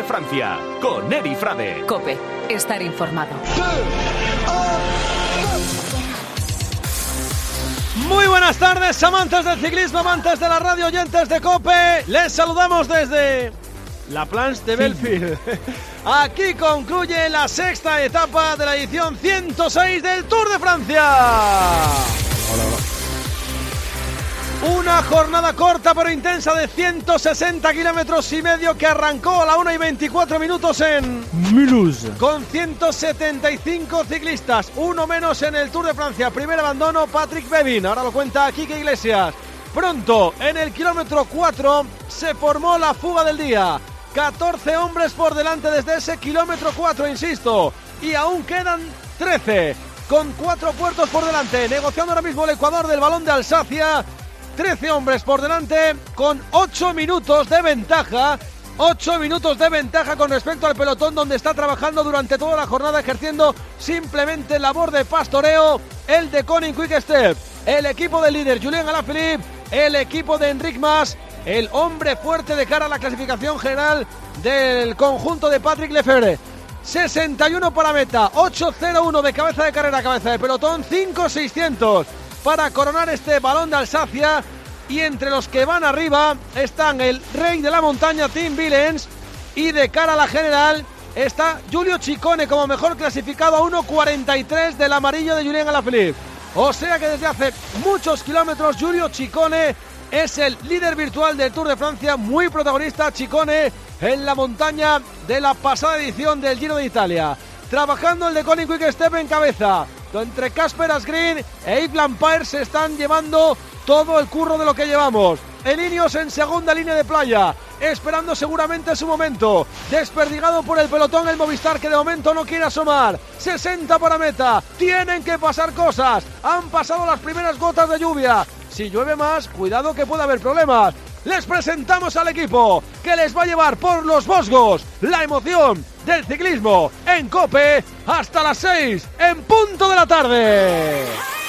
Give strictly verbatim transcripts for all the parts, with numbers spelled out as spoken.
Francia, con Eri Frade. COPE, estar informado. Muy buenas tardes, amantes del ciclismo, amantes de la radio, oyentes de COPE. Les saludamos desde la Planche de Belfield. Aquí concluye la sexta etapa de la edición ciento seis del Tour de Francia. Hola, hola. Una jornada corta pero intensa de ciento sesenta kilómetros y medio que arrancó a la una y veinticuatro minutos en Mulhouse, con ciento setenta y cinco ciclistas, uno menos en el Tour de Francia. Primer abandono, Patrick Bevin, ahora lo cuenta Quique Iglesias. Pronto, en el kilómetro cuatro, se formó la fuga del día. catorce hombres por delante desde ese kilómetro cuatro, insisto, y aún quedan trece, con cuatro puertos por delante, negociando ahora mismo el Ecuador del Balón de Alsacia. trece hombres por delante con ocho minutos de ventaja, ocho minutos de ventaja con respecto al pelotón, donde está trabajando durante toda la jornada, ejerciendo simplemente labor de pastoreo el de Koning Quick Step, el equipo del líder Julien Alaphilippe, el equipo de Enric Mas, el hombre fuerte de cara a la clasificación general del conjunto de Patrick Lefevere. sesenta y uno para meta, ocho cero uno de cabeza de carrera, cabeza de pelotón, cinco seiscientos para coronar este Balón de Alsacia. Y entre los que van arriba están el rey de la montaña, Tim Willems, y de cara a la general está Giulio Ciccone como mejor clasificado a uno cuarenta y tres del amarillo de Julien Alaphilippe. O sea que desde hace muchos kilómetros Giulio Ciccone es el líder virtual del Tour de Francia, muy protagonista Ciccone en la montaña de la pasada edición del Giro de Italia. Trabajando el de Koning Quick Step en cabeza. Entre Casper Asgreen e Yves Lampaert se están llevando todo el curro de lo que llevamos. El Ineos en segunda línea de playa, esperando seguramente su momento. Desperdigado por el pelotón el Movistar, que de momento no quiere asomar. sesenta para meta, tienen que pasar cosas. Han pasado las primeras gotas de lluvia. Si llueve más, cuidado que puede haber problemas. Les presentamos al equipo que les va a llevar por los Vosgos la emoción del ciclismo en COPE hasta las seis en punto de la tarde.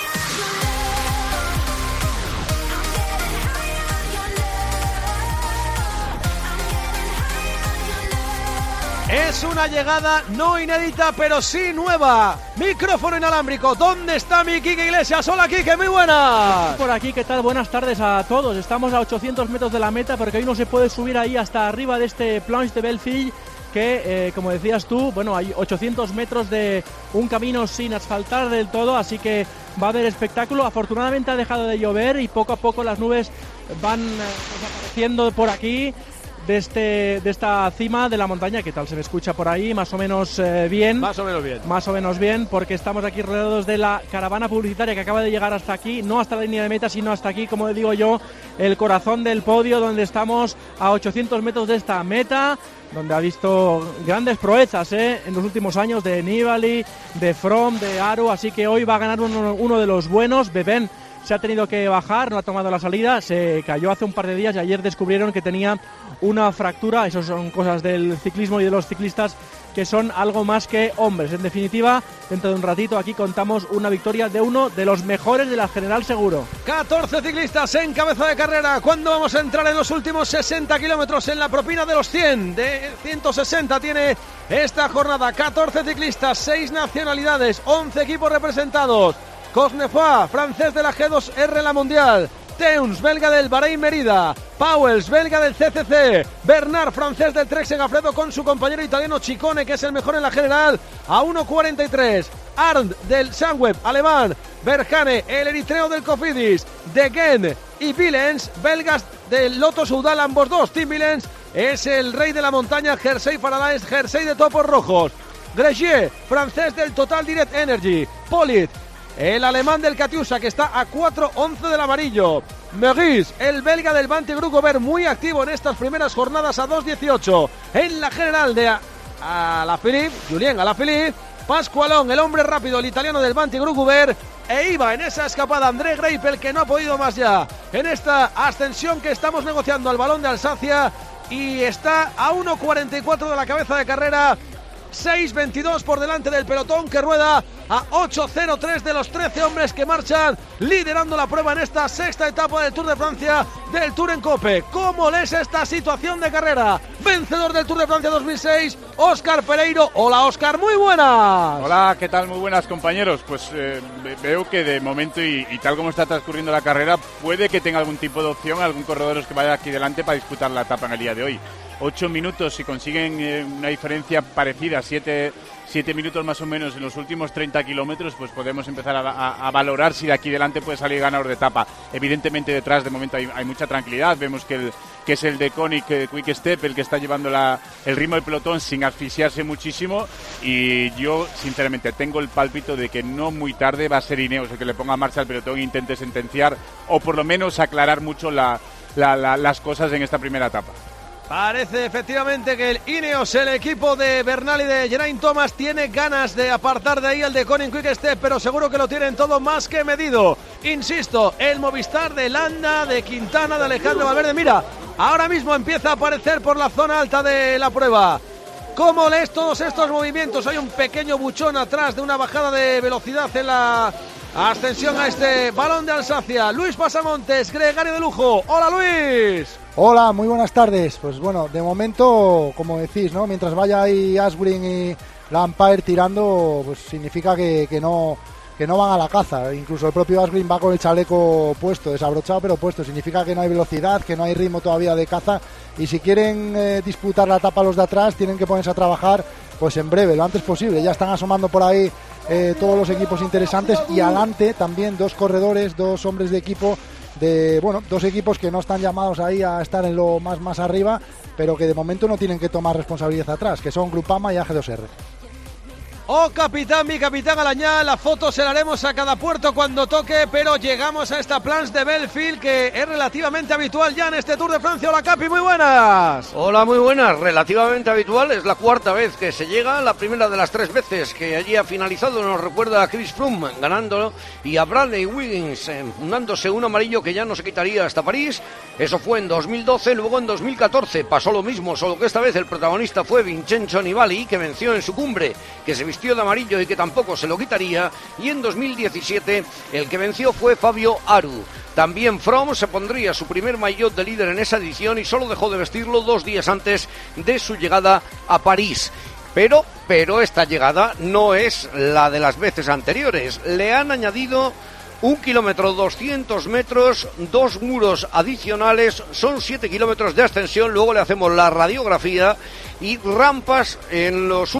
Es una llegada no inédita, pero sí nueva. Micrófono inalámbrico. ¿Dónde está mi Quique Iglesias? Hola, Quique, muy buenas. Por aquí, ¿qué tal? Buenas tardes a todos. Estamos a ochocientos metros de la meta, porque hoy no se puede subir ahí hasta arriba de este Planche de Belfield, que, eh, como decías tú, bueno, hay ochocientos metros de un camino sin asfaltar del todo, así que va a haber espectáculo. Afortunadamente ha dejado de llover y poco a poco las nubes van eh, apareciendo por aquí. De, este, de esta cima de la montaña. ¿Qué tal se me escucha por ahí? Más o menos eh, bien. Más o menos bien. Más o menos bien, porque estamos aquí rodeados de la caravana publicitaria que acaba de llegar hasta aquí, no hasta la línea de meta, sino hasta aquí, como digo yo, el corazón del podio, donde estamos a ochocientos metros de esta meta, donde ha visto grandes proezas ¿eh? en los últimos años de Nibali, de Froome, de Aru, así que hoy va a ganar uno, uno de los buenos. Beben se ha tenido que bajar, no ha tomado la salida, se cayó hace un par de días y ayer descubrieron que tenía una fractura. Esas son cosas del ciclismo y de los ciclistas, que son algo más que hombres. En definitiva, dentro de un ratito aquí contamos una victoria de uno de los mejores de la general seguro. catorce ciclistas en cabeza de carrera. ¿Cuándo vamos a entrar en los últimos sesenta kilómetros en la propina de los cien? De ciento sesenta tiene esta jornada. catorce ciclistas, seis nacionalidades, once equipos representados. Cosnefroid, francés de la G dos R La Mundial. Teuns, belga del Bahrein Merida. Pauwels, belga del C C C. Bernard, francés del Trek Segafredo, con su compañero italiano Ciccone, que es el mejor en la general, a uno cuarenta y tres. Arndt del Sunweb, alemán. Berhane, el eritreo del Cofidis. De Gen y Willems, belgas del Lotto Soudal, ambos dos. Tim Willems es el rey de la montaña, jersey Faralaes, jersey de topos rojos. Gressier, francés del Total Direct Energy. Polit, el alemán del Katusha, que está a cuatro once del amarillo. Meguis, el belga del Vanti Grugover, muy activo en estas primeras jornadas, a dos dieciocho. En la general de Alaphilippe, Julien Alaphilippe. Pasqualón, el hombre rápido, el italiano del Vanti Grugover. E iba en esa escapada André Greipel, que no ha podido más ya en esta ascensión que estamos negociando al Balón de Alsacia. Y está a uno cuarenta y cuatro de la cabeza de carrera. seis veintidós por delante del pelotón, que rueda a ocho cero tres de los trece hombres que marchan liderando la prueba en esta sexta etapa del Tour de Francia del Tour en Cope. ¿Cómo lees esta situación de carrera? Vencedor del Tour de Francia dos mil seis, Óscar Pereiro. Hola Óscar, muy buenas. Hola, ¿qué tal? Muy buenas, compañeros. Pues eh, veo que de momento y, y tal como está transcurriendo la carrera, puede que tenga algún tipo de opción, algún corredor que vaya aquí delante para disputar la etapa en el día de hoy. Ocho minutos, si consiguen eh, una diferencia parecida, siete, siete minutos más o menos en los últimos treinta kilómetros, pues podemos empezar a, a, a valorar si de aquí delante puede salir ganador de etapa. Evidentemente detrás de momento hay, hay mucha tranquilidad, vemos que, el, que es el de Koenig eh, Quick Step el que está llevando la, el ritmo del pelotón sin asfixiarse muchísimo, y yo sinceramente tengo el pálpito de que no muy tarde va a ser Ineos el que le ponga en marcha al pelotón e intente sentenciar o por lo menos aclarar mucho la, la, la, las cosas en esta primera etapa. Parece efectivamente que el Ineos, el equipo de Bernal y de Geraint Thomas, tiene ganas de apartar de ahí al de Koenig Quick Step, pero seguro que lo tienen todo más que medido. Insisto, el Movistar de Landa, de Quintana, de Alejandro Valverde, mira, ahora mismo empieza a aparecer por la zona alta de la prueba. ¿Cómo lees todos estos movimientos? Hay un pequeño buchón atrás de una bajada de velocidad en la ascensión a este Balón de Alsacia. Luis Pasamontes, Gregario de Lujo. Hola Luis. Hola, muy buenas tardes. Pues bueno, de momento, como decís, ¿no? Mientras vaya ahí Asgreen y Lampaert tirando, pues significa que, que no que no van a la caza. Incluso el propio Asgreen va con el chaleco puesto, desabrochado pero puesto. Significa que no hay velocidad, que no hay ritmo todavía de caza, y si quieren eh, disputar la etapa los de atrás, tienen que ponerse a trabajar pues en breve, lo antes posible. Ya están asomando por ahí eh, todos los equipos interesantes, y adelante también dos corredores, dos hombres de equipo de, bueno, dos equipos que no están llamados ahí a estar en lo más más arriba, pero que de momento no tienen que tomar responsabilidad atrás, que son Groupama y A G dos R. Oh capitán, mi capitán Alañá, la foto se la haremos a cada puerto cuando toque, pero llegamos a esta Planche de Belfield, que es relativamente habitual ya en este Tour de Francia. Hola Capi, muy buenas. Hola, muy buenas, relativamente habitual, es la cuarta vez que se llega, la primera de las tres veces que allí ha finalizado nos recuerda a Chris Froome ganándolo y a Bradley Wiggins fundándose un amarillo que ya no se quitaría hasta París. Eso fue en dos mil doce, luego en dos mil catorce pasó lo mismo, solo que esta vez el protagonista fue Vincenzo Nibali, que venció en su cumbre, que se vistió de amarillo y que tampoco se lo quitaría, y en dos mil diecisiete el que venció fue Fabio Aru. También Froome se pondría su primer maillot de líder en esa edición y solo dejó de vestirlo dos días antes de su llegada a París. Pero, pero esta llegada no es la de las veces anteriores. Le han añadido un kilómetro doscientos metros, dos muros adicionales, son siete kilómetros de ascensión, luego le hacemos la radiografía, y rampas en los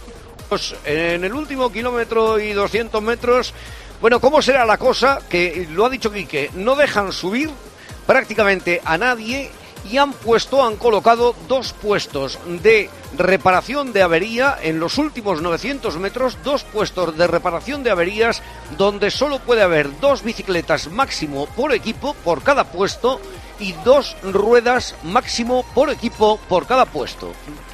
en el último kilómetro y doscientos metros. Bueno, ¿cómo será la cosa? Que lo ha dicho Quique, no dejan subir prácticamente a nadie, y han puesto, han colocado dos puestos de reparación de avería en los últimos novecientos metros, dos puestos de reparación de averías donde solo puede haber dos bicicletas máximo por equipo por cada puesto y dos ruedas máximo por equipo por cada puesto.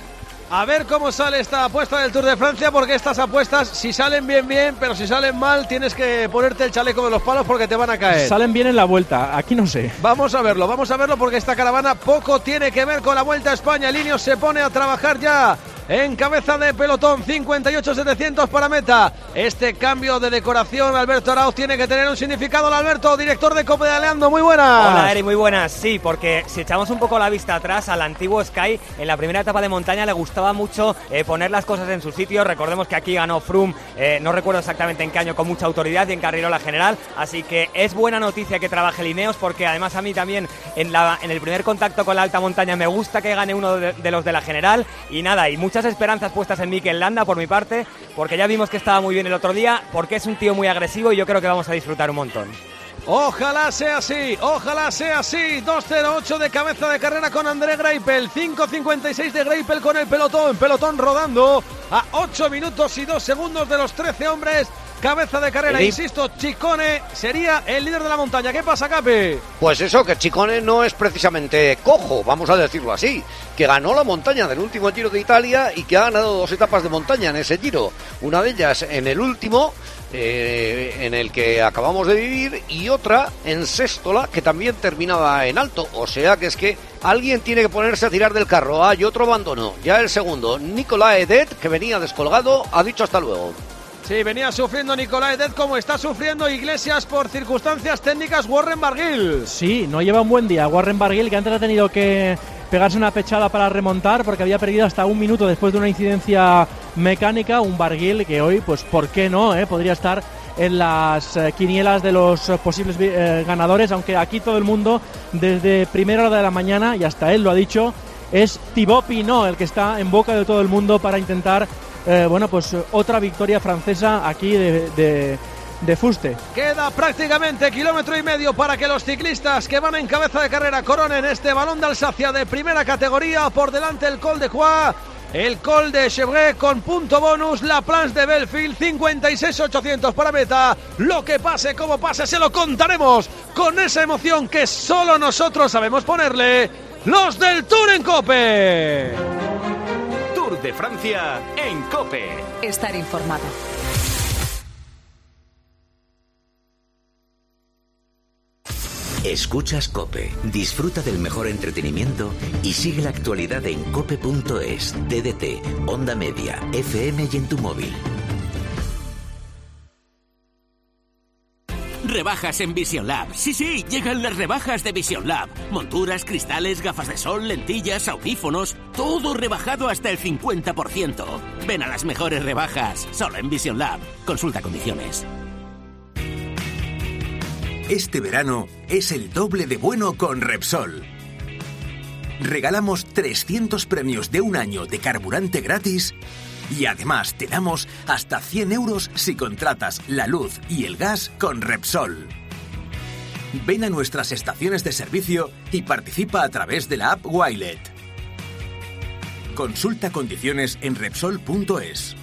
A ver cómo sale esta apuesta del Tour de Francia, porque estas apuestas, si salen bien, bien, pero si salen mal, tienes que ponerte el chaleco de los palos porque te van a caer. Salen bien en la vuelta, aquí no sé. Vamos a verlo, vamos a verlo, porque esta caravana poco tiene que ver con la Vuelta a España. El Ineos se pone a trabajar ya en cabeza de pelotón, cincuenta y ocho setecientos para meta. Este cambio de decoración, Alberto Arauz, tiene que tener un significado. Alberto, director de Copa de Aleando, muy buenas. Hola Eri, muy buenas. Sí, porque si echamos un poco la vista atrás al antiguo Sky, en la primera etapa de montaña le gustaba mucho eh, poner las cosas en su sitio. Recordemos que aquí ganó Froome, eh, no recuerdo exactamente en qué año, con mucha autoridad, y encarriló la general, así que es buena noticia que trabaje el Ineos, porque además a mí también en, la, en el primer contacto con la alta montaña me gusta que gane uno de, de los de la general, y nada, y muchas esperanzas puestas en Mikel Landa por mi parte, porque ya vimos que estaba muy bien el otro día, porque es un tío muy agresivo y yo creo que vamos a disfrutar un montón. Ojalá sea así, ojalá sea así. Dos cero ocho de cabeza de carrera con André Greipel, cinco cincuenta y seis de Greipel con el pelotón, pelotón rodando a ocho minutos y dos segundos de los trece hombres. Cabeza de carrera, ¿Sí? Insisto, Ciccone sería el líder de la montaña. ¿Qué pasa, Capi? Pues eso, que Ciccone no es precisamente cojo, vamos a decirlo así, que ganó la montaña del último Giro de Italia y que ha ganado dos etapas de montaña en ese Giro. Una de ellas en el último, eh, en el que acabamos de vivir, y otra en Séstola, que también terminaba en alto. O sea que es que alguien tiene que ponerse a tirar del carro. Hay otro abandono, ya el segundo, Nicolas Edet, que venía descolgado, ha dicho hasta luego. Sí, venía sufriendo Nicolai Dez como está sufriendo Iglesias por circunstancias técnicas Warren Barguil. Sí, no lleva un buen día Warren Barguil, que antes ha tenido que pegarse una pechada para remontar porque había perdido hasta un minuto después de una incidencia mecánica. Un Barguil que hoy, pues, ¿por qué no? Eh? Podría estar en las eh, quinielas de los eh, posibles eh, ganadores, aunque aquí todo el mundo, desde primera hora de la mañana, y hasta él lo ha dicho, es Thibaut Pinot el que está en boca de todo el mundo para intentar Eh, bueno, pues otra victoria francesa aquí de, de, de fuste. Queda prácticamente kilómetro y medio para que los ciclistas que van en cabeza de carrera coronen este balón de Alsacia de primera categoría. Por delante el Col de Croix, el Col de Chevret con punto bonus, la Planche de Belfield, cincuenta y seis mil ochocientos para meta. Lo que pase, como pase, se lo contaremos con esa emoción que solo nosotros sabemos ponerle, los del Tour en COPE. De Francia en COPE. Estar informado. Escuchas COPE, disfruta del mejor entretenimiento y sigue la actualidad en cope punto es, D D T, Onda Media, F M y en tu móvil. Rebajas en Vision Lab. Sí, sí, llegan las rebajas de Vision Lab. Monturas, cristales, gafas de sol, lentillas, audífonos, todo rebajado hasta el cincuenta por ciento. Ven a las mejores rebajas, solo en Vision Lab. Consulta condiciones. Este verano es el doble de bueno con Repsol. Regalamos trescientos premios de un año de carburante gratis. Y además te damos hasta cien euros si contratas la luz y el gas con Repsol. Ven a nuestras estaciones de servicio y participa a través de la app Wilet. Consulta condiciones en Repsol punto es.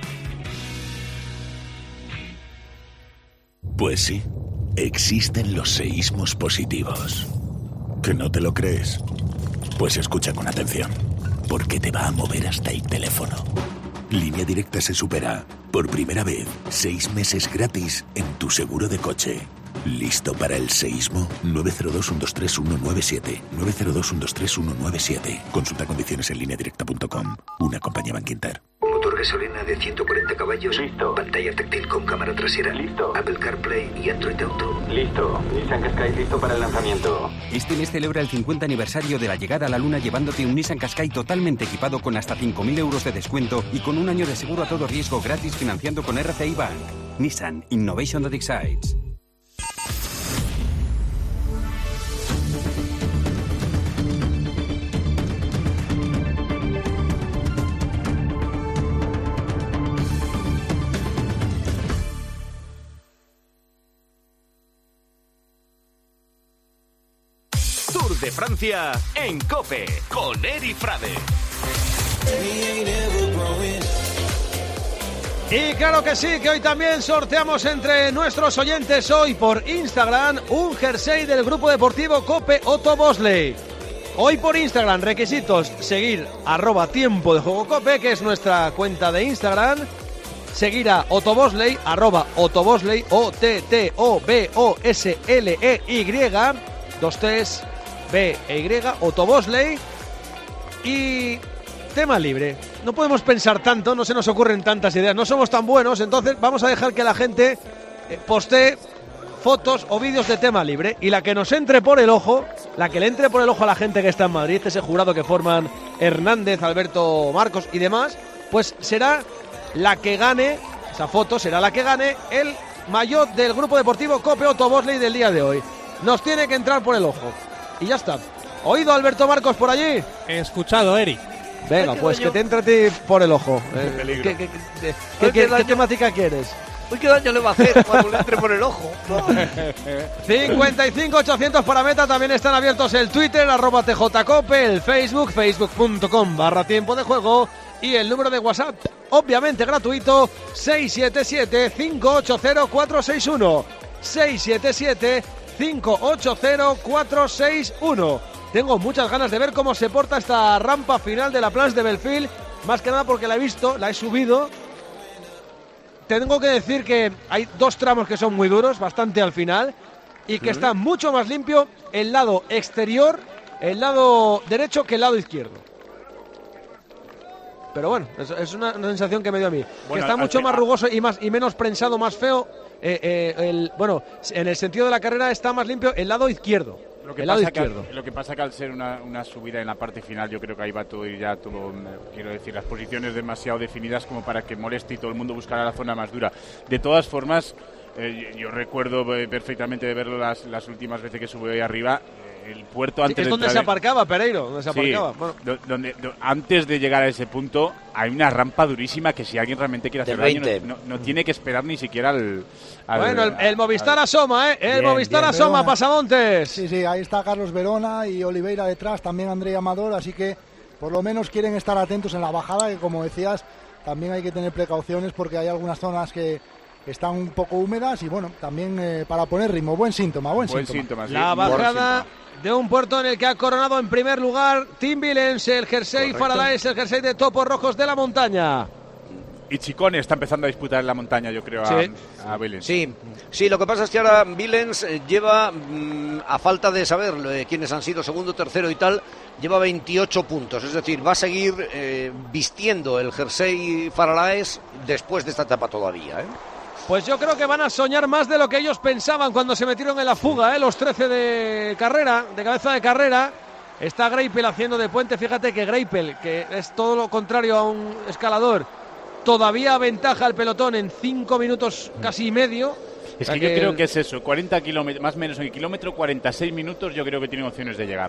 Pues sí, existen los seísmos positivos. ¿Que no te lo crees? Pues escucha con atención, porque te va a mover hasta el teléfono. Línea Directa se supera. Por primera vez, seis meses gratis en tu seguro de coche. ¿Listo para el seísmo? nueve cero dos, uno dos tres, uno nueve siete. nueve cero dos, uno dos tres, uno nueve siete. Consulta condiciones en línea directa punto com. Una compañía Bankinter. Motor gasolina de ciento cuarenta caballos. Listo. Pantalla táctil con cámara trasera. Listo. Apple CarPlay y Android Auto. Listo. Nissan Qashqai listo para el lanzamiento. Este mes celebra el cincuenta aniversario de la llegada a la Luna llevándote un Nissan Qashqai totalmente equipado con hasta cinco mil euros de descuento y con un año de seguro a todo riesgo gratis financiando con R C I Bank. Nissan Innovation that excites. Tour de Francia en COPE con Eri Frade. Y claro que sí, que hoy también sorteamos entre nuestros oyentes hoy por Instagram un jersey del grupo deportivo COPE Otto Bosley. Hoy por Instagram, requisitos, seguir arroba tiempo de juego COPE, que es nuestra cuenta de Instagram. Seguir a Otto Bosley, arroba Otto Bosley, O T T O B O S L E Y, dos T's, B E Y, Otto Bosley. Y tema libre. No podemos pensar tanto, no se nos ocurren tantas ideas, no somos tan buenos, entonces vamos a dejar que la gente eh, postee fotos o vídeos de tema libre, y la que nos entre por el ojo, la que le entre por el ojo a la gente que está en Madrid, ese jurado que forman Hernández, Alberto Marcos y demás, pues será la que gane, esa foto será la que gane el maillot del grupo deportivo COPE Otto Bosley del día de hoy. Nos tiene que entrar por el ojo y ya está. ¿Oído Alberto Marcos por allí? He escuchado, Eri. Venga, pues que te entre a ti por el ojo. Eh, ¿Qué, qué, qué, qué, qué, qué temática quieres? Uy, qué daño le va a hacer cuando le entre por el ojo. cincuenta y cinco ochocientos para meta. También están abiertos el Twitter, arroba T J Cope, el Facebook, facebook punto com barra tiempo de juego, y el número de WhatsApp, obviamente gratuito, seis siete siete, cinco ocho cero, cuatro seis uno. seis siete siete, cinco ocho cero, cuatro seis uno. Tengo muchas ganas de ver cómo se porta esta rampa final de la Planche de Belfield, más que nada porque la he visto, la he subido. Tengo que decir que hay dos tramos que son muy duros, bastante al final, y que está mucho más limpio el lado exterior, el lado derecho, que el lado izquierdo. pero bueno, es, es una, una sensación que me dio a mí. Bueno, que está mucho al- más rugoso y más y menos prensado, más feo. Eh, eh, el, bueno, en el sentido de la carrera está más limpio el lado izquierdo. Lo que, el lado pasa que, izquierdo. lo que pasa que al ser una, una subida en la parte final, yo creo que ahí va todo y ya todo, quiero decir, las posiciones demasiado definidas como para que moleste y todo el mundo buscara la zona más dura. De todas formas, eh, yo, yo recuerdo eh, perfectamente de verlo las, las últimas veces que sube ahí arriba. El puerto antes Sí, es de donde entrar se aparcaba Pereiro, donde se Sí, aparcaba. Bueno. do- donde, do- antes de llegar a ese punto hay una rampa durísima que si alguien realmente quiere hacer De daño veinte. no, no- no tiene que esperar ni siquiera al... al- Bueno, el, el Movistar al- asoma, ¿eh? El Bien, Movistar bien, asoma, Verona. Pasamontes. Sí, sí, ahí está Carlos Verona y Oliveira detrás, también André Amador, así que por lo menos quieren estar atentos en la bajada, que como decías, también hay que tener precauciones porque hay algunas zonas que están un poco húmedas y bueno, también eh, para poner ritmo, buen síntoma, buen, Buen síntoma. síntoma, sí, La buen bajada síntoma. de un puerto en el que ha coronado en primer lugar Tim Villens, el jersey Correcto. Faralaes, el jersey de Topos Rojos de la montaña. Y Chicone está empezando a disputar en la montaña, yo creo, a, Sí. a Vélez. Sí, sí, lo que pasa es que ahora Villens eh, lleva, mm, a falta de saber eh, quiénes han sido segundo, tercero y tal, lleva veintiocho puntos. Es decir, va a seguir eh, vistiendo el jersey Faralaes después de esta etapa todavía, ¿eh? Pues yo creo que van a soñar más de lo que ellos pensaban cuando se metieron en la fuga, ¿eh? Los trece de carrera, de cabeza de carrera. Está Greipel haciendo de puente. Fíjate que Greipel, que es todo lo contrario a un escalador, todavía aventaja al pelotón en cinco minutos casi y medio. Es O sea que yo que creo el- que es eso, cuarenta kilómetros, más o menos en el kilómetro cuarenta y seis minutos yo creo que tienen opciones de llegar.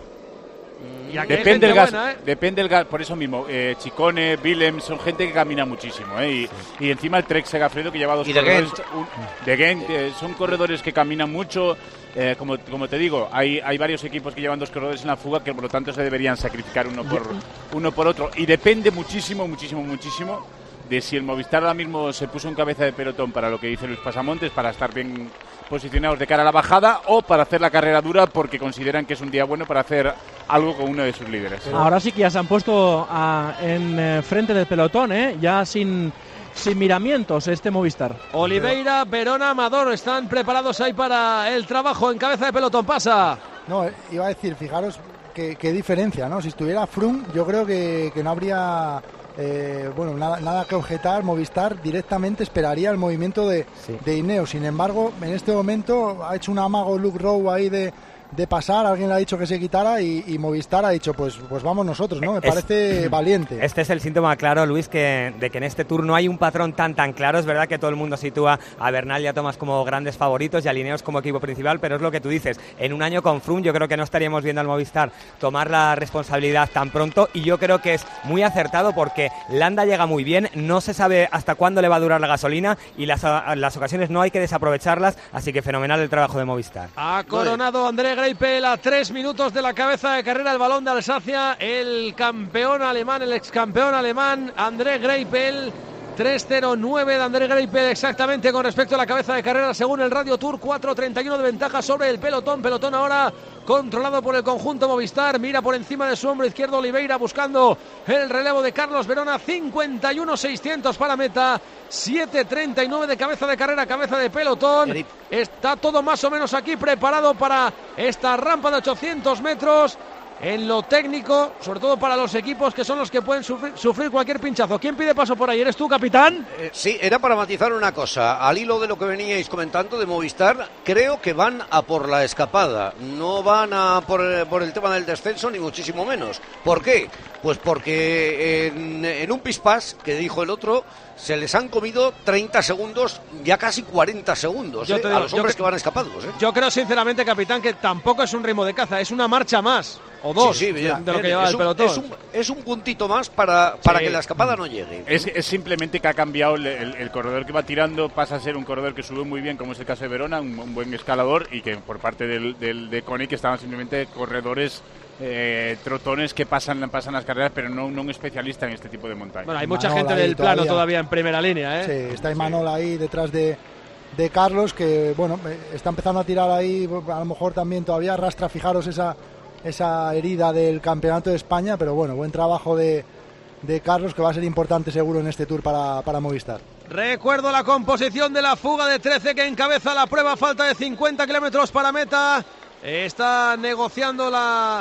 Y aquí hay Depende gente del gas, buena, ¿eh? depende del gas, por eso mismo, eh, Chicone, Willem, son gente que camina muchísimo, ¿eh? y, y encima el Trek Segafredo que lleva dos Y de corredores, Gent. un- de Gent, eh, son corredores que caminan mucho, eh, como, como te digo, hay, hay varios equipos que llevan dos corredores en la fuga que por lo tanto se deberían sacrificar uno por, uno por otro, y depende muchísimo, muchísimo, muchísimo de si el Movistar ahora mismo se puso en cabeza de pelotón para lo que dice Luis Pasamontes, para estar bien posicionados de cara a la bajada o para hacer la carrera dura porque consideran que es un día bueno para hacer algo con uno de sus líderes. Ahora sí que ya se han puesto a- en eh, frente del pelotón, ¿eh? Ya sin, sin miramientos este Movistar. Oliveira, Verona, Amador están preparados ahí para el trabajo en cabeza de pelotón. Pasa. No, eh, iba a decir, fijaros qué, qué diferencia, ¿no? Si estuviera Froome, yo creo que, que no habría eh, bueno, nada, nada que objetar. Movistar directamente esperaría el movimiento de, de Ineos. Sin embargo, en este momento ha hecho un amago Luke Rowe ahí de, de pasar, alguien le ha dicho que se quitara y, y Movistar ha dicho, pues, pues vamos nosotros, ¿no? Me Es- parece valiente. Este es el síntoma claro, Luis, que, de que en este Tour no hay un patrón tan tan claro. Es verdad que todo el mundo sitúa a Bernal y a Thomas como grandes favoritos y a Ineos como equipo principal, pero es lo que tú dices. En un año con Froome yo creo que no estaríamos viendo al Movistar tomar la responsabilidad tan pronto y yo creo que es muy acertado porque Landa llega muy bien, no se sabe hasta cuándo le va a durar la gasolina y las, las ocasiones no hay que desaprovecharlas, así que fenomenal el trabajo de Movistar. Ha coronado André Greipel a tres minutos de la cabeza de carrera el balón de Alsacia, el campeón alemán, el ex campeón alemán André Greipel. tres cero nueve de André Greipel exactamente con respecto a la cabeza de carrera según el Radio Tour, cuatro treinta y uno de ventaja sobre el pelotón, pelotón ahora controlado por el conjunto Movistar, mira por encima de su hombro izquierdo Oliveira buscando el relevo de Carlos Verona, cincuenta y uno seiscientos para meta, siete treinta y nueve de cabeza de carrera, cabeza de pelotón, está todo más o menos aquí preparado para esta rampa de ochocientos metros. En lo técnico, sobre todo para los equipos que son los que pueden sufrir, sufrir cualquier pinchazo. ¿Quién pide paso por ahí? ¿Eres tú, capitán? Eh, sí, era para matizar una cosa. Al hilo de lo que veníais comentando de Movistar, creo que van a por la escapada. No van a por, eh, por el tema del descenso, ni muchísimo menos. ¿Por qué? Pues porque en, en un pispás, que dijo el otro, se les han comido treinta segundos, ya casi cuarenta segundos, Yo eh, te digo, a los yo hombres cre- que van escapados. ¿eh? Yo creo sinceramente, capitán, que tampoco es un ritmo de caza, es una marcha más. O dos, Sí, sí, de, bien, de lo que bien. lleva es el un, pelotón. Es un, es un puntito más para, para Sí. que la escapada no llegue. Es, es simplemente que ha cambiado el, el- el corredor que va tirando, pasa a ser un corredor que sube muy bien, como es el caso de Verona, un, un buen escalador, y que por parte del, del, de Koenig estaban simplemente corredores eh, trotones que pasan, pasan las carreras, pero no, no un especialista en este tipo de montaña. Bueno, hay mucha Manol gente ahí del plano todavía. todavía en primera línea, ¿eh? Sí, está Imanol ahí detrás de, de Carlos, que bueno, eh, está empezando a tirar ahí, a lo mejor también todavía arrastra, fijaros esa, esa herida del campeonato de España, pero bueno, buen trabajo de, de Carlos, que va a ser importante seguro en este Tour para, para Movistar. Recuerdo la composición de la fuga de trece que encabeza la prueba, falta de cincuenta kilómetros para meta. Está negociando la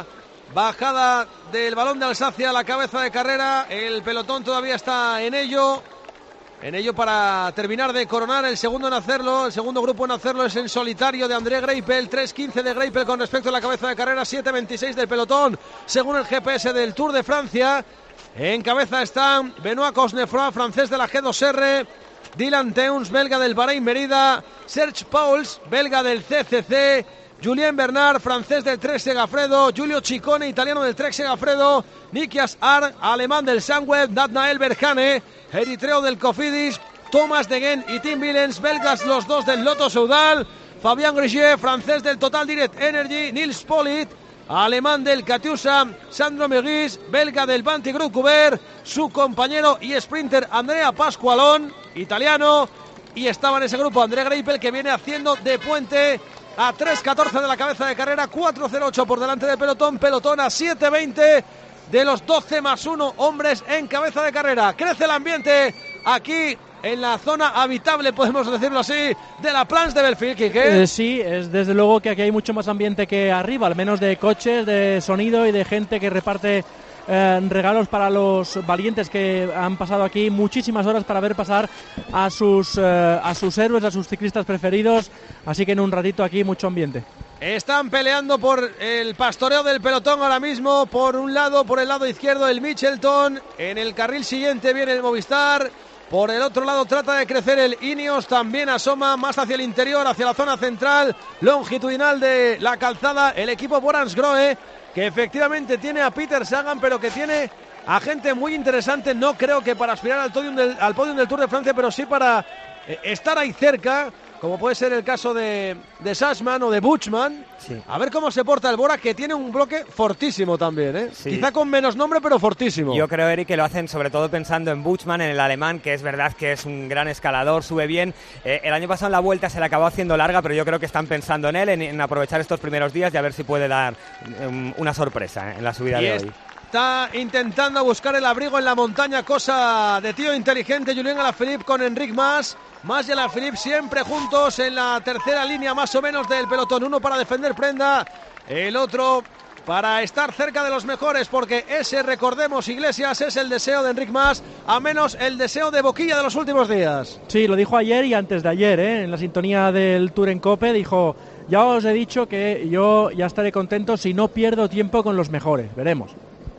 Bajada del balón de Alsacia a la cabeza de carrera. El pelotón todavía está en ello. En ello para terminar de coronar el segundo en hacerlo. El segundo grupo en hacerlo es en solitario de André Greipel. tres quince de Greipel con respecto a la cabeza de carrera. siete veintiséis del pelotón según el G P S del Tour de Francia. En cabeza están Benoît Cosnefroy, francés de la G dos R. Dylan Teuns, belga del Bahrein Merida. Serge Pauls, belga del C C C. Julien Bernard, francés del Trek Segafredo. Giulio Ciccone, italiano del Trek Segafredo. Nikias Ar, alemán del Sunweb. Nathanael Berhane, eritreo del Cofidis. Thomas Degen y Tim Willems, belgas los dos del Lotto Soudal. Fabien Grigier, francés del Total Direct Energy. Nils Politt, alemán del Katusha. Sandro Meguis, belga del Banti Group Cuber. Su compañero y sprinter Andrea Pasqualón, italiano. Y estaba en ese grupo André Greipel, que viene haciendo de puente a tres catorce de la cabeza de carrera, cuatro cero ocho por delante de pelotón, pelotón a siete veinte de los doce más uno hombres en cabeza de carrera. Crece el ambiente aquí en la zona habitable, podemos decirlo así, de la Plans de Belfield, Quique. Eh, sí, es desde luego que aquí hay mucho más ambiente que arriba, al menos de coches, de sonido y de gente que reparte Eh, regalos para los valientes que han pasado aquí muchísimas horas para ver pasar a sus eh, a sus héroes, a sus ciclistas preferidos, así que en un ratito aquí mucho ambiente. Están peleando por el pastoreo del pelotón ahora mismo, por un lado, por el lado izquierdo el Mitchelton, en el carril siguiente viene el Movistar, por el otro lado trata de crecer el Ineos, también asoma más hacia el interior, hacia la zona central longitudinal de la calzada el equipo Boransgrohe, que efectivamente tiene a Peter Sagan, pero que tiene a gente muy interesante, no creo que para aspirar al podium del, al podium del Tour de Francia, pero sí para eh, estar ahí cerca, como puede ser el caso de, de Sachsman o de Buchmann. Sí. A ver cómo se porta el Bora, que tiene un bloque fortísimo también, ¿eh? Sí. Quizá con menos nombre, pero fortísimo. Yo creo, Eric, que lo hacen sobre todo pensando en Buchmann, en el alemán, que es verdad que es un gran escalador, sube bien. Eh, el año pasado en la Vuelta se le acabó haciendo larga, pero yo creo que están pensando en él, en, en aprovechar estos primeros días y a ver si puede dar um, una sorpresa en la subida y de hoy. Está intentando buscar el abrigo en la montaña, cosa de tío inteligente Julien Alaphilippe con Enric Mas. Mas y Alaphilippe siempre juntos en la tercera línea más o menos del pelotón. Uno para defender prenda, el otro para estar cerca de los mejores, porque ese, recordemos, Iglesias, es el deseo de Enric Mas, a menos el deseo de Boquilla de los últimos días. Sí, lo dijo ayer y antes de ayer, ¿eh? En la sintonía del Tour en Cope, dijo: ya os he dicho que yo ya estaré contento si no pierdo tiempo con los mejores, veremos.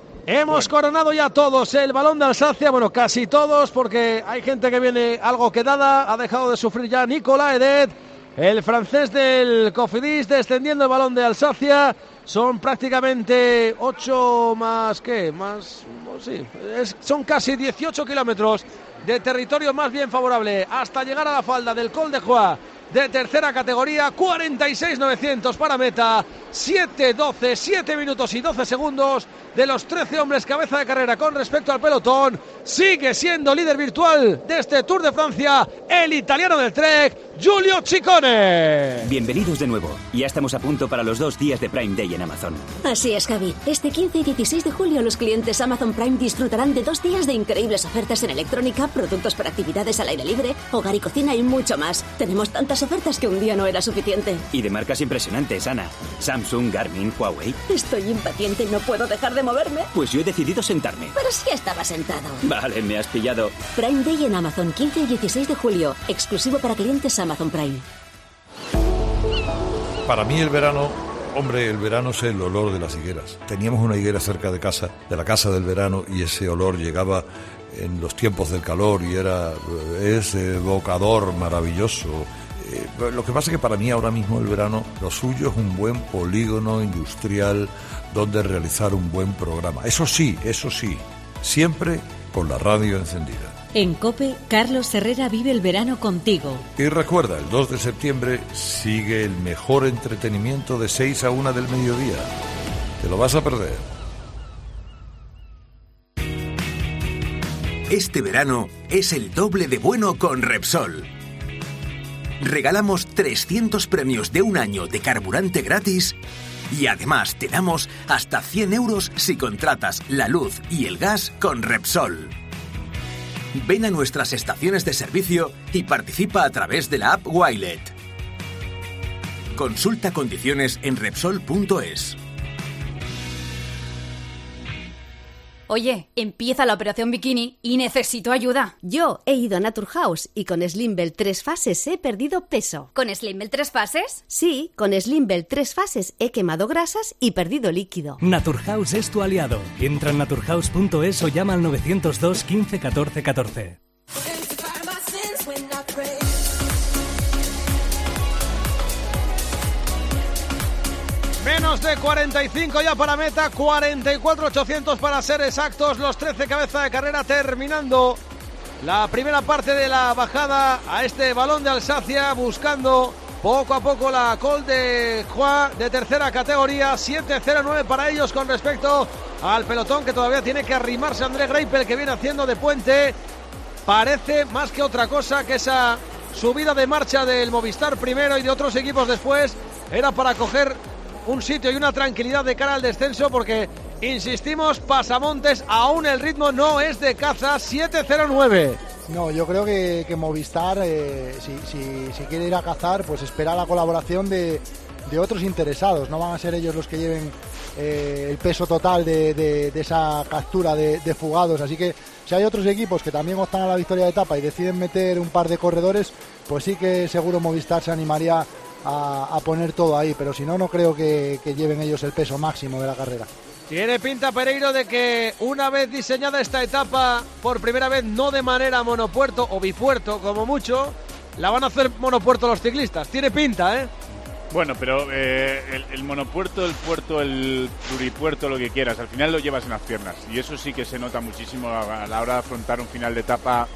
Hemos bueno. coronado ya todos el balón de Alsacia, bueno, casi todos, porque hay gente que viene algo quedada, ha dejado de sufrir ya Nicolas Edet, el francés del Cofidis, descendiendo el balón de Alsacia. Son prácticamente ocho más, ¿qué? Más, sí, es, son casi dieciocho kilómetros de territorio más bien favorable hasta llegar a la falda del Col de Joie de tercera categoría. Cuarenta y seis mil novecientos para meta, siete doce, siete minutos y doce segundos de los trece hombres cabeza de carrera con respecto al pelotón. Sigue siendo líder virtual de este Tour de Francia el italiano del Trek, Giulio Ciccone. Bienvenidos de nuevo. Ya estamos a punto para los dos días de Prime Day en Amazon. Así es, Javi. Este quince y dieciséis de julio los clientes Amazon Prime disfrutarán de dos días de increíbles ofertas en electrónica, productos para actividades al aire libre, hogar y cocina y mucho más. Tenemos tantas ofertas que un día no era suficiente. Y de marcas impresionantes, Ana. Samsung, Garmin, Huawei. Estoy impaciente, no puedo dejar de moverme. Pues yo he decidido sentarme. Pero sí estaba sentado. Vale, me has pillado. Prime Day en Amazon, quince y dieciséis de julio. Exclusivo para clientes Amazon Prime. Para mí el verano, hombre, el verano es el olor de las higueras. Teníamos una higuera cerca de casa, de la casa del verano, y ese olor llegaba en los tiempos del calor y era es evocador, maravilloso. Eh, lo que pasa es que para mí ahora mismo el verano, lo suyo es un buen polígono industrial donde realizar un buen programa. Eso sí, eso sí, siempre con la radio encendida. En COPE, Carlos Herrera vive el verano contigo. Y recuerda, el dos de septiembre sigue el mejor entretenimiento de seis a una del mediodía. Te lo vas a perder. Este verano es el doble de bueno con Repsol. Regalamos trescientos premios de un año de carburante gratis y además te damos hasta cien euros si contratas la luz y el gas con Repsol. Ven a nuestras estaciones de servicio y participa a través de la app Wilet. Consulta condiciones en Repsol punto es. Oye, empieza la operación bikini y necesito ayuda. Yo he ido a Naturhaus y con Slimbell tres fases he perdido peso. ¿Con Slimbell tres fases? Sí, con Slimbell tres fases he quemado grasas y perdido líquido. Naturhaus es tu aliado. Entra en naturhaus punto es o llama al novecientos dos quince catorce catorce. Menos de cuarenta y cinco ya para meta, cuarenta y cuatro ochocientos para ser exactos, los trece cabeza de carrera terminando la primera parte de la bajada a este balón de Alsacia, buscando poco a poco la Col de Juan de tercera categoría, siete cero nueve para ellos con respecto al pelotón que todavía tiene que arrimarse André Greipel, que viene haciendo de puente. Parece más que otra cosa que esa subida de marcha del Movistar primero y de otros equipos después era para coger un sitio y una tranquilidad de cara al descenso, porque, insistimos, pasamontes, aún el ritmo no es de caza, siete cero nueve. No, yo creo que, que Movistar, eh, si, si, si quiere ir a cazar, pues espera la colaboración de, de otros interesados. No van a ser ellos los que lleven eh, el peso total de, de, de esa captura de, de fugados. Así que si hay otros equipos que también optan a la victoria de etapa y deciden meter un par de corredores, pues sí que seguro Movistar se animaría A, a poner todo ahí, pero si no, no creo que, que lleven ellos el peso máximo de la carrera. Tiene pinta, Pereiro, de que una vez diseñada esta etapa, por primera vez no de manera monopuerto o bipuerto como mucho, la van a hacer monopuerto los ciclistas. Tiene pinta, ¿eh? Bueno, pero eh, el, el monopuerto, el puerto, el pluripuerto, lo que quieras, al final lo llevas en las piernas, y eso sí que se nota muchísimo a, a la hora de afrontar un final de etapa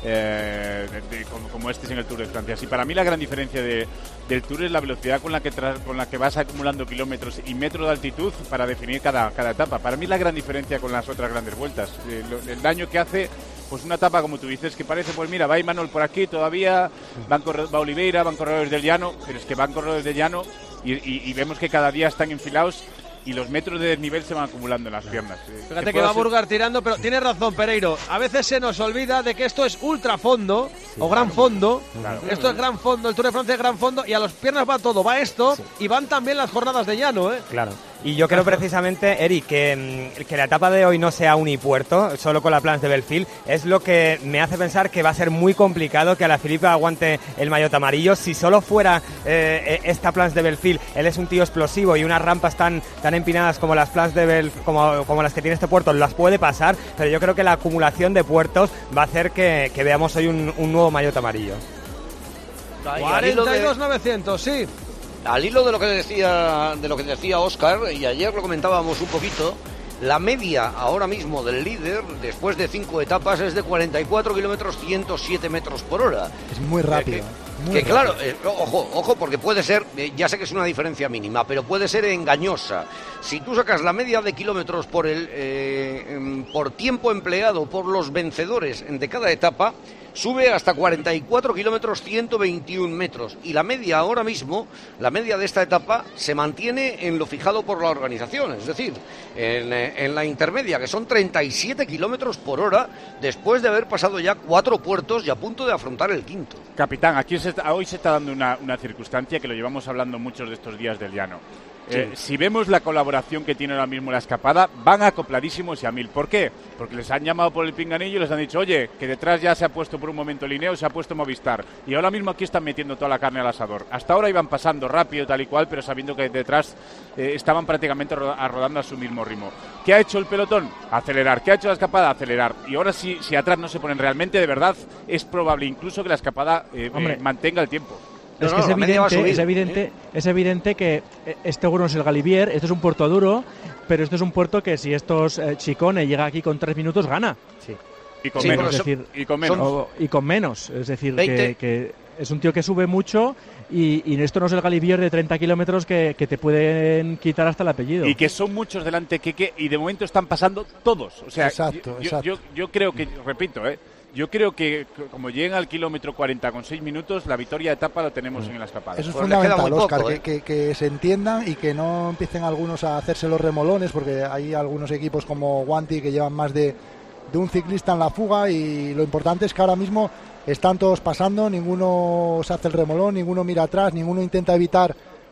Eh, de, de, como, como este es en el Tour de Francia. Sí, para mí la gran diferencia de, del Tour es la velocidad con la que tra- con la que vas acumulando kilómetros y metros de altitud para definir cada, cada etapa. Para mí es la gran diferencia con las otras grandes vueltas. Eh, lo, el daño que hace pues una etapa, como tú dices, que parece, pues mira, va Imanol por aquí todavía, van corre- va Oliveira, van corredores del llano, pero es que van corredores del llano y, y, y vemos que cada día están enfilados y los metros de desnivel se van acumulando en las piernas. Fíjate que va ser... Burgar tirando, pero tiene razón, Pereiro. A veces se nos olvida de que esto es ultra fondo, sí, o gran fondo. Claro. Esto es gran fondo, el Tour de Francia es gran fondo, y a las piernas va todo, va esto, sí. Y van también las jornadas de llano, ¿eh? Claro. Y yo creo precisamente, Eric, que, que la etapa de hoy no sea unipuerto, solo con la Plans de Belfield, es lo que me hace pensar que va a ser muy complicado que Alaphilippe aguante el maillot amarillo. Si solo fuera eh, esta Plans de Belfield, él es un tío explosivo y unas rampas tan, tan empinadas como las Plans de Bel, como, como las que tiene este puerto, las puede pasar, pero yo creo que la acumulación de puertos va a hacer que, que veamos hoy un, un nuevo maillot amarillo. cuarenta y dos novecientos, sí. Al hilo de lo que decía de lo que decía Óscar, y ayer lo comentábamos un poquito, la media ahora mismo del líder, después de cinco etapas, es de cuarenta y cuatro kilómetros, ciento siete metros por hora. Es muy rápido. Eh, que, muy que rápido. claro, eh, ojo, ojo, porque puede ser, eh, ya sé que es una diferencia mínima, pero puede ser engañosa. Si tú sacas la media de kilómetros por el eh, por tiempo empleado por los vencedores de cada etapa, sube hasta cuarenta y cuatro kilómetros, ciento veintiún metros. Y la media ahora mismo, la media de esta etapa, se mantiene en lo fijado por la organización. Es decir, en, en la intermedia, que son treinta y siete kilómetros por hora, después de haber pasado ya cuatro puertos y a punto de afrontar el quinto. Capitán, aquí se está, hoy se está dando una, una circunstancia que lo llevamos hablando muchos de estos días del llano. Sí. Eh, si vemos la colaboración que tiene ahora mismo la escapada, van acopladísimos y a mil. ¿Por qué? Porque les han llamado por el pinganillo y les han dicho, oye, que detrás ya se ha puesto por un momento Lineo, se ha puesto Movistar. Y ahora mismo aquí están metiendo toda la carne al asador. Hasta ahora iban pasando rápido, tal y cual, pero sabiendo que detrás eh, estaban prácticamente ro- rodando a su mismo ritmo. ¿Qué ha hecho el pelotón? Acelerar. ¿Qué ha hecho la escapada? Acelerar. Y ahora sí, si atrás no se ponen realmente, de verdad, es probable incluso que la escapada eh, eh, mantenga el tiempo. Es No, que no, es, evidente, subir, es, evidente, ¿eh? es evidente que este no es el Galibier, este es un puerto duro, pero este es un puerto que si estos eh, Chicone llega aquí con tres minutos, gana. Sí. Y con sí, menos. Es decir, y con menos. O, y con menos. Es decir, que, que es un tío que sube mucho y, y esto no es el Galibier de treinta kilómetros que, que te pueden quitar hasta el apellido. Y que son muchos delante, Keke, y de momento están pasando todos. O sea, exacto, yo, exacto. Yo, yo creo que, repito, ¿eh? Yo creo que como lleguen al kilómetro cuarenta con seis minutos, la victoria de etapa la tenemos en la escapada. Eso es Pues fundamental, Óscar, poco, que, ¿eh? que, que se entiendan y que no empiecen algunos a hacerse los remolones, porque hay algunos equipos como Guanti que llevan más de, de un ciclista en la fuga, y lo importante es que ahora mismo están todos pasando, ninguno se hace el remolón, ninguno mira atrás, ninguno intenta evitar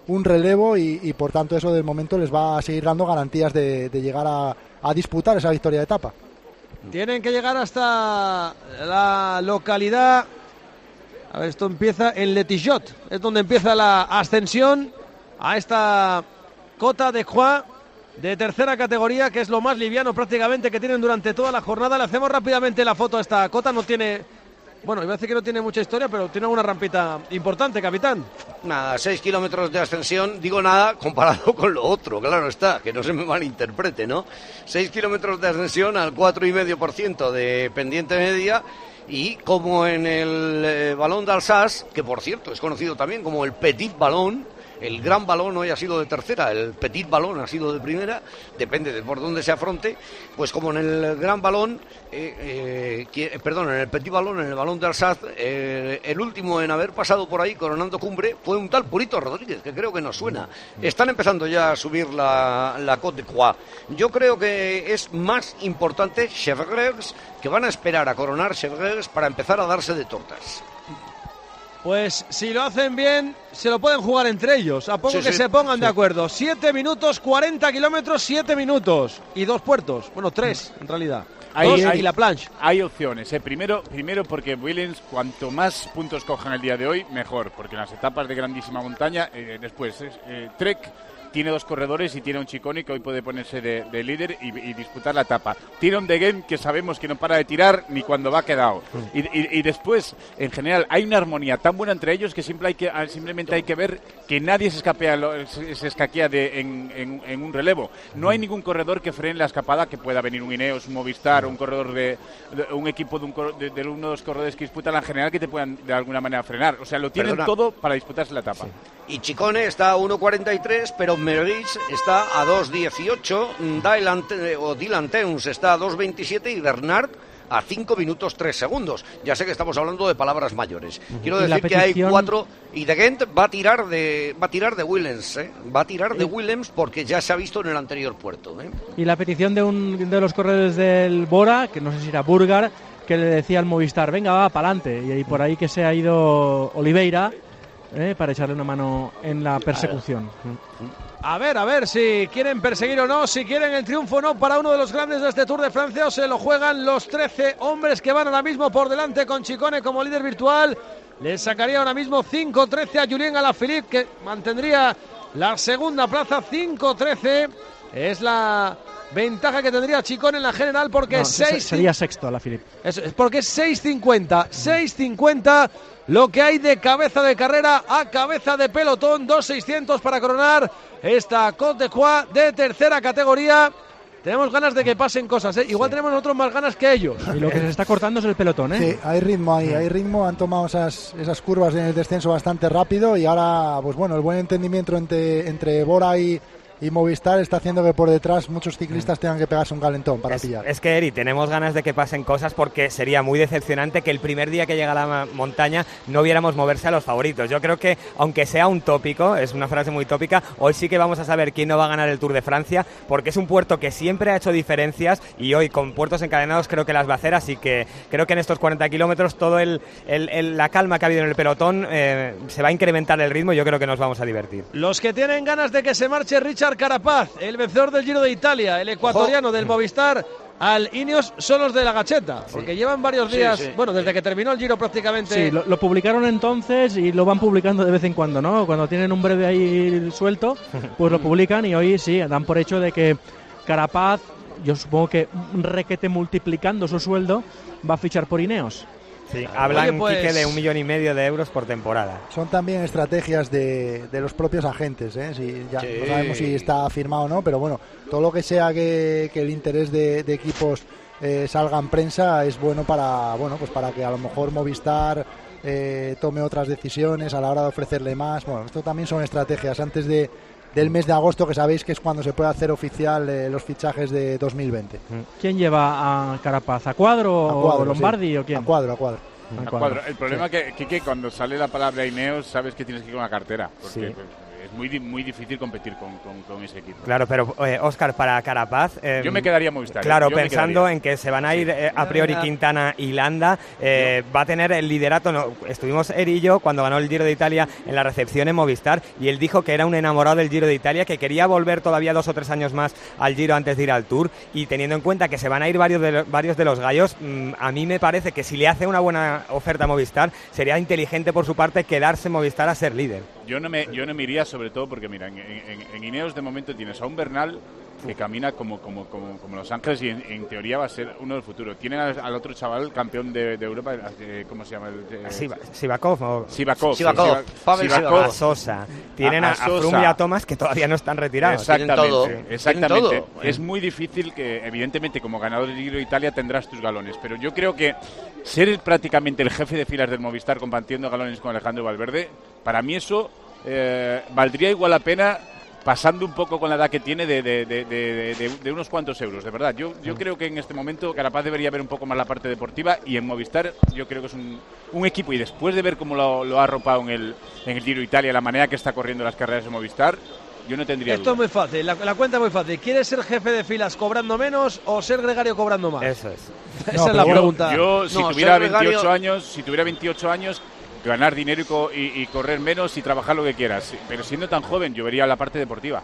un relevo y, y por tanto eso de momento les va a seguir dando garantías de, de llegar a, a disputar esa victoria de etapa. Tienen que llegar hasta la localidad, a ver, esto empieza en Le Tijot, es donde empieza la ascensión a esta Cota de Croix de tercera categoría, que es lo más liviano prácticamente que tienen durante toda la jornada. Le hacemos rápidamente la foto a esta cota, no tiene, bueno, iba a decir que no tiene mucha historia, pero tiene una rampita importante, capitán. Nada, seis kilómetros de ascensión, digo nada comparado con lo otro, claro está, que no se me malinterprete, ¿no? Seis kilómetros de ascensión al cuatro coma cinco por ciento de pendiente media. Y como en el eh, balón de Alsace, que por cierto es conocido también como el Petit Balón, el gran balón hoy ha sido de tercera, el petit balón ha sido de primera, depende de por dónde se afronte, pues como en el gran balón, eh, eh, que, perdón, en el petit balón, en el balón de Alsace, eh, el último en haber pasado por ahí coronando cumbre fue un tal Purito Rodríguez, que creo que nos suena. Están empezando ya a subir la, la Côte de Croix. Yo creo que es más importante Chevreuse, que van a esperar a coronar Chevreuse para empezar a darse de tortas. Pues si lo hacen bien, se lo pueden jugar entre ellos, a poco sí, que sí, se pongan sí. de acuerdo. siete minutos, cuarenta kilómetros, siete minutos. Y dos puertos, bueno, tres en realidad. Hay, dos hay, y la planche. Hay opciones, ¿eh? Primero, primero porque Willems, cuanto más puntos cojan el día de hoy, mejor. Porque en las etapas de grandísima montaña, eh, después, eh, Trek tiene dos corredores y tiene un Ciccone que hoy puede ponerse de, de líder y, y disputar la etapa. Tiene un Degen que sabemos que no para de tirar ni cuando va quedado. Y, y, y después, en general, hay una armonía tan buena entre ellos que, simple hay que simplemente hay que ver que nadie se escapea, se, se escaquea de, en, en, en un relevo. No hay ningún corredor que frene la escapada, que pueda venir un Ineos, un Movistar, un corredor de, de un equipo de, un, de, de uno de los corredores que disputan la general que te puedan de alguna manera frenar. O sea, lo tienen Perdona. todo para disputarse la etapa. Sí. Y Ciccone está a uno cuarenta y tres, pero Meurice está a dos dieciocho, Dylan, o Dylan Teuns está a dos veintisiete y Bernard a cinco minutos tres segundos. Ya sé que estamos hablando de palabras mayores. Quiero decir petición... que hay cuatro y De Gent va a tirar de va a tirar de Willems, ¿eh? va a tirar de Willems porque ya se ha visto en el anterior puerto. ¿eh? Y la petición de un de los corredores del Bora, que no sé si era Burgar, que le decía al Movistar, venga, va, para adelante. Y, y por ahí que se ha ido Oliveira, eh, para echarle una mano en la persecución. A ver, a ver si quieren perseguir o no, si quieren el triunfo o no para uno de los grandes de este Tour de Francia, o se lo juegan los trece hombres que van ahora mismo por delante con Ciccone como líder virtual. Le sacaría ahora mismo cinco trece a Julien Alaphilippe, que mantendría la segunda plaza. Cinco trece es la ventaja que tendría Ciccone en la general, porque no, es seis... sería sexto Alaphilippe. Eso es porque es seis cincuenta, seis cincuenta lo que hay de cabeza de carrera a cabeza de pelotón. Dos seiscientos para coronar esta Côte de Croix de tercera categoría. Tenemos ganas de que pasen cosas, ¿eh? Igual sí. tenemos nosotros más ganas que ellos. Y lo que se está cortando es el pelotón, ¿eh? Sí, hay ritmo ahí, hay ritmo. Han tomado esas, esas curvas en el descenso bastante rápido y ahora, pues bueno, el buen entendimiento entre, entre Bora y... y Movistar está haciendo que por detrás muchos ciclistas tengan que pegarse un calentón para es, pillar. Es que, Eri, tenemos ganas de que pasen cosas, porque sería muy decepcionante que el primer día que llega a la montaña no viéramos moverse a los favoritos. Yo creo que, aunque sea un tópico, es una frase muy tópica, hoy sí que vamos a saber quién no va a ganar el Tour de Francia, porque es un puerto que siempre ha hecho diferencias y hoy con puertos encadenados creo que las va a hacer, así que creo que en estos cuarenta kilómetros todo el, el, el, la calma que ha habido en el pelotón eh, se va a incrementar el ritmo y yo creo que nos vamos a divertir. Los que tienen ganas de que se marche Richard Carapaz, el vencedor del Giro de Italia, el ecuatoriano del Movistar al Ineos, son los de la Gacheta, porque sí. llevan varios días, sí, sí. bueno, desde que terminó el Giro prácticamente. Sí, lo, lo publicaron entonces y lo van publicando de vez en cuando, ¿no? Cuando tienen un breve ahí suelto, pues lo publican y hoy sí, dan por hecho de que Carapaz, yo supongo que requete multiplicando su sueldo, va a fichar por Ineos. Sí, hablan, Oye, pues... Quique, de un millón y medio de euros por temporada. Son también estrategias de, de los propios agentes, ¿eh? Si ya sí. no sabemos si está firmado o no, pero bueno, todo lo que sea que, que el interés de, de equipos eh, salga en prensa es bueno para, bueno, pues para que a lo mejor Movistar eh, tome otras decisiones a la hora de ofrecerle más. Bueno, esto también son estrategias antes de del mes de agosto, que sabéis que es cuando se puede hacer oficial eh, los fichajes de dos mil veinte. ¿Quién lleva a Carapaz? ¿A Cuadro, a cuadro o Lombardi sí. o quién? A Cuadro, a Cuadro. A cuadro. El problema sí. que, que, que cuando sale la palabra Ineos sabes que tienes que ir con la cartera, porque sí. es muy muy difícil competir con, con, con ese equipo. Claro, pero eh, Óscar, para Carapaz... Eh, yo me quedaría Movistar. Claro, yo pensando en que se van a ir eh, a priori Quintana y Landa, eh, va a tener el liderato. No, estuvimos él y yo cuando ganó el Giro de Italia en la recepción en Movistar, y él dijo que era un enamorado del Giro de Italia, que quería volver todavía dos o tres años más al Giro antes de ir al Tour, y teniendo en cuenta que se van a ir varios de, varios de los gallos, mmm, a mí me parece que si le hace una buena oferta a Movistar, sería inteligente por su parte quedarse en Movistar a ser líder. Yo no me, yo no me iría, sobre todo porque, mira, en, en, en Ineos de momento tienes a un Bernal que camina como, como, como, como Los Ángeles y en, en teoría va a ser uno del futuro. Tienen al, al otro chaval, campeón de, de Europa, eh, ¿cómo se llama? Eh, Sivakov. O... Sivakov. Sivakov. Pavel Sivakov. A Sosa. Tienen a, a, a Sosa. Froome y a Thomas, que todavía no están retirados. Exactamente. Todo. Exactamente. Todo. Es muy difícil que, evidentemente, como ganador del Giro de Italia tendrás tus galones, pero yo creo que ser prácticamente el jefe de filas del Movistar compartiendo galones con Alejandro Valverde, para mí eso eh, valdría igual la pena, pasando un poco con la edad que tiene de, de, de, de, de, de unos cuantos euros, de verdad. Yo, yo creo que en este momento Carapaz debería ver un poco más la parte deportiva, y en Movistar yo creo que es un, un equipo, y después de ver cómo lo, lo ha arropado en el, en el Giro de Italia, la manera que está corriendo las carreras de Movistar, yo no tendría Esto duda. es muy fácil, la, la cuenta es muy fácil. ¿Quieres ser jefe de filas cobrando menos o ser gregario cobrando más? Eso es. Esa no, es la pregunta. Yo, si no, tuviera veintiocho gregario... años, si tuviera veintiocho años, ganar dinero y, co y, y correr menos y trabajar lo que quieras. Pero siendo tan joven, yo vería la parte deportiva.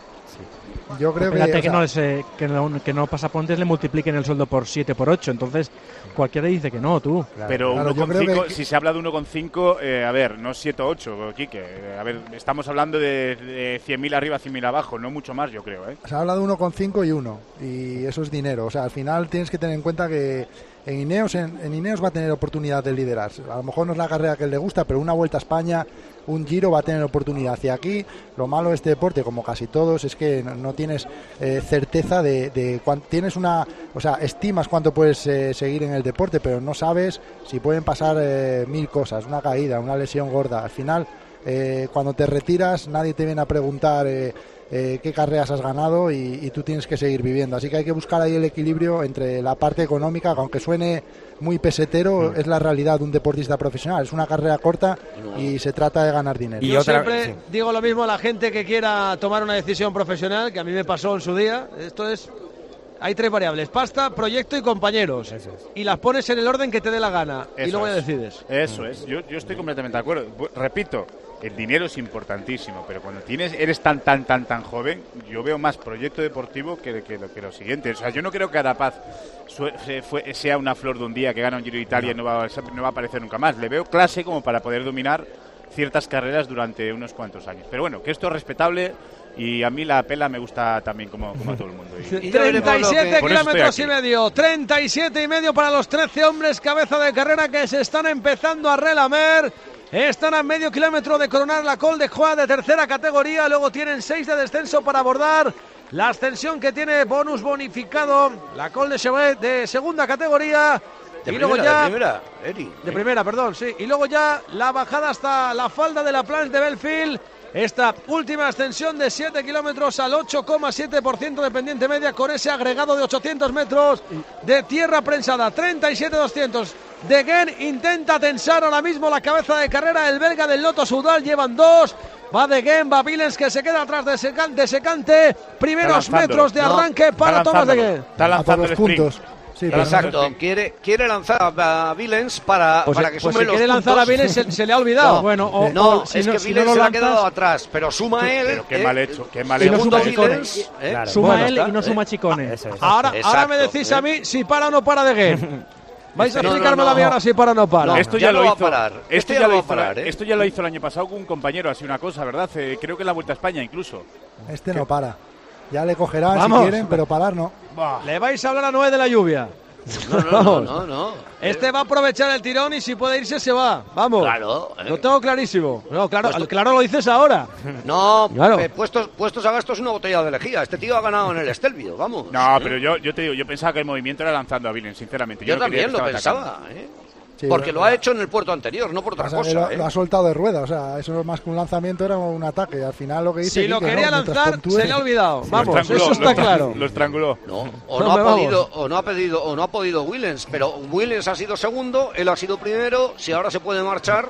Yo creo Espérate que, que, o sea, no les, eh, que, no, que no pasapontes le multipliquen el sueldo por siete, por ocho. Entonces, cualquiera dice que no, tú. Claro. Pero Claro, uno yo creo cinco, que- si se habla de uno coma cinco, eh, a ver, no siete o ocho, Quique. Eh, a ver, estamos hablando de, de cien mil arriba, cien mil abajo, no mucho más, yo creo. ¿eh? se habla de uno coma cinco y uno, y eso es dinero. O sea, al final tienes que tener en cuenta que en Ineos, en, en Ineos va a tener oportunidad de liderar. A lo mejor no es la carrera que le gusta, pero una Vuelta a España, un Giro, va a tener oportunidad. Y aquí lo malo de este deporte, como casi todos, es que no, no tienes eh, certeza de, de cuán, tienes una, o sea, estimas cuánto puedes eh, seguir en el deporte, pero no sabes si pueden pasar eh, mil cosas, una caída, una lesión gorda. Al final, eh, cuando te retiras, nadie te viene a preguntar eh, eh, qué carreras has ganado, y, y tú tienes que seguir viviendo. Así que hay que buscar ahí el equilibrio entre la parte económica, que aunque suene muy pesetero, es la realidad de un deportista profesional. Es una carrera corta y se trata de ganar dinero. Yo siempre digo lo mismo a la gente que quiera tomar una decisión profesional, que a mí me pasó en su día. Esto es... Hay tres variables: pasta, proyecto y compañeros. Eso es. Y las pones en el orden que te dé la gana. Eso y luego ya es. decides. Eso es, yo, yo estoy completamente de acuerdo. Bu- Repito, el dinero es importantísimo, pero cuando tienes eres tan, tan, tan, tan joven, yo veo más proyecto deportivo que, que, lo, que lo siguiente. O sea, yo no creo que Carapaz sue- se fue- sea una flor de un día que gana un Giro de Italia y no va, a- no va a aparecer nunca más. Le veo clase como para poder dominar ciertas carreras durante unos cuantos años. Pero bueno, que esto es respetable, y a mí la pela me gusta también como, como a todo el mundo. Y- treinta y siete Por eso estoy kilómetros y aquí. medio, treinta y siete y medio para los trece hombres cabeza de carrera que se están empezando a relamer. Están a medio kilómetro de coronar la Col de Joie de tercera categoría, luego tienen seis de descenso para abordar la ascensión que tiene bonus bonificado, la Col de Chevret de segunda categoría. De y luego primera, ya de primera, Eri. de primera, perdón, sí. Y luego ya la bajada hasta la falda de la Planche de Belfield. Esta última ascensión de siete kilómetros al ocho coma siete por ciento de pendiente media, con ese agregado de ochocientos metros de tierra prensada. treinta y siete doscientos. De Gen intenta tensar ahora mismo la cabeza de carrera. El belga del Lotto Soudal llevan dos. Va De Gen, va Vilens, que se queda atrás de Secante. De Secante. Primeros lanzándolo. metros de No, arranque está para Thomas De lanzándolo. Gen. Está lanzando el sprint. puntos. Sí, pero Exacto, quiere, quiere lanzar a Vilens para, Pues, para que pues sume si los quiere lanzar puntos. a Vilens, se, se le ha olvidado. No, bueno, o, no, o si es no, que si Vilens no lo se le ha lanzas, quedado atrás, pero suma él. Pero qué eh, mal hecho, qué mal y no hecho. suma segundo chicones. Vilens, eh, Claro. Suma bueno, él está, y no eh. suma chicones. Eso es. Ahora, ahora Exacto, me decís ¿eh? a mí si para o no para De Gen. Vais a No, no, explicármelo no, a mí no. ahora si para o no para. No, Esto ya ya, no lo va a hizo, parar. Esto Este ya ya lo no va a hizo, parar, ¿eh? esto ya lo hizo el año pasado con un compañero, así una cosa, ¿verdad? Eh, creo que en la Vuelta a España incluso. este no para. Ya le cogerán Vamos. si quieren, pero parar no. Le vais a hablar a Noé de la lluvia. No, no, no, Vamos. no, no. Este va a aprovechar el tirón y si puede irse se va. Vamos. Claro. eh. Lo tengo clarísimo. No, claro, Puesto- claro lo dices ahora. No, Claro. eh, puestos, puestos a gastos una botella de lejía. Este tío ha ganado en el Estelvio, vamos. No, ¿eh? pero yo, yo te digo, yo pensaba que el movimiento era lanzando a Vilens, sinceramente. Yo no quería también lo que estaba pensaba, atacando. ¿eh? Sí, Porque pero- lo ha hecho en el puerto anterior, no por otra Pasa que cosa. lo, ¿eh? lo ha soltado de rueda, o sea, eso más que un lanzamiento era un ataque. Al final lo que dice Si lo Quique, quería ¿no? Mientras lanzar, puntúe- se le ha olvidado. Lo Vamos, estranguló, eso lo está estra- claro. Lo estranguló. No, o No, no, ha me vamos. podido, o no ha pedido, o no ha podido Willens, pero Willens ha sido segundo, él ha sido primero. Si ahora se puede marchar,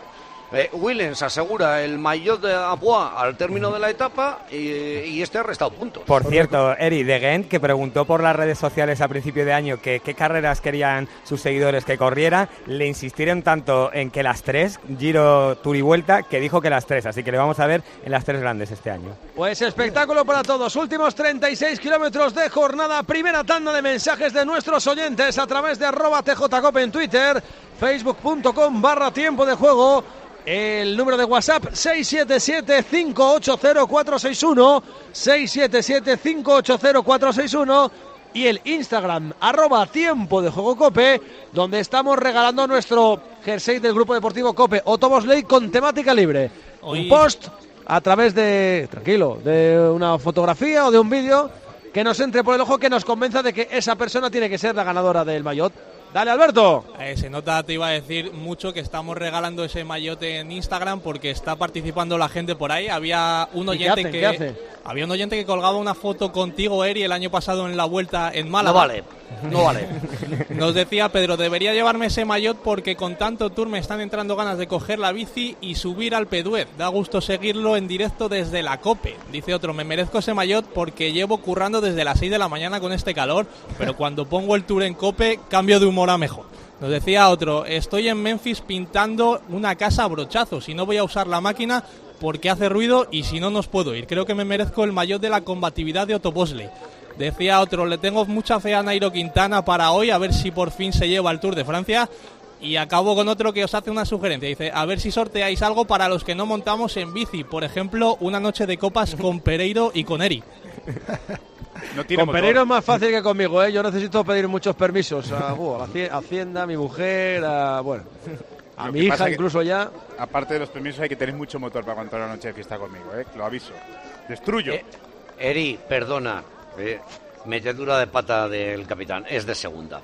Eh, Willems asegura el maillot de Abois al término de la etapa y, y este ha restado puntos. Por cierto, Eri de Gent, que preguntó por las redes sociales a principio de año que qué carreras querían sus seguidores que corriera, le insistieron tanto en que las tres, Giro, Tour y Vuelta, que dijo que las tres, así que le vamos a ver en las tres grandes este año. Pues espectáculo para todos, últimos treinta y seis kilómetros de jornada, primera tanda de mensajes de nuestros oyentes a través de arroba tjcope en Twitter, facebook punto com barra tiempo de juego. El número de WhatsApp seis siete siete, cinco ocho cero, cuatro seis uno, seis siete siete, cinco ocho cero, cuatro seis uno y el Instagram arroba tiempo de juego Cope, donde estamos regalando nuestro jersey del Grupo Deportivo Cope Autobosley con temática libre. Hoy... Un post a través de, tranquilo, de una fotografía o de un vídeo que nos entre por el ojo, que nos convenza de que esa persona tiene que ser la ganadora del maillot. Dale, Alberto. Eh, se nota, te iba a decir mucho, que estamos regalando ese maillot en Instagram porque está participando la gente por ahí. Había un oyente hacen, que había un oyente que colgaba una foto contigo, Eri, el año pasado en la Vuelta en Málaga. No vale, no vale. Nos decía Pedro, debería llevarme ese maillot porque con tanto tour me están entrando ganas de coger la bici y subir al Peduez. Da gusto seguirlo en directo desde la Cope. Dice otro, me merezco ese maillot porque llevo currando desde las seis de la mañana con este calor, pero cuando pongo el tour en Cope cambio de humor a mejor. Nos decía otro, estoy en Memphis pintando una casa a brochazos y no voy a usar la máquina porque hace ruido y si no nos puedo ir. Creo que me merezco el maillot de la combatividad de Otto Bosley. Decía otro, le tengo mucha fe a Nairo Quintana para hoy, a ver si por fin se lleva el Tour de Francia. Y acabo con otro que os hace una sugerencia. Dice, a ver si sorteáis algo para los que no montamos en bici. Por ejemplo, una noche de copas con Pereiro y con Eri. No tiene con motor. Pereiro es más fácil que conmigo, ¿eh? Yo necesito pedir muchos permisos a, uh, a la Hacienda, a mi mujer, a, bueno, a Lo mi hija incluso ya. Aparte de los permisos hay que tener mucho motor para aguantar la noche de fiesta conmigo, ¿eh? Lo aviso. Destruyo. Eh, Eri, perdona. Eh, metedura de pata del capitán. Es de segunda.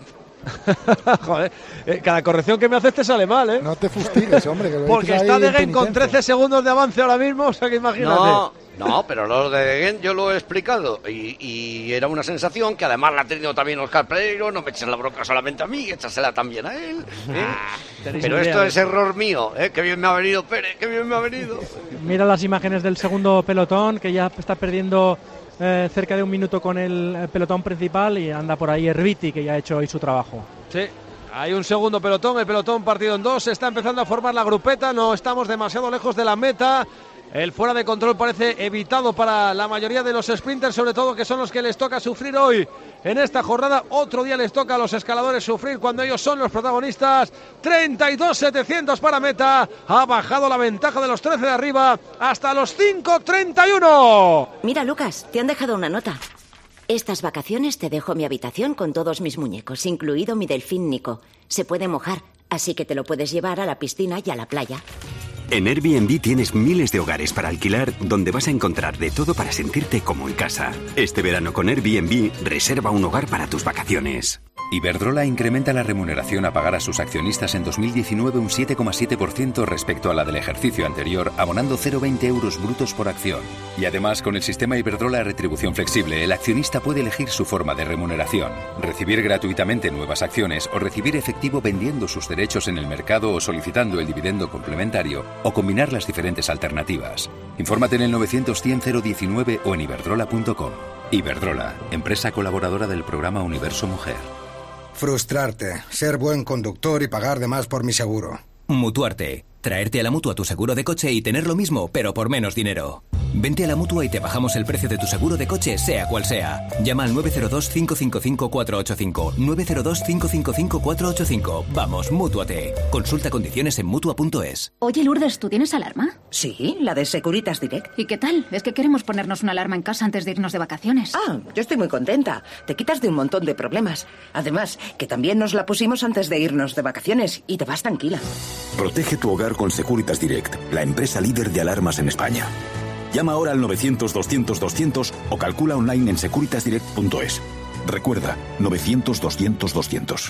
Joder, eh, cada corrección que me haces te sale mal, ¿eh? No te fustigues, hombre. Que lo Porque está De Gent con trece segundos de avance ahora mismo, o sea que imagínate. No, no, pero lo de De Gent yo lo he explicado y, y era una sensación que además la ha tenido también Oscar Pereiro. No me echen la bronca solamente a mí, échasela también a él, ¿eh? Ah, pero esto idea, es error mío, ¿eh? Qué bien me ha venido Pérez, qué bien me ha venido. Mira las imágenes del segundo pelotón, que ya está perdiendo Eh, cerca de un minuto con el, el pelotón principal y anda por ahí Erviti, que ya ha hecho hoy su trabajo. Sí, hay un segundo pelotón, el pelotón partido en dos, se está empezando a formar la grupeta, no estamos demasiado lejos de la meta. El fuera de control parece evitado para la mayoría de los sprinters, sobre todo que son los que les toca sufrir hoy en esta jornada. Otro día les toca a los escaladores sufrir cuando ellos son los protagonistas. treinta y dos setecientos para meta. Ha bajado la ventaja de los trece de arriba hasta los cinco treinta y uno. Mira, Lucas, te han dejado una nota. Estas vacaciones te dejo mi habitación con todos mis muñecos, incluido mi delfín Nico. Se puede mojar, así que te lo puedes llevar a la piscina y a la playa. En Airbnb tienes miles de hogares para alquilar donde vas a encontrar de todo para sentirte como en casa. Este verano con Airbnb, reserva un hogar para tus vacaciones. Iberdrola incrementa la remuneración a pagar a sus accionistas en dos mil diecinueve un siete coma siete por ciento respecto a la del ejercicio anterior, abonando cero coma veinte euros brutos por acción. Y además, con el sistema Iberdrola Retribución Flexible, el accionista puede elegir su forma de remuneración, recibir gratuitamente nuevas acciones o recibir efectivo vendiendo sus derechos en el mercado o solicitando el dividendo complementario, o combinar las diferentes alternativas. Infórmate en el novecientos cien cero diecinueve o en iberdrola punto com. Iberdrola, empresa colaboradora del programa Universo Mujer. Frustrarte, ser buen conductor y pagar de más por mi seguro. Mutuarte. Traerte a la Mutua tu seguro de coche y tener lo mismo, pero por menos dinero. Vente a la Mutua y te bajamos el precio de tu seguro de coche, sea cual sea. Llama al nueve cero dos, cinco cinco cinco, cuatro ocho cinco. nueve cero dos, cinco cinco cinco, cuatro ocho cinco. Vamos, Mútuate. Consulta condiciones en Mutua punto es. Oye, Lourdes, ¿tú tienes alarma? Sí, la de Securitas Direct. ¿Y qué tal? Es que queremos ponernos una alarma en casa antes de irnos de vacaciones. Ah, yo estoy muy contenta. Te quitas de un montón de problemas. Además, que también nos la pusimos antes de irnos de vacaciones y te vas tranquila. Protege tu hogar con Securitas Direct, la empresa líder de alarmas en España. Llama ahora al novecientos, doscientos, doscientos o calcula online en securitas direct punto es. Recuerda, novecientos, doscientos, doscientos.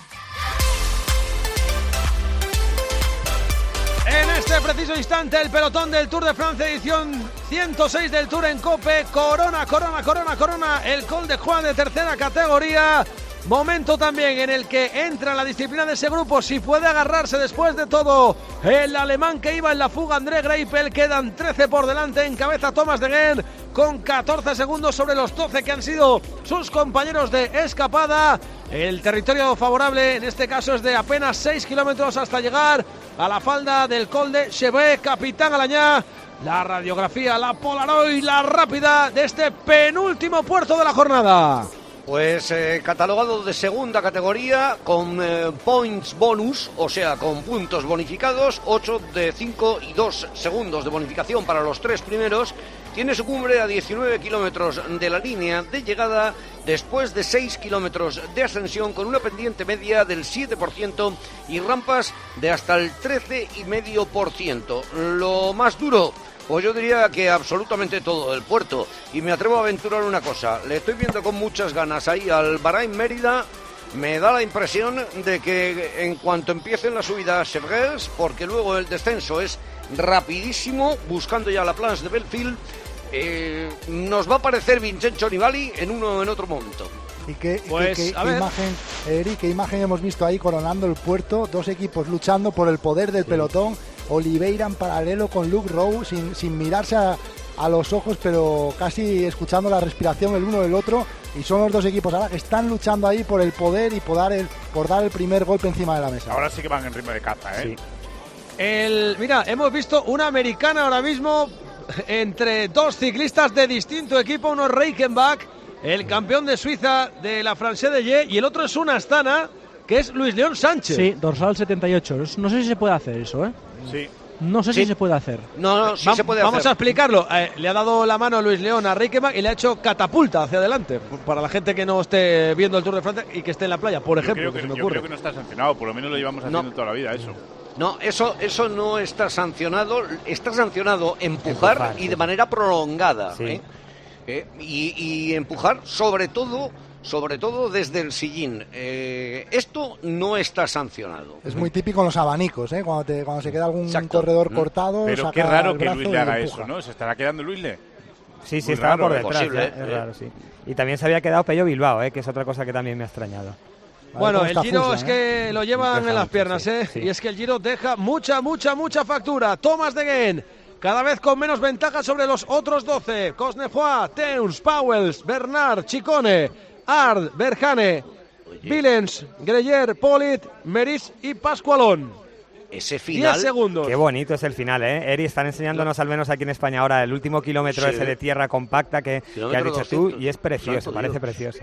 En este preciso instante, el pelotón del Tour de Francia, edición ciento seis del Tour en Cope. Corona, corona, corona, corona. El Col de Juan de tercera categoría. Momento también en el que entra en la disciplina de ese grupo, si puede agarrarse después de todo el alemán que iba en la fuga, André Greipel. Quedan trece por delante, en cabeza Thomas de Gendt con catorce segundos sobre los doce que han sido sus compañeros de escapada. El territorio favorable en este caso es de apenas seis kilómetros hasta llegar a la falda del Col de Chevet. Capitán Alañá, la radiografía, la Polaroid, la rápida de este penúltimo puerto de la jornada. Pues eh, catalogado de segunda categoría con eh, points bonus, o sea, con puntos bonificados, ocho de cinco y dos segundos de bonificación para los tres primeros. Tiene su cumbre a diecinueve kilómetros de la línea de llegada después de seis kilómetros de ascensión con una pendiente media del siete por ciento y rampas de hasta el trece coma cinco por ciento. Lo más duro, pues yo diría que absolutamente todo el puerto. Y me atrevo a aventurar una cosa, le estoy viendo con muchas ganas ahí al Bahrain Mérida. Me da la impresión de que en cuanto empiecen las subidas a Chevreuse, porque luego el descenso es rapidísimo, buscando ya la Planche de Belfield, eh, nos va a aparecer Vincenzo Nibali en uno o en otro momento. ¿Y qué, pues, qué, qué, a qué ver. imagen, Eric, qué imagen hemos visto ahí coronando el puerto? Dos equipos luchando por el poder del sí. pelotón. Oliveira en paralelo con Luke Rowe, sin, sin mirarse a, a los ojos, pero casi escuchando la respiración el uno del otro. Y son los dos equipos ahora que están luchando ahí por el poder y por dar el, por dar el primer golpe encima de la mesa. Ahora sí que van en ritmo de caza, ¿eh? Sí. El, mira, hemos visto una americana ahora mismo entre dos ciclistas de distinto equipo, uno es Reichenbach, el campeón de Suiza de la Française de Ye, y el otro es una Astana, que es Luis León Sánchez. Sí, dorsal setenta y ocho. No sé si se puede hacer eso, ¿eh? Sí. No sé sí. si se puede hacer. No, no, sí Va- se puede Vamos hacer. a explicarlo. Eh, le ha dado la mano Luis León a Reichenbach y le ha hecho catapulta hacia adelante. Para la gente que no esté viendo el Tour de Francia y que esté en la playa, por Yo ejemplo, creo que que, se me yo ocurre. creo que no está sancionado, por lo menos lo llevamos haciendo No. toda la vida, eso. No, eso, eso no está sancionado. Está sancionado empujar, Empujar, y sí. de manera prolongada. Sí. ¿eh? Eh, y, y empujar sobre todo, sobre todo desde el sillín. Eh, esto no está sancionado. Es muy típico en los abanicos, ¿eh? Cuando, te, cuando se queda algún Exacto. corredor Mm. cortado. Pero saca qué raro el que brazo Luis y le haga empuja. eso, ¿no? ¿Se estará quedando Luis Le? Sí, sí, Muy estaba raro, por ¿eh? detrás. Posible, ¿eh? Es ¿eh? raro, sí. Y también se había quedado Pello Bilbao, ¿eh? Que es otra cosa que también me ha extrañado. Bueno, cómo el está Giro Fusa, es ¿eh? que lo llevan Deja en las mucho, piernas, sí, ¿eh? sí. Y es que el Giro deja mucha, mucha, mucha factura. Thomas de Gendt, cada vez con menos ventaja sobre los otros doce. Cosnefroid, Teuns, Pauwels, Bernard, Chicone, Ard, Berjane, Villens, Greyer, Polit, Meris y Pascualón. Ese diez final. segundos. Qué bonito es el final, ¿eh? Eri, están enseñándonos al menos aquí en España ahora el último kilómetro Sí. ese de tierra compacta que, que has Kilómetro dicho tú doscientos. y es precioso, Santo parece Dios. precioso.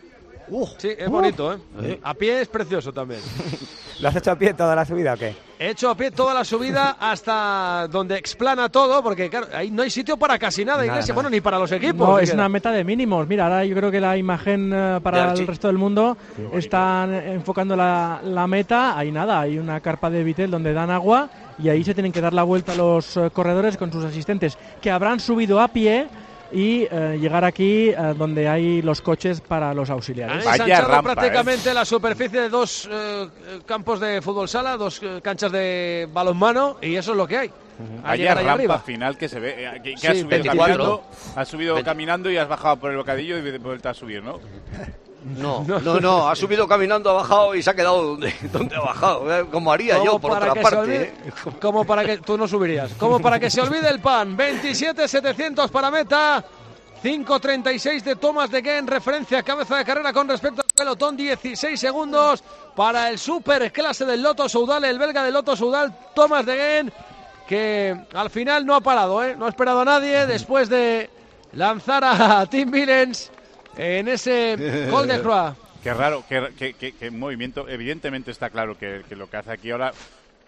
Sí, es bonito, ¿eh? A pie es precioso también. ¿Lo has hecho a pie toda la subida o qué? He hecho a pie toda la subida hasta donde explana todo, porque claro, ahí no hay sitio para casi nada, Nada, Iglesia, nada. bueno, ni para los equipos. No, ni es que- una meta de mínimos. Mira, ahora yo creo que la imagen eh, De para Archie. el resto del mundo están enfocando la, la meta. Ahí nada, hay una carpa de Vitel donde dan agua y ahí se tienen que dar la vuelta los eh, corredores con sus asistentes, que habrán subido a pie y eh, llegar aquí eh, donde hay los coches para los Han auxiliares. Vaya ensanchado rampa, prácticamente la superficie de dos eh, campos de fútbol sala, dos eh, canchas de balonmano, y eso es lo que hay. A Vaya llegar ahí rampa arriba. final que se ve, eh, que, que Sí, has subido veinticuatro. caminando, has subido veinte. caminando y has bajado por el bocadillo y de vuelta a subir, ¿no? No, no, no, ha subido caminando, ha bajado y se ha quedado donde, donde ha bajado, eh, como haría Como yo por para otra que se parte. olvide- eh. Como para que tú no subirías. Como para que se olvide el pan. veintisiete setecientos para meta. cinco treinta y seis de Thomas de Gendt, referencia a cabeza de carrera con respecto al pelotón. dieciséis segundos para el superclase del Lotto Soudal, el belga del Lotto Soudal, Thomas de Gendt, que al final no ha parado, ¿eh? No ha esperado a nadie después de lanzar a Tim Villens en ese Col de Croix. Qué raro, qué, qué, qué- qué movimiento. Evidentemente está claro que, que lo que hace aquí ahora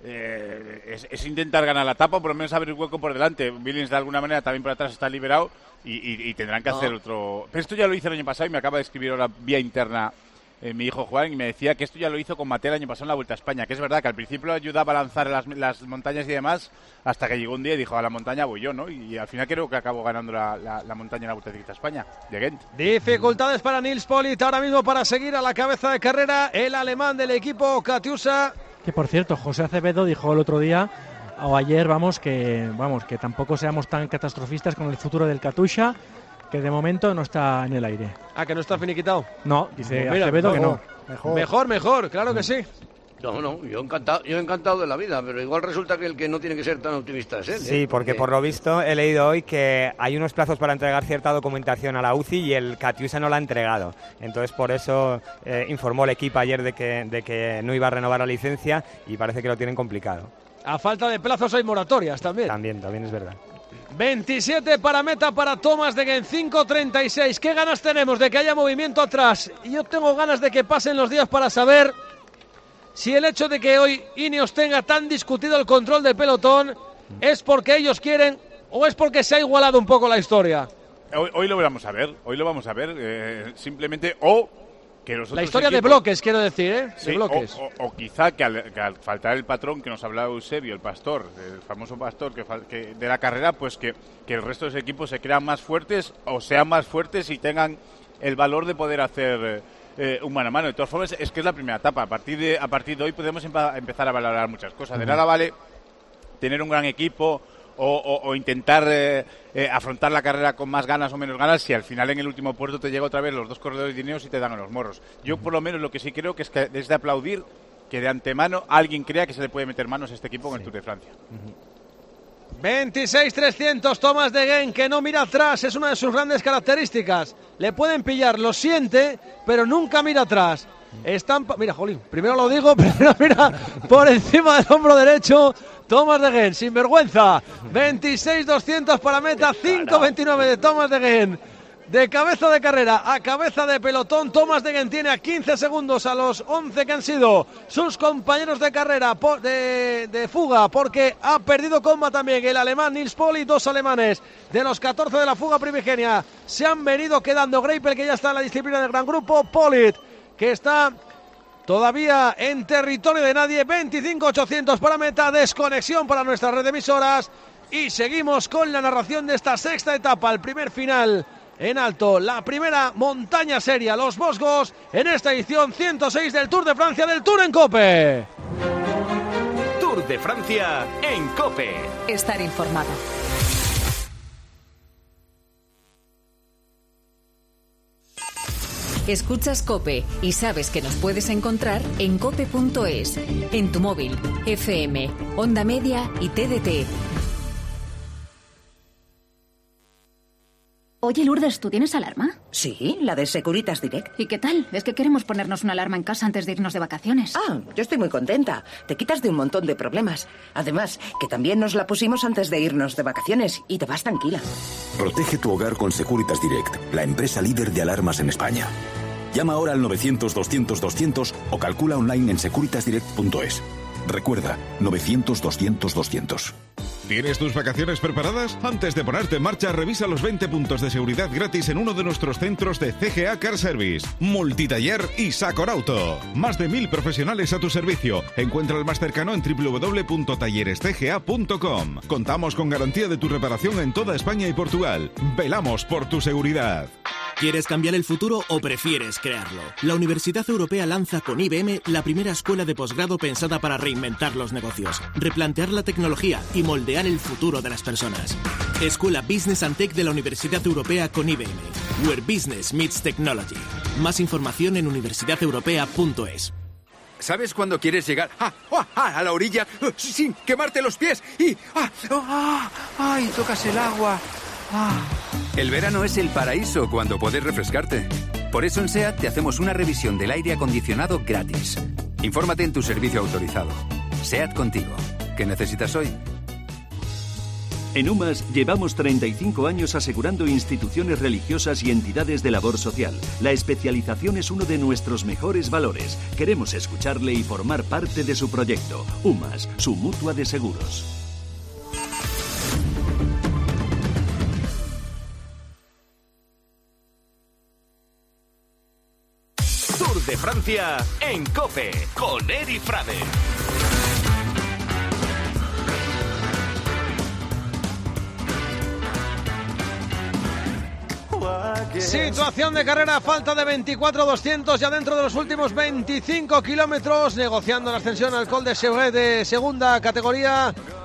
eh, es, es intentar ganar la etapa, o por lo menos abrir hueco por delante. Billings de alguna manera también por atrás está liberado y, y- y tendrán que No. hacer otro. Pero esto ya lo hice el año pasado y me acaba de escribir ahora vía interna eh, mi hijo Juan y me decía que esto ya lo hizo con Mateo el año pasado en la Vuelta a España, que es verdad que al principio lo ayudaba a lanzar las, las montañas y demás, hasta que llegó un día y dijo a la montaña voy yo, ¿no? Y, al final creo que acabó ganando la, la- la montaña en la Vuelta Ciclista a España, de Gent. Dificultades para Nils Polit ahora mismo para seguir a la cabeza de carrera el alemán del equipo Katusha. Que por cierto, José Acevedo dijo el otro día o ayer, vamos, que vamos que tampoco seamos tan catastrofistas con el futuro del Katusha, que de momento no está en el aire. Ah, que no está finiquitado. No, dice Mira, Acevedo que no. Mejor, mejor, mejor claro que sí. No, no, yo encantado, yo encantado de la vida, pero igual resulta que el que no tiene que ser tan optimista es él. Sí, ¿eh? porque por lo visto he leído hoy que hay unos plazos para entregar cierta documentación a la U C I y el Catiusa no la ha entregado. Entonces por eso eh, informó el equipo ayer de que, de que no iba a renovar la licencia y parece que lo tienen complicado. A falta de plazos hay moratorias también. También, también es verdad. veintisiete para meta para Thomas de Gendt, cinco treinta y seis. ¿Qué ganas tenemos de que haya movimiento atrás? Yo tengo ganas de que pasen los días para saber si el hecho de que hoy Ineos tenga tan discutido el control del pelotón es porque ellos quieren o es porque se ha igualado un poco la historia. Hoy, hoy lo vamos a ver, hoy lo vamos a ver, eh, simplemente o que los otros la historia equipos, de bloques, quiero decir, ¿eh? Sí, de bloques. O, o, o quizá que al, que al faltar el patrón que nos hablaba Eusebio, el pastor, el famoso pastor que, que de la carrera, pues que, que el resto de los equipos se crean más fuertes o sean más fuertes y tengan el valor de poder hacer eh, un mano a mano. De todas formas, es que es la primera etapa. A partir de, a partir de hoy podemos empa- empezar a valorar muchas cosas. De nada vale tener un gran equipo o, o, o intentar eh, eh, afrontar la carrera con más ganas o menos ganas si al final en el último puerto te llega otra vez los dos corredores de Ineos y te dan a los morros. Yo por lo menos lo que sí creo que es que es de aplaudir que de antemano alguien crea que se le puede meter manos a este equipo en sí. el Tour de Francia. Uh-huh. veintiséis trescientos Thomas de Gendt, que no mira atrás, es una de sus grandes características. Le pueden pillar, lo siente, pero nunca mira atrás. Están, mira, jolín, primero lo digo, primero mira por encima del hombro derecho Thomas de Gendt, sin vergüenza. veintiséis doscientos para meta, cinco veintinueve de Thomas de Gendt. De cabeza de carrera a cabeza de pelotón, Thomas de Gendt tiene a quince segundos a los once que han sido sus compañeros de carrera por, de, de fuga, porque ha perdido comba también el alemán Nils Poli, dos alemanes de los catorce de la fuga primigenia se han venido quedando. Greipel, que ya está en la disciplina del gran grupo, Polit, que está todavía en territorio de nadie. Veinticinco ochocientos para meta, desconexión para nuestra red de emisoras y seguimos con la narración de esta sexta etapa, el primer final en alto, la primera montaña seria, los Vosgos, en esta edición ciento seis del Tour de Francia, del Tour en COPE. Tour de Francia en COPE. Estar informado. Escuchas COPE y sabes que nos puedes encontrar en cope punto es, en tu móvil, F M, Onda Media y T D T. Oye, Lourdes, ¿tú tienes alarma? Sí, la de Securitas Direct. ¿Y qué tal? Es que queremos ponernos una alarma en casa antes de irnos de vacaciones. Ah, yo estoy muy contenta. Te quitas de un montón de problemas. Además, que también nos la pusimos antes de irnos de vacaciones y te vas tranquila. Protege tu hogar con Securitas Direct, la empresa líder de alarmas en España. Llama ahora al novecientos doscientos doscientos o calcula online en securitas direct punto es. Recuerda, novecientos doscientos doscientos. ¿Tienes tus vacaciones preparadas? Antes de ponerte en marcha, revisa los veinte puntos de seguridad gratis en uno de nuestros centros de C G A Car Service, Multitaller y Sacorauto. Más de mil profesionales a tu servicio. Encuentra el más cercano en doble u doble u doble u punto talleres c g a punto com. Contamos con garantía de tu reparación en toda España y Portugal. Velamos por tu seguridad. ¿Quieres cambiar el futuro o prefieres crearlo? La Universidad Europea lanza con I B M la primera escuela de posgrado pensada para reinventar los negocios, replantear la tecnología y moldear el futuro de las personas. Escuela Business and Tech de la Universidad Europea con I B M. Where Business Meets Technology. Más información en universidad europea punto es. ¿Sabes cuándo quieres llegar ah, ah, a la orilla sin quemarte los pies? Y ah, ah, ah, y tocas el agua. Ah. El verano es el paraíso cuando puedes refrescarte. Por eso en SEAT te hacemos una revisión del aire acondicionado gratis. Infórmate en tu servicio autorizado. SEAT contigo. ¿Qué necesitas hoy? En UMAS llevamos treinta y cinco años asegurando instituciones religiosas y entidades de labor social. La especialización es uno de nuestros mejores valores. Queremos escucharle y formar parte de su proyecto. UMAS, su mutua de seguros. Tour de Francia en COPE con Eri Frade. Situación de carrera, falta de veinticuatro doscientos ya dentro de los últimos veinticinco kilómetros, negociando la ascensión al Col de Chevret de segunda categoría.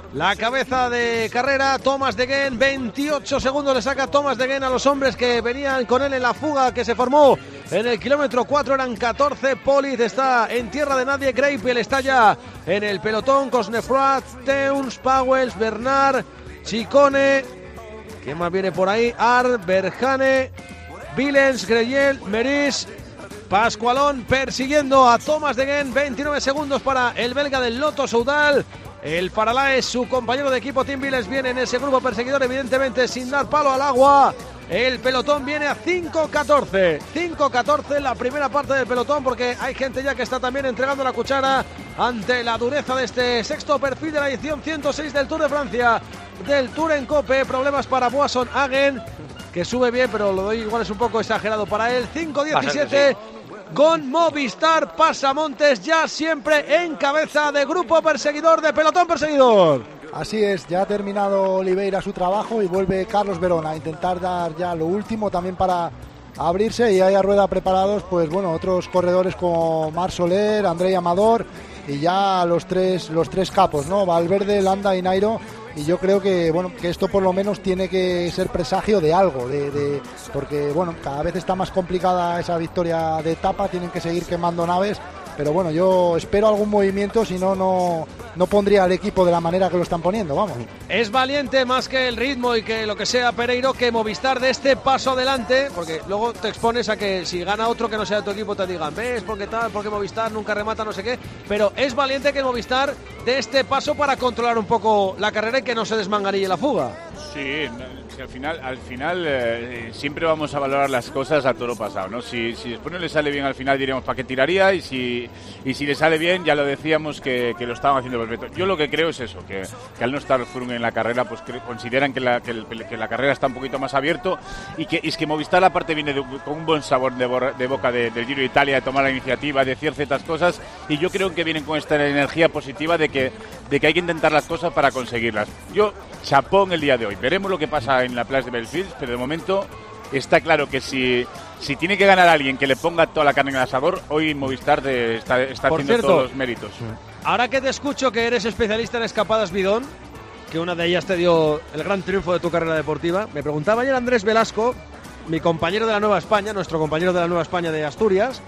la cabeza de carrera. Thomas de Gendt, veintiocho segundos le saca Thomas de Gendt a los hombres que venían con él en la fuga que se formó en el kilómetro cuatro, eran catorce. Poliz está en tierra de nadie, Greipel está ya en el pelotón, Cosnefroid, Teuns, Pauwels, Bernard, Ciccone, ¿quién más viene por ahí? Ar, Berjane, Villens, Greyel, Meris, Pascualón persiguiendo a Thomas de Gendt, veintinueve segundos para el belga del Lotto Soudal. El Faralaes, su compañero de equipo Tim Villens, viene en ese grupo perseguidor, evidentemente sin dar palo al agua. El pelotón viene a cinco catorce. cinco catorce la primera parte del pelotón, porque hay gente ya que está también entregando la cuchara ante la dureza de este sexto perfil de la edición ciento seis del Tour de Francia, del Tour en Cope. Problemas para Boasson Hagen, que sube bien, pero lo doy igual, es un poco exagerado para él. cinco diecisiete con Movistar Pasamontes ya siempre en cabeza de grupo perseguidor, de pelotón perseguidor. Así es, ya ha terminado Oliveira su trabajo y vuelve Carlos Verona a intentar dar ya lo último también para abrirse, y hay a rueda preparados pues bueno, otros corredores como Marc Soler, Andrei Amador y ya los tres los tres capos, ¿no? Valverde, Landa y Nairo. Y yo creo que bueno, que esto por lo menos tiene que ser presagio de algo, de, de porque bueno, cada vez está más complicada esa victoria de etapa, tienen que seguir quemando naves, pero bueno, yo espero algún movimiento, si no, no no pondría al equipo de la manera que lo están poniendo, vamos. Es valiente más que el ritmo y que lo que sea Pereiro, que Movistar de este paso adelante, porque luego te expones a que si gana otro que no sea tu equipo te digan, ves, porque tal, porque Movistar nunca remata, no sé qué, pero es valiente que Movistar de este paso para controlar un poco la carrera y que no se desmangarille la fuga. Sí, si al final, al final eh, siempre vamos a valorar las cosas a toro pasado, ¿no? Si, si después no le sale bien al final diremos para qué tiraría, y si y si le sale bien ya lo decíamos que, que lo estaban haciendo perfecto. Yo lo que creo es eso, que, que al no estar Froome en la carrera, pues cre- consideran que la, que, el, que la carrera está un poquito más abierto, y que y es que Movistar aparte viene de, con un buen sabor de, borra, de boca de, del Giro de Italia, de tomar la iniciativa, de decir ciertas cosas, y yo creo que vienen con esta energía positiva de que, de que hay que intentar las cosas para conseguirlas. Yo chapó en el día de hoy. Veremos lo que pasa en la Place de Belfield, pero de momento está claro que si, si tiene que ganar a alguien que le ponga toda la carne en el asador, hoy Movistar de, está, está haciendo cierto, todos los méritos. Ahora que te escucho que eres especialista en escapadas bidón, que una de ellas te dio el gran triunfo de tu carrera deportiva, me preguntaba ayer Andrés Velasco, mi compañero de la Nueva España, nuestro compañero de la Nueva España de Asturias,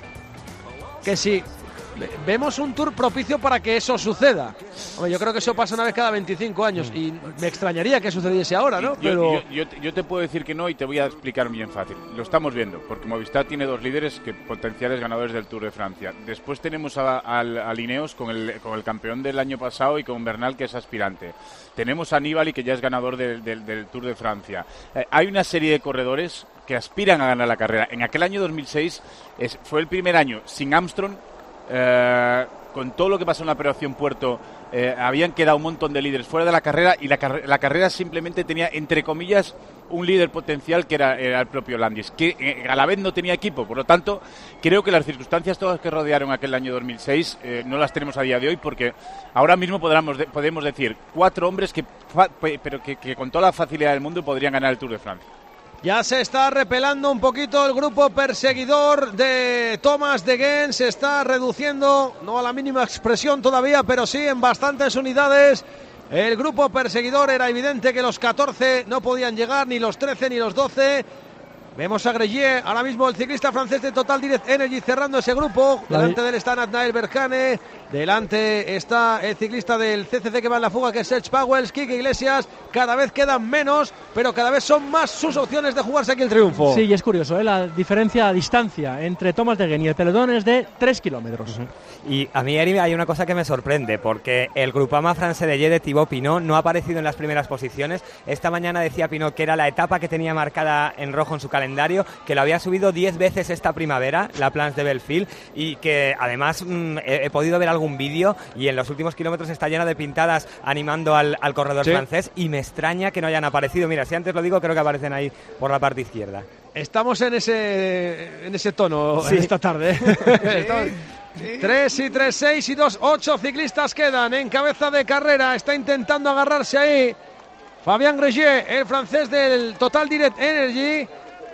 que si vemos un Tour propicio para que eso suceda. Hombre, yo creo que eso pasa una vez cada veinticinco años y me extrañaría que sucediese ahora, ¿no? Yo, Pero yo, yo, yo te puedo decir que no, y te voy a explicar bien fácil. Lo estamos viendo, porque Movistar tiene dos líderes que potenciales ganadores del Tour de Francia. Después tenemos a, a, a Ineos con el, con el campeón del año pasado y con Bernal, que es aspirante. Tenemos a Nibali, que ya es ganador del, del, del Tour de Francia. Eh, hay una serie de corredores que aspiran a ganar la carrera. En aquel año dos mil seis es, fue el primer año sin Armstrong. Eh, con todo lo que pasó en la Operación Puerto, eh, habían quedado un montón de líderes fuera de la carrera, y la, car- la carrera simplemente tenía, entre comillas, un líder potencial que era, era el propio Landis, que eh, a la vez no tenía equipo. Por lo tanto, creo que las circunstancias todas que rodearon aquel año dos mil seis eh, no las tenemos a día de hoy, porque ahora mismo podamos de- podemos decir cuatro hombres que, fa- pero que, que con toda la facilidad del mundo podrían ganar el Tour de Francia. ya se está repelando un poquito el grupo perseguidor de Thomas de Gendt, se está reduciendo, no a la mínima expresión todavía, pero sí en bastantes unidades. El grupo perseguidor, era evidente que los catorce no podían llegar, ni los trece ni los doce. Vemos a Grelier, ahora mismo el ciclista francés de Total Direct Energy cerrando ese grupo. Delante de él está Nathanael Berjane, delante está el ciclista del C C C que va en la fuga, que es Serge Pauwels, Quique Iglesias. Cada vez quedan menos, pero cada vez son más sus opciones de jugarse aquí el triunfo. Sí, y es curioso, ¿eh? La diferencia a distancia entre Thomas de Gendt y el pelotón es de tres kilómetros. Uh-huh. Y a mí, Eri, hay una cosa que me sorprende, porque el Groupama France de Ye de Thibaut Pinot no ha aparecido en las primeras posiciones. Esta mañana decía Pinot que era la etapa que tenía marcada en rojo en su calendario, que lo había subido diez veces esta primavera, la Planche de Belfield, y que además mmm, he, he podido ver algún vídeo, y en los últimos kilómetros está lleno de pintadas animando al, al corredor sí. francés, y me extraña que no hayan aparecido. Mira, si antes lo digo, creo que aparecen ahí por la parte izquierda. Estamos en ese, en ese tono sí. esta tarde. Sí. Sí. tres y tres, seis y dos, ocho ciclistas quedan en cabeza de carrera. Está intentando agarrarse ahí Fabien Grelier, el francés del Total Direct Energy,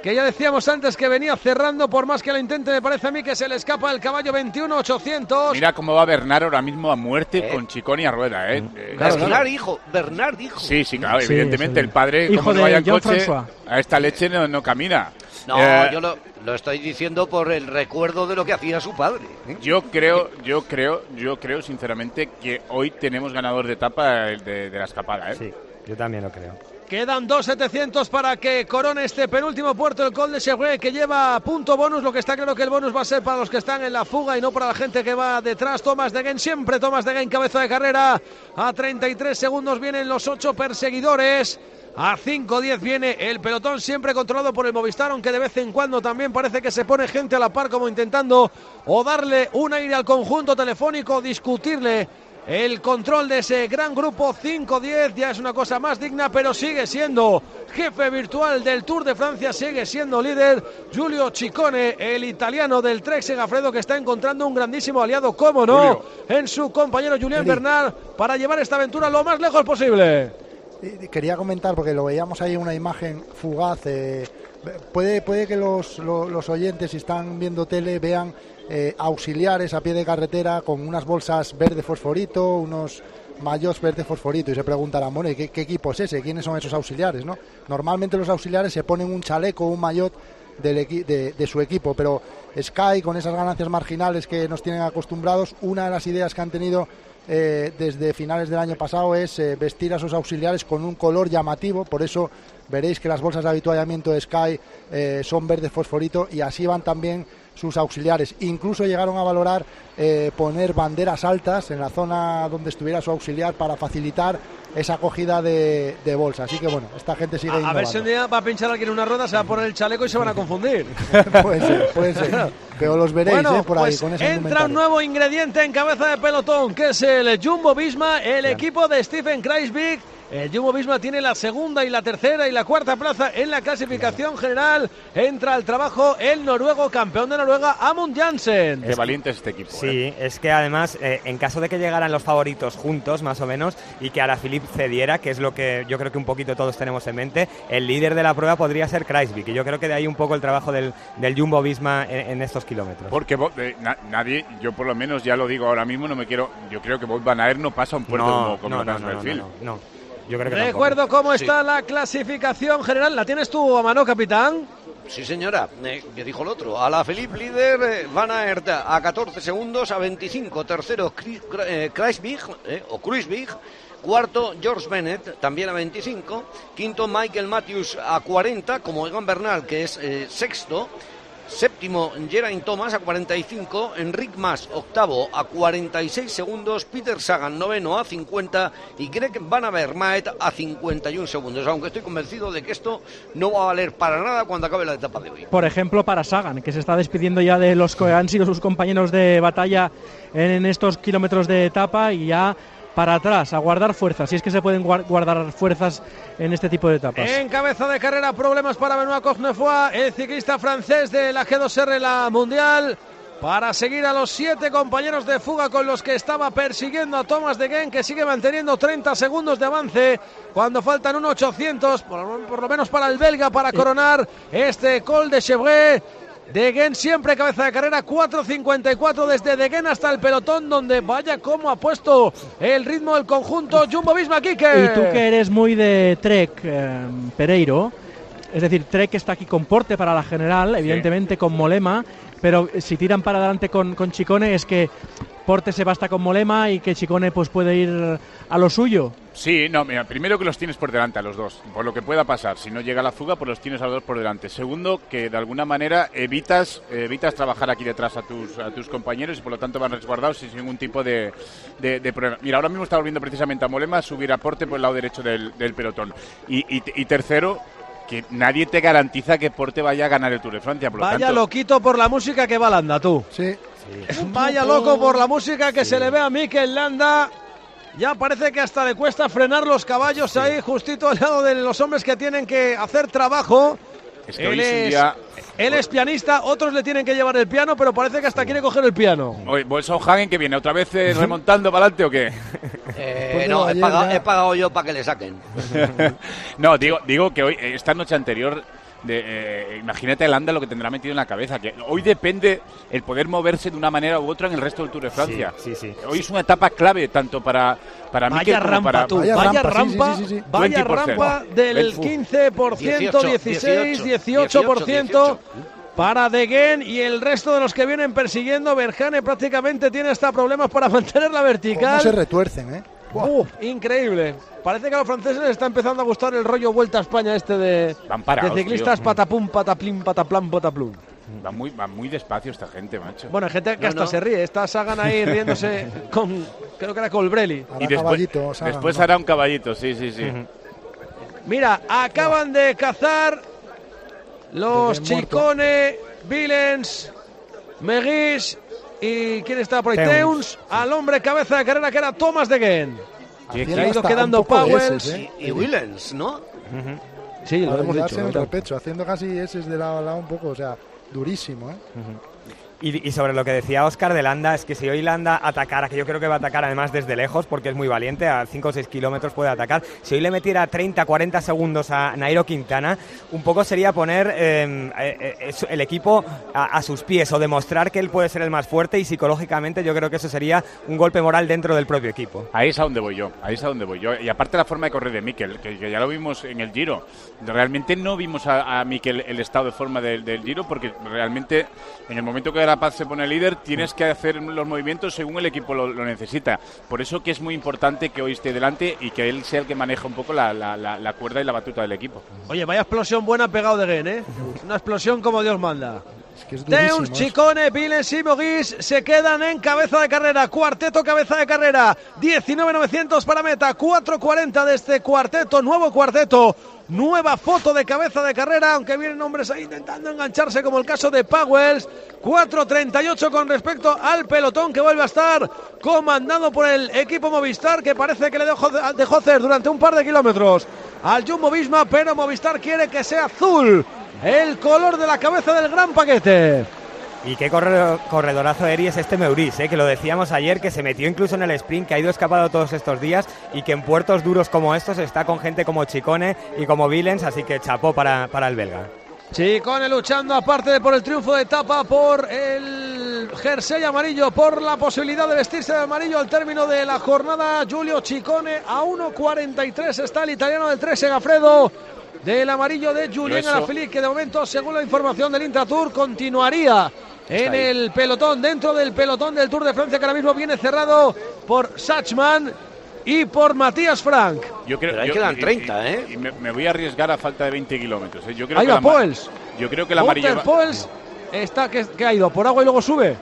que ya decíamos antes que venía cerrando, por más que lo intente, me parece a mí que se le escapa el caballo veintiuno ochocientos. Mira cómo va Bernard ahora mismo a muerte ¿Eh? con Chiconi a rueda, ¿eh? Claro, Bernard, hijo, Bernard, hijo. Sí, sí, claro, Sí, evidentemente sí. el padre, Hijo como no de vaya en Jean coche, François. a esta leche no, no camina. No, Eh, yo lo, lo estoy diciendo por el recuerdo de lo que hacía su padre. ¿eh? Yo creo, yo creo, yo creo sinceramente que hoy tenemos ganador de etapa de, de la escapada, ¿eh? Sí, yo también lo creo. Quedan dos setecientos para que corone este penúltimo puerto, el Col de Chevrolet, que lleva punto bonus. Lo que está claro que el bonus va a ser para los que están en la fuga y no para la gente que va detrás. Thomas Degen, siempre Thomas Degen, cabeza de carrera. A treinta y tres segundos vienen los ocho perseguidores. A cinco diez viene el pelotón, siempre controlado por el Movistar, aunque de vez en cuando también parece que se pone gente a la par, como intentando o darle un aire al conjunto telefónico, discutirle el control de ese gran grupo. Cinco diez ya es una cosa más digna, pero sigue siendo jefe virtual del Tour de Francia, sigue siendo líder Giulio Ciccone, el italiano del Trek Segafredo, que está encontrando un grandísimo aliado, como no, Julio. en su compañero Julien Eli. Bernard, para llevar esta aventura lo más lejos posible. Eh, Quería comentar, porque lo veíamos ahí en una imagen fugaz. Eh, puede, puede que los, los, los oyentes, si están viendo tele, vean eh, auxiliares a pie de carretera con unas bolsas verde fosforito, unos maillots verde fosforito, y se preguntarán, bueno, ¿y qué, qué equipo es ese? ¿Quiénes son esos auxiliares? ¿no? Normalmente los auxiliares se ponen un chaleco, un maillot del equi de, de su equipo, pero Sky, con esas ganancias marginales que nos tienen acostumbrados, una de las ideas que han tenido Eh, desde finales del año pasado es eh, vestir a sus auxiliares con un color llamativo. Por eso veréis que las bolsas de habituallamiento de Sky eh, son verde fosforito, y así van también sus auxiliares. Incluso llegaron a valorar eh, poner banderas altas en la zona donde estuviera su auxiliar para facilitar esa acogida de, de bolsa. Así que bueno, esta gente sigue A, a innovando. ver si un día va a pinchar alguien una rueda, se va a poner el chaleco y se van a confundir. puede ser, puede ser. Pero los veréis Bueno, eh, por ahí pues con ese entra indumentario. un nuevo ingrediente en cabeza de pelotón, que es el Jumbo Visma, el Bien. equipo de Stephen Kruijswijk. El Jumbo Visma tiene la segunda y la tercera y la cuarta plaza en la clasificación general. Entra al trabajo el noruego campeón de Noruega, Amund Jansen. Qué valiente es este equipo. Sí, ¿eh? es que además, eh, en caso de que llegaran los favoritos juntos, más o menos, y que Alaphilippe cediera, que es lo que yo creo que un poquito todos tenemos en mente, el líder de la prueba podría ser Kruijswijk, y yo creo que de ahí un poco el trabajo del, del Jumbo Visma en, en estos kilómetros. Porque eh, na nadie, yo por lo menos ya lo digo ahora mismo, no me quiero, yo creo que Wout van Aert no pasa un puerto No, como, como no, lo no, pasa no, en el fil. no, no, no. Yo creo que Recuerdo tampoco. cómo está Sí. la clasificación general. ¿La tienes tú a mano, capitán? Sí, señora, eh, que dijo el otro. Alaphilippe líder, eh, Van Aert a catorce segundos, a veinticinco. Tercero, Kri- eh, Kruijswijk, eh, o Kruijswijk. Cuarto, George Bennett, también a veinticinco. Quinto, Michael Matthews a cuarenta, como Egan Bernal, que es eh, sexto. Séptimo, Geraint Thomas a cuarenta y cinco. Enric Mas, octavo, a cuarenta y seis segundos. Peter Sagan, noveno, a cincuenta. Y Greg Van Avermaet a cincuenta y un segundos. Aunque estoy convencido de que esto no va a valer para nada cuando acabe la etapa de hoy. Por ejemplo, para Sagan, que se está despidiendo ya de los que han sido sus compañeros de batalla en estos kilómetros de etapa, y ya para atrás, a guardar fuerzas, si es que se pueden guardar fuerzas en este tipo de etapas. En cabeza de carrera, problemas para Benoît Cosnefroy, el ciclista francés de la G dos R, la Mundial, para seguir a los siete compañeros de fuga con los que estaba persiguiendo a Thomas Degen, que sigue manteniendo treinta segundos de avance cuando faltan un ochocientos, por, por lo menos para el belga, para coronar este Col de Chevrolet. Degen siempre cabeza de carrera, cuatro cincuenta y cuatro desde Degen hasta el pelotón, donde vaya cómo ha puesto el ritmo del conjunto Jumbo-Visma, Quique. Y tú, que eres muy de Trek, eh, Pereiro, es decir, Trek está aquí con Porte para la general, evidentemente sí, con Mollema, pero si tiran para adelante con, con Ciccone, es que Porte se basta con Mollema y que Ciccone pues puede ir a lo suyo. Sí, no, mira, primero que los tienes por delante a los dos, por lo que pueda pasar. Si no llega la fuga, pues los tienes a los dos por delante. Segundo, que de alguna manera evitas evitas trabajar aquí detrás a tus a tus compañeros y por lo tanto van resguardados sin ningún tipo de, de, de problema. Mira, ahora mismo está volviendo precisamente a Mollema a subir a Porte por el lado derecho del, del pelotón. Y, y, y tercero, que nadie te garantiza que Porte vaya a ganar el Tour de Francia. Por lo Vaya tanto, loquito por la música que va Landa, tú. Sí. sí. Vaya loco por la música que sí. se le ve a Mikel Landa. Ya parece que hasta le cuesta frenar los caballos sí. ahí, justito al lado de los hombres que tienen que hacer trabajo. Es que él, hoy es, es, día... él es pianista, otros le tienen que llevar el piano, pero parece que hasta quiere coger el piano. Oye, Volkswagen, que viene otra vez eh, remontando para adelante o qué? Eh, pues no, he pagado, he pagado yo para que le saquen. No, digo, digo que hoy, esta noche anterior, de, eh, imagínate Landa lo que tendrá metido en la cabeza, que hoy depende el poder moverse de una manera u otra en el resto del Tour de Francia. Sí, sí, sí. Hoy es una etapa clave tanto para para vaya Mikel rampa, para tú, vaya vaya rampa, rampa, sí, sí, sí, sí. vaya veinte por ciento. rampa del quince por ciento, dieciséis, dieciocho por ciento para Degen y el resto de los que vienen persiguiendo. Berjane prácticamente tiene hasta problemas para mantener la vertical. ¿Cómo se retuercen, eh? Uh, increíble. Parece que a los franceses les está empezando a gustar el rollo Vuelta a España este de, Van parados, de ciclistas tío. patapum, pataplín, pataplán, pataplum. Va muy, va muy despacio esta gente, macho. Bueno, hay gente que No, hasta no. se ríe. Está Sagan ahí riéndose con, creo que era Colbrelli. Y después, después hará un caballito, sí, sí, sí. Uh-huh. Mira, acaban de cazar los Degen muerto. Chicone, Villens, Meguis y ¿quién está por ahí? Teuns. Teuns, al hombre cabeza de carrera que era Thomas Degen. Sí, Le ha ido quedando Powells. ¿eh? Y Willens, ¿no? Sí, lo Para hemos darse dicho. en el ¿verdad? repecho, haciendo casi ese de lado a lado un poco, o sea, durísimo, ¿eh? Y, y sobre lo que decía Óscar de Landa, es que si hoy Landa atacara, que yo creo que va a atacar además desde lejos, porque es muy valiente, a cinco o seis kilómetros puede atacar, si hoy le metiera treinta cuarenta segundos a Nairo Quintana, un poco sería poner eh, eh, el equipo a, a sus pies o demostrar que él puede ser el más fuerte, y psicológicamente yo creo que eso sería un golpe moral dentro del propio equipo. Ahí es a donde voy yo, ahí es a donde voy yo. Y aparte la forma de correr de Mikel, que, que ya lo vimos en el Giro. Realmente no vimos a, a Mikel el estado de forma del, del Giro, porque realmente en el momento que la Paz se pone líder tienes que hacer los movimientos según el equipo lo, lo necesita. Por eso que es muy importante que hoy esté delante y que él sea el que maneja un poco la, la, la, la cuerda y la batuta del equipo. Oye, vaya explosión buena pegado de Gen, ¿eh? Una explosión como Dios manda. Es que es durísimo, Teuns, ¿eh? Chicone, Villens y Mogis se quedan en cabeza de carrera. Cuarteto cabeza de carrera. diecinueve mil novecientos para meta. cuatro cuarenta de este cuarteto. Nuevo cuarteto. Nueva foto de cabeza de carrera. Aunque vienen hombres ahí intentando engancharse, como el caso de Powells. cuatro treinta y ocho con respecto al pelotón, que vuelve a estar comandado por el equipo Movistar, que parece que le dejó, dejó hacer durante un par de kilómetros al Jumbo Visma, pero Movistar quiere que sea azul el color de la cabeza del gran paquete. Y qué corredor, corredorazo Eri es este Meurice, ¿eh? Que lo decíamos ayer, que se metió incluso en el sprint, que ha ido escapado todos estos días y que en puertos duros como estos está con gente como Chicone y como Villens, así que chapó para, para el belga. Chicone luchando aparte de por el triunfo de etapa, por el jersey amarillo, por la posibilidad de vestirse de amarillo al término de la jornada. Giulio Chicone a uno cuarenta y tres está el italiano del tres, Segafredo, del amarillo de Julien Alaphilippe, que de momento, según la información del Intratour, continuaría en el pelotón, dentro del pelotón del Tour de Francia, que ahora mismo viene cerrado por Sachman y por Matías Frank. Yo creo, Pero ahí yo- quedan y- treinta, y- ¿eh? Y me, me voy a arriesgar a falta de veinte kilómetros. ¿eh? Yo creo Ahí que va la ma- Powells. Yo creo que el amarillo Walter va- Powells está, que, que ha ido por agua y luego sube.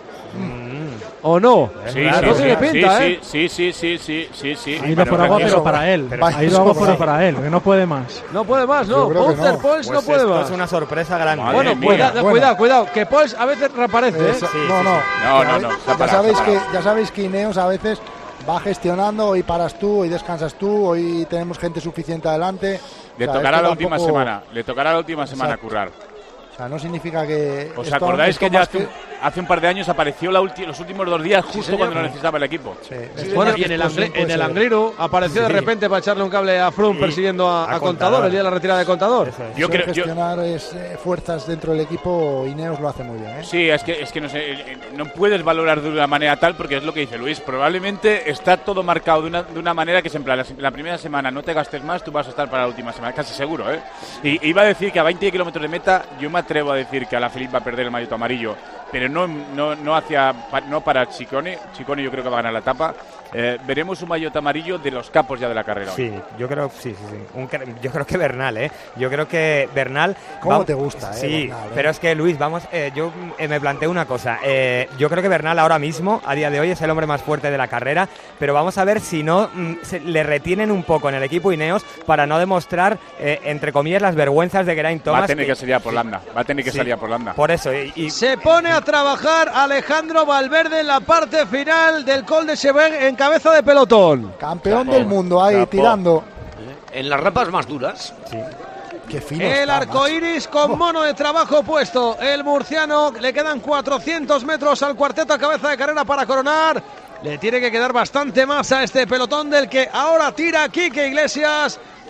¿O no? Sí, no sí, tiene sí, pinta, sí, ¿eh? sí, sí, sí, sí, sí, sí. Ha ido por agua, pero para él. Ha ido agua, pero para él, que no puede más. No puede más, ¿no? Yo creo que Walter no. Powells Pues no puede esto más. es una sorpresa grande. Bueno, Madre mía. cuidado, Bueno. cuidado, cuidado, que Powells a veces reaparece, ¿eh? Eso- no, no, No, Ya no, ve- no, se ha Ya parado, sabéis se ha que parado. ya sabéis que Ineos a veces va gestionando, hoy paras tú, hoy descansas tú, hoy tenemos gente suficiente adelante. Le O sea, tocará esto la última tampoco- semana. Le tocará la última semana Exacto. currar. O sea, no significa que. ¿Os esto- acordáis esto que ya más hace un, hace un par de años apareció la ulti- los últimos dos días justo señor. cuando lo necesitaba el equipo? Bueno, y en el, Angli- en el Angliru apareció de Sí. repente para echarle un cable a Froome persiguiendo a, a a Contador, Contador. el día de la retirada de Contador. Yo creo- yo- gestionar es, eh, fuerzas dentro del equipo, Ineos lo hace muy bien. ¿eh? Sí, es que, es que no sé, eh, no puedes valorar de una manera tal, porque es lo que dice Luis, probablemente está todo marcado de una, de una manera que es en plan, la, la primera semana no te gastes más, tú vas a estar para la última semana, casi seguro, ¿eh? Y iba a decir que a veinte kilómetros de meta, yo me atrevo a decir que Alaphilippe va a perder el maillot amarillo, pero no, no, no, hacia, pa- no para Chicone, Chicone yo creo que va a ganar la etapa. Eh, veremos un maillot amarillo de los capos ya de la carrera hoy. Sí, yo creo, sí, sí, sí. Un cre- yo creo que Bernal, ¿eh? Yo creo que Bernal... ¿Cómo va- te gusta, eh, Sí, Bernal, eh? pero es que, Luis, vamos, eh, yo eh, me planteo una cosa. Eh, yo creo que Bernal ahora mismo, a día de hoy, es el hombre más fuerte de la carrera, pero vamos a ver si no mm, se- le retienen un poco en el equipo Ineos para no demostrar, eh, entre comillas, las vergüenzas de Geraint Thomas. Va a tener que salir a por Landa, va a tener que Sí. salir a por Landa. Por eso, y, y- Se pone a trabajar Alejandro Valverde en la parte final del Col de Chevet en cabeza de pelotón. Campeón del mundo ahí tirando. En las rampas más duras. Qué fino El está, arco macho. iris con mono de trabajo puesto. El murciano, le quedan cuatrocientos metros al cuarteto a cabeza de carrera para coronar. Le tiene que quedar bastante más a este pelotón del que ahora tira Quique Iglesias.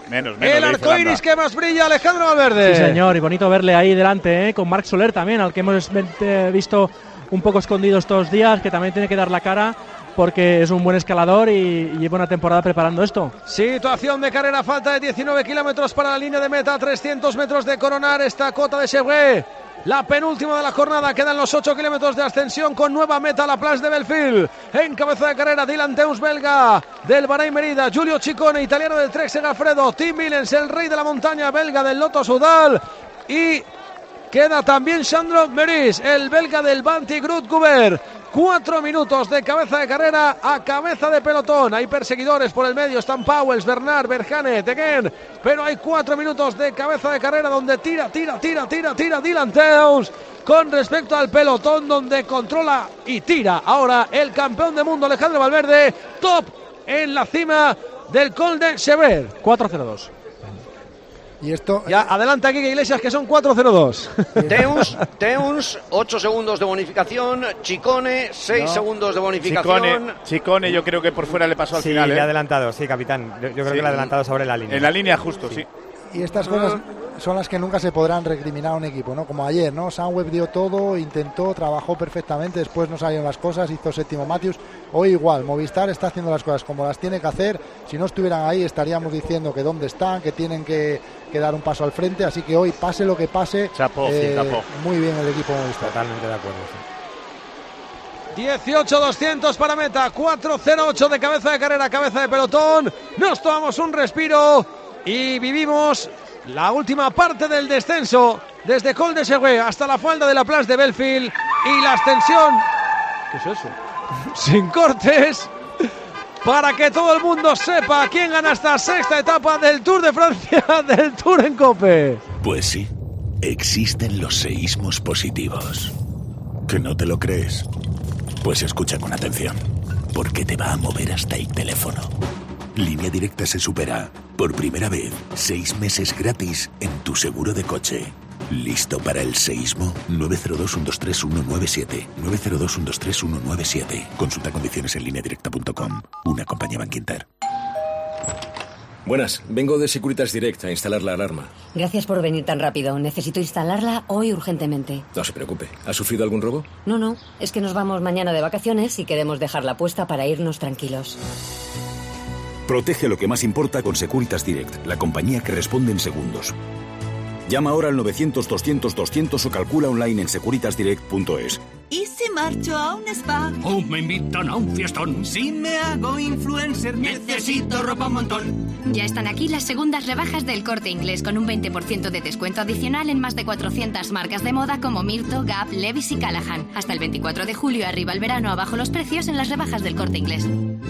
Menos, menos. El arco iris que más brilla, Alejandro Valverde. Sí, señor, y bonito verle ahí delante, ¿eh? Con Marc Soler también, al que hemos eh, visto un poco escondido estos días, que también tiene que dar la cara porque es un buen escalador y, y lleva una temporada preparando esto. Situación de carrera, falta de diecinueve kilómetros para la línea de meta, trescientos metros de coronar esta cota de Chevrolet. La penúltima de la jornada, quedan los ocho kilómetros de ascensión con nueva meta, la Place de Belfield. En cabeza de carrera, Dylan Teuns, belga del Bahrein Merida, Giulio Ciccone, italiano del Trek Segafredo, Tim Willens, el rey de la montaña, belga del Lotto Soudal, y queda también Sandro Meris, el belga del Banti Grootguber. Cuatro minutos de cabeza de carrera a cabeza de pelotón. Hay perseguidores por el medio, están Pauwels, Bernard, Berjane, Teguen, pero hay cuatro minutos de cabeza de carrera donde tira, tira, tira, tira, tira Dylan Teuns con respecto al pelotón, donde controla y tira ahora el campeón del mundo Alejandro Valverde, top en la cima del Col de Sever. cuatro cero dos. Y esto ya adelanta aquí Iglesias, que son cuatro cero dos. Teuns, Teuns, ocho segundos de bonificación. Ciccone, seis no. segundos de bonificación. Ciccone, Ciccone, yo creo que por fuera le pasó al sí, final. Sí, le ¿eh? ha adelantado, sí, capitán. Yo, yo creo sí. que le ha adelantado sobre la línea. En la línea, justo, sí. sí. Y estas cosas son las que nunca se podrán recriminar a un equipo, ¿no? Como ayer, ¿no? Sunweb dio todo, intentó, trabajó perfectamente, después no salieron las cosas, hizo séptimo Matthews. Hoy igual, Movistar está haciendo las cosas como las tiene que hacer. Si no estuvieran ahí estaríamos diciendo que dónde están, que tienen que, que dar un paso al frente. Así que hoy, pase lo que pase, chapó, eh, sí, chapó. Muy bien el equipo Movistar. Totalmente de acuerdo, sí. dieciocho doscientos para meta, cuatro cero ocho de cabeza de carrera, cabeza de pelotón. Nos tomamos un respiro y vivimos la última parte del descenso desde Col de Següé hasta la falda de la Place de Belfield y la ascensión, ¿qué es eso? Sin cortes, para que todo el mundo sepa quién gana esta sexta etapa del Tour de Francia, del Tour en Cope. Pues sí, existen los seísmos positivos. ¿Que no te lo crees? Pues escucha con atención, porque te va a mover hasta el teléfono. Línea Directa se supera. Por primera vez, seis meses gratis en tu seguro de coche. ¿Listo para el seísmo? nueve cero dos, uno dos tres, uno nueve siete. nueve cero dos, uno dos tres, uno nueve siete. Consulta condiciones en línea directa punto com. Una compañía Bankinter. Buenas, vengo de Securitas Direct a instalar la alarma. Gracias por venir tan rápido. Necesito instalarla hoy urgentemente. No se preocupe. ¿Ha sufrido algún robo? No, no. Es que nos vamos mañana de vacaciones y queremos dejarla puesta para irnos tranquilos. Protege lo que más importa con Securitas Direct, la compañía que responde en segundos. Llama ahora al novecientos, doscientos, doscientos o calcula online en securitas direct punto es. ¿Y si marcho a un spa? ¿O me invitan a un fiestón? Si me hago influencer, necesito ropa un montón. Ya están aquí las segundas rebajas del Corte Inglés con un veinte por ciento de descuento adicional en más de cuatrocientas marcas de moda como Mirto, Gap, Levi's y Callahan. Hasta el veinticuatro de julio, arriba el verano, abajo los precios en las rebajas del Corte Inglés.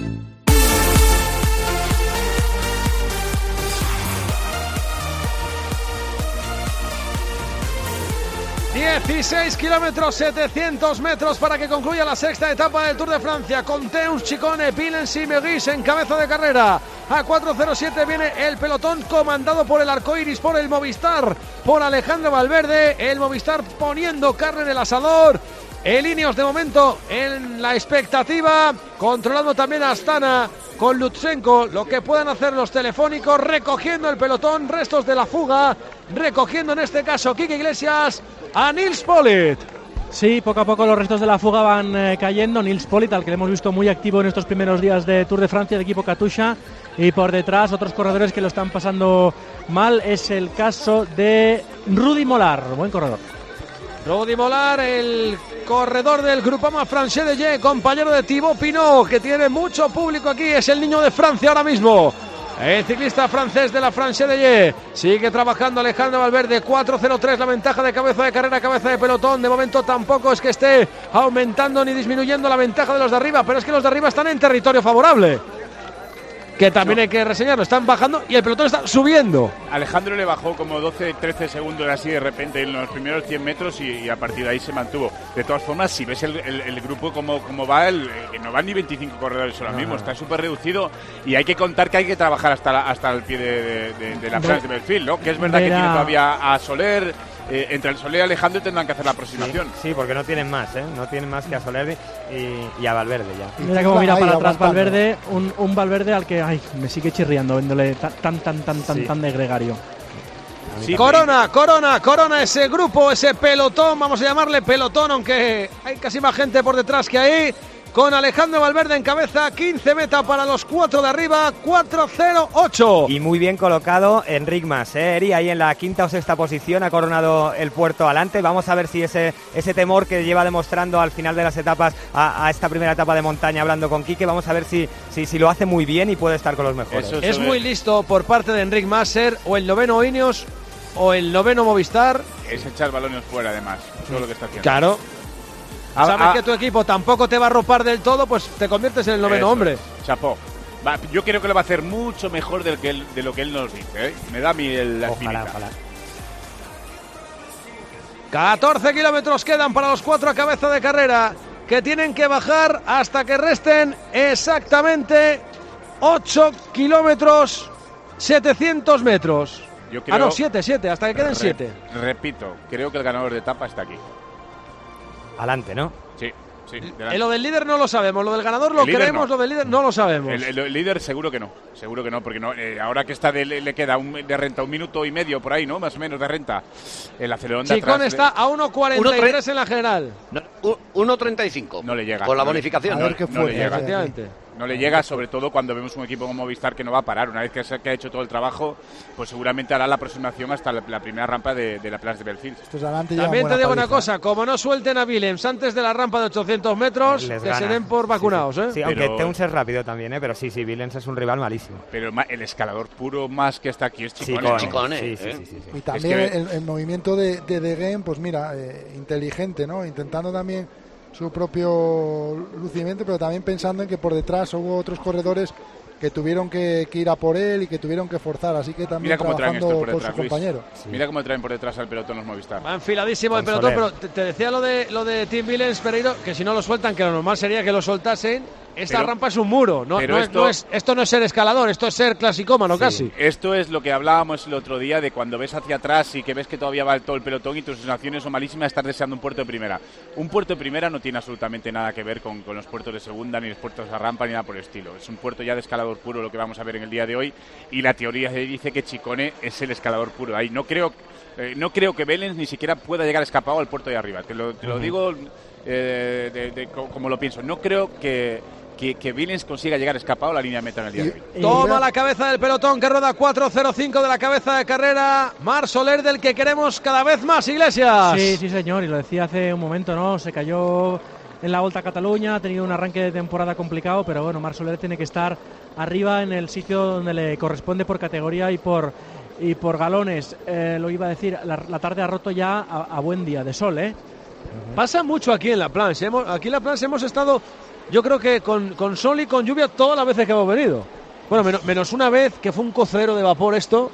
dieciséis kilómetros, setecientos metros para que concluya la sexta etapa del Tour de Francia, con Teuns, Ciccone, Willens y Meguis en cabeza de carrera. A cuatro cero siete viene el pelotón comandado por el arcoiris, por el Movistar, por Alejandro Valverde, el Movistar poniendo carne en el asador. El Ineos de momento en la expectativa, controlando también a Astana con Lutsenko, lo que puedan hacer los telefónicos, recogiendo el pelotón, restos de la fuga, recogiendo en este caso Quique Iglesias a Nils Politt. Sí, poco a poco los restos de la fuga van eh, cayendo. Nils Politt, al que le hemos visto muy activo en estos primeros días de Tour de Francia, del equipo Katusha, y por detrás otros corredores que lo están pasando mal. Es el caso de Rudy Molar, buen corredor. Rudy Molar, el corredor del Groupama Francés de Ye, compañero de Thibaut Pinot, que tiene mucho público aquí, es el niño de Francia ahora mismo. El ciclista francés de la Francés de Ye. Sigue trabajando Alejandro Valverde, cuatro cero tres la ventaja de cabeza de carrera, cabeza de pelotón. De momento tampoco es que esté aumentando ni disminuyendo la ventaja de los de arriba, pero es que los de arriba están en territorio favorable, que también no. hay que reseñarlo, están bajando y el pelotón está subiendo. Alejandro le bajó como doce, trece segundos así de repente en los primeros cien metros y, y a partir de ahí se mantuvo. De todas formas, si ves el, el, el grupo como, como va, el, eh, no van ni veinticinco corredores ahora no, mismo, no. está súper reducido y hay que contar que hay que trabajar hasta, la, hasta el pie de, de, de, de la Place de Belfield, ¿no? Que es verdad Vera. que tiene todavía a Soler, eh, entre el Soler y Alejandro tendrán que hacer la aproximación. Sí, sí, porque no tienen más, ¿eh? No tienen más que a Soler y, y a Valverde ya. Mira cómo mira para atrás Valverde, un, un Valverde al que ay, me sigue chirriando, viéndole tan, tan, tan, tan, tan, sí. tan de gregario. Sí, Corona, Corona, Corona, ese grupo, ese pelotón, vamos a llamarle pelotón, aunque hay casi más gente por detrás que ahí, con Alejandro Valverde en cabeza, quince meta para los cuatro de arriba, cuatro cero ocho. Y muy bien colocado Enric Mas, ¿eh, Eri? Ahí en la quinta o sexta posición ha coronado el puerto adelante. Vamos a ver si ese, ese temor que lleva demostrando al final de las etapas a, a esta primera etapa de montaña hablando con Quique, vamos a ver si, si, si lo hace muy bien y puede estar con los mejores. Eso es muy listo por parte de Enric Mas ser o el noveno Ineos o el noveno Movistar. Es echar balones fuera, además. Eso es lo que está haciendo. Claro. Ah, Sabes ah, que tu equipo tampoco te va a arropar del todo, pues te conviertes en el noveno hombre. Chapó. Va, yo creo que lo va a hacer mucho mejor del que él, de lo que él nos dice, ¿eh? Me da a mí el, la ojalá, ojalá. catorce kilómetros quedan para los cuatro a cabeza de carrera, que tienen que bajar hasta que resten exactamente ocho kilómetros setecientos metros. Yo creo, ah, no, siete, siete, hasta que queden siete. Repito, creo que el ganador de etapa está aquí. Adelante, ¿no? Sí, sí. Eh, lo del líder no lo sabemos, lo del ganador lo creemos, no. Lo del líder no lo sabemos. El, el, el líder seguro que no, seguro que no, porque no, eh, ahora que está de, le, le queda un, de renta un minuto y medio por ahí, ¿no? Más o menos de renta. El acelerón de Chicón atrás, está a uno cuarenta y tres en la general. No, uno treinta y cinco. No le llega. Con la no bonificación. Le, no, no, fue, no le llega. Efectivamente. No le llega, sobre todo cuando vemos un equipo como Movistar que no va a parar. Una vez que, se, que ha hecho todo el trabajo, pues seguramente hará la aproximación hasta la, la primera rampa de, de la Place de Belfield. También te digo una cosa, como no suelten a Willems antes de la rampa de ochocientos metros, Les que gana. se den por vacunados. Sí, sí. ¿eh? sí aunque Teuns es rápido también, ¿eh? Pero sí, sí, Willems es un rival malísimo. Pero el escalador puro más que está aquí es Chicone. Sí, Chicone, sí, ¿eh? sí, sí, sí, sí. Y también es que... el, el movimiento de, de De Gendt, pues mira, eh, inteligente, ¿no? Intentando también su propio lucimiento, pero también pensando en que por detrás hubo otros corredores que tuvieron que, que ir a por él y que tuvieron que forzar, así que también trabajando por, detrás, por su compañero. Sí. Mira cómo traen por detrás al pelotón los Movistar. Va enfiladísimo el pelotón, pero te, te decía lo de lo de Tim Willems, Pereiro, que si no lo sueltan, que lo normal sería que lo soltasen. Esta pero, rampa es un muro, no, no, esto, es, no es, esto no es ser escalador, esto es ser clasicómano, sí, casi. Esto es lo que hablábamos el otro día de cuando ves hacia atrás y que ves que todavía va todo el pelotón y tus sensaciones son malísimas, estar deseando un puerto de primera. Un puerto de primera no tiene absolutamente nada que ver con, con los puertos de segunda, ni los puertos de rampa, ni nada por el estilo. Es un puerto ya de escalador puro lo que vamos a ver en el día de hoy y la teoría dice que Chicone es el escalador puro. Ahí no creo, eh, no creo que Willems ni siquiera pueda llegar escapado al puerto de arriba. Te lo, te lo uh-huh. digo eh, de, de, de, como lo pienso. No creo que que, que Willems consiga llegar escapado a la línea de meta en el día de hoy. Toma la cabeza del pelotón que roda cuatro cero cinco de la cabeza de carrera. Marc Soler, del que queremos cada vez más, Iglesias. Sí, sí señor, y lo decía hace un momento, ¿no? Se cayó en la Volta a Cataluña, ha tenido un arranque de temporada complicado, pero bueno, Marc Soler tiene que estar arriba en el sitio donde le corresponde por categoría y por y por galones. Eh, lo iba a decir, la, la tarde ha roto ya a, a buen día de sol, ¿eh? Uh-huh. Pasa mucho aquí en la Planche. Hemos, aquí en la Planche hemos estado, yo creo que con, con sol y con lluvia todas las veces que hemos venido. Bueno, menos, menos una vez que fue un cocero de vapor esto,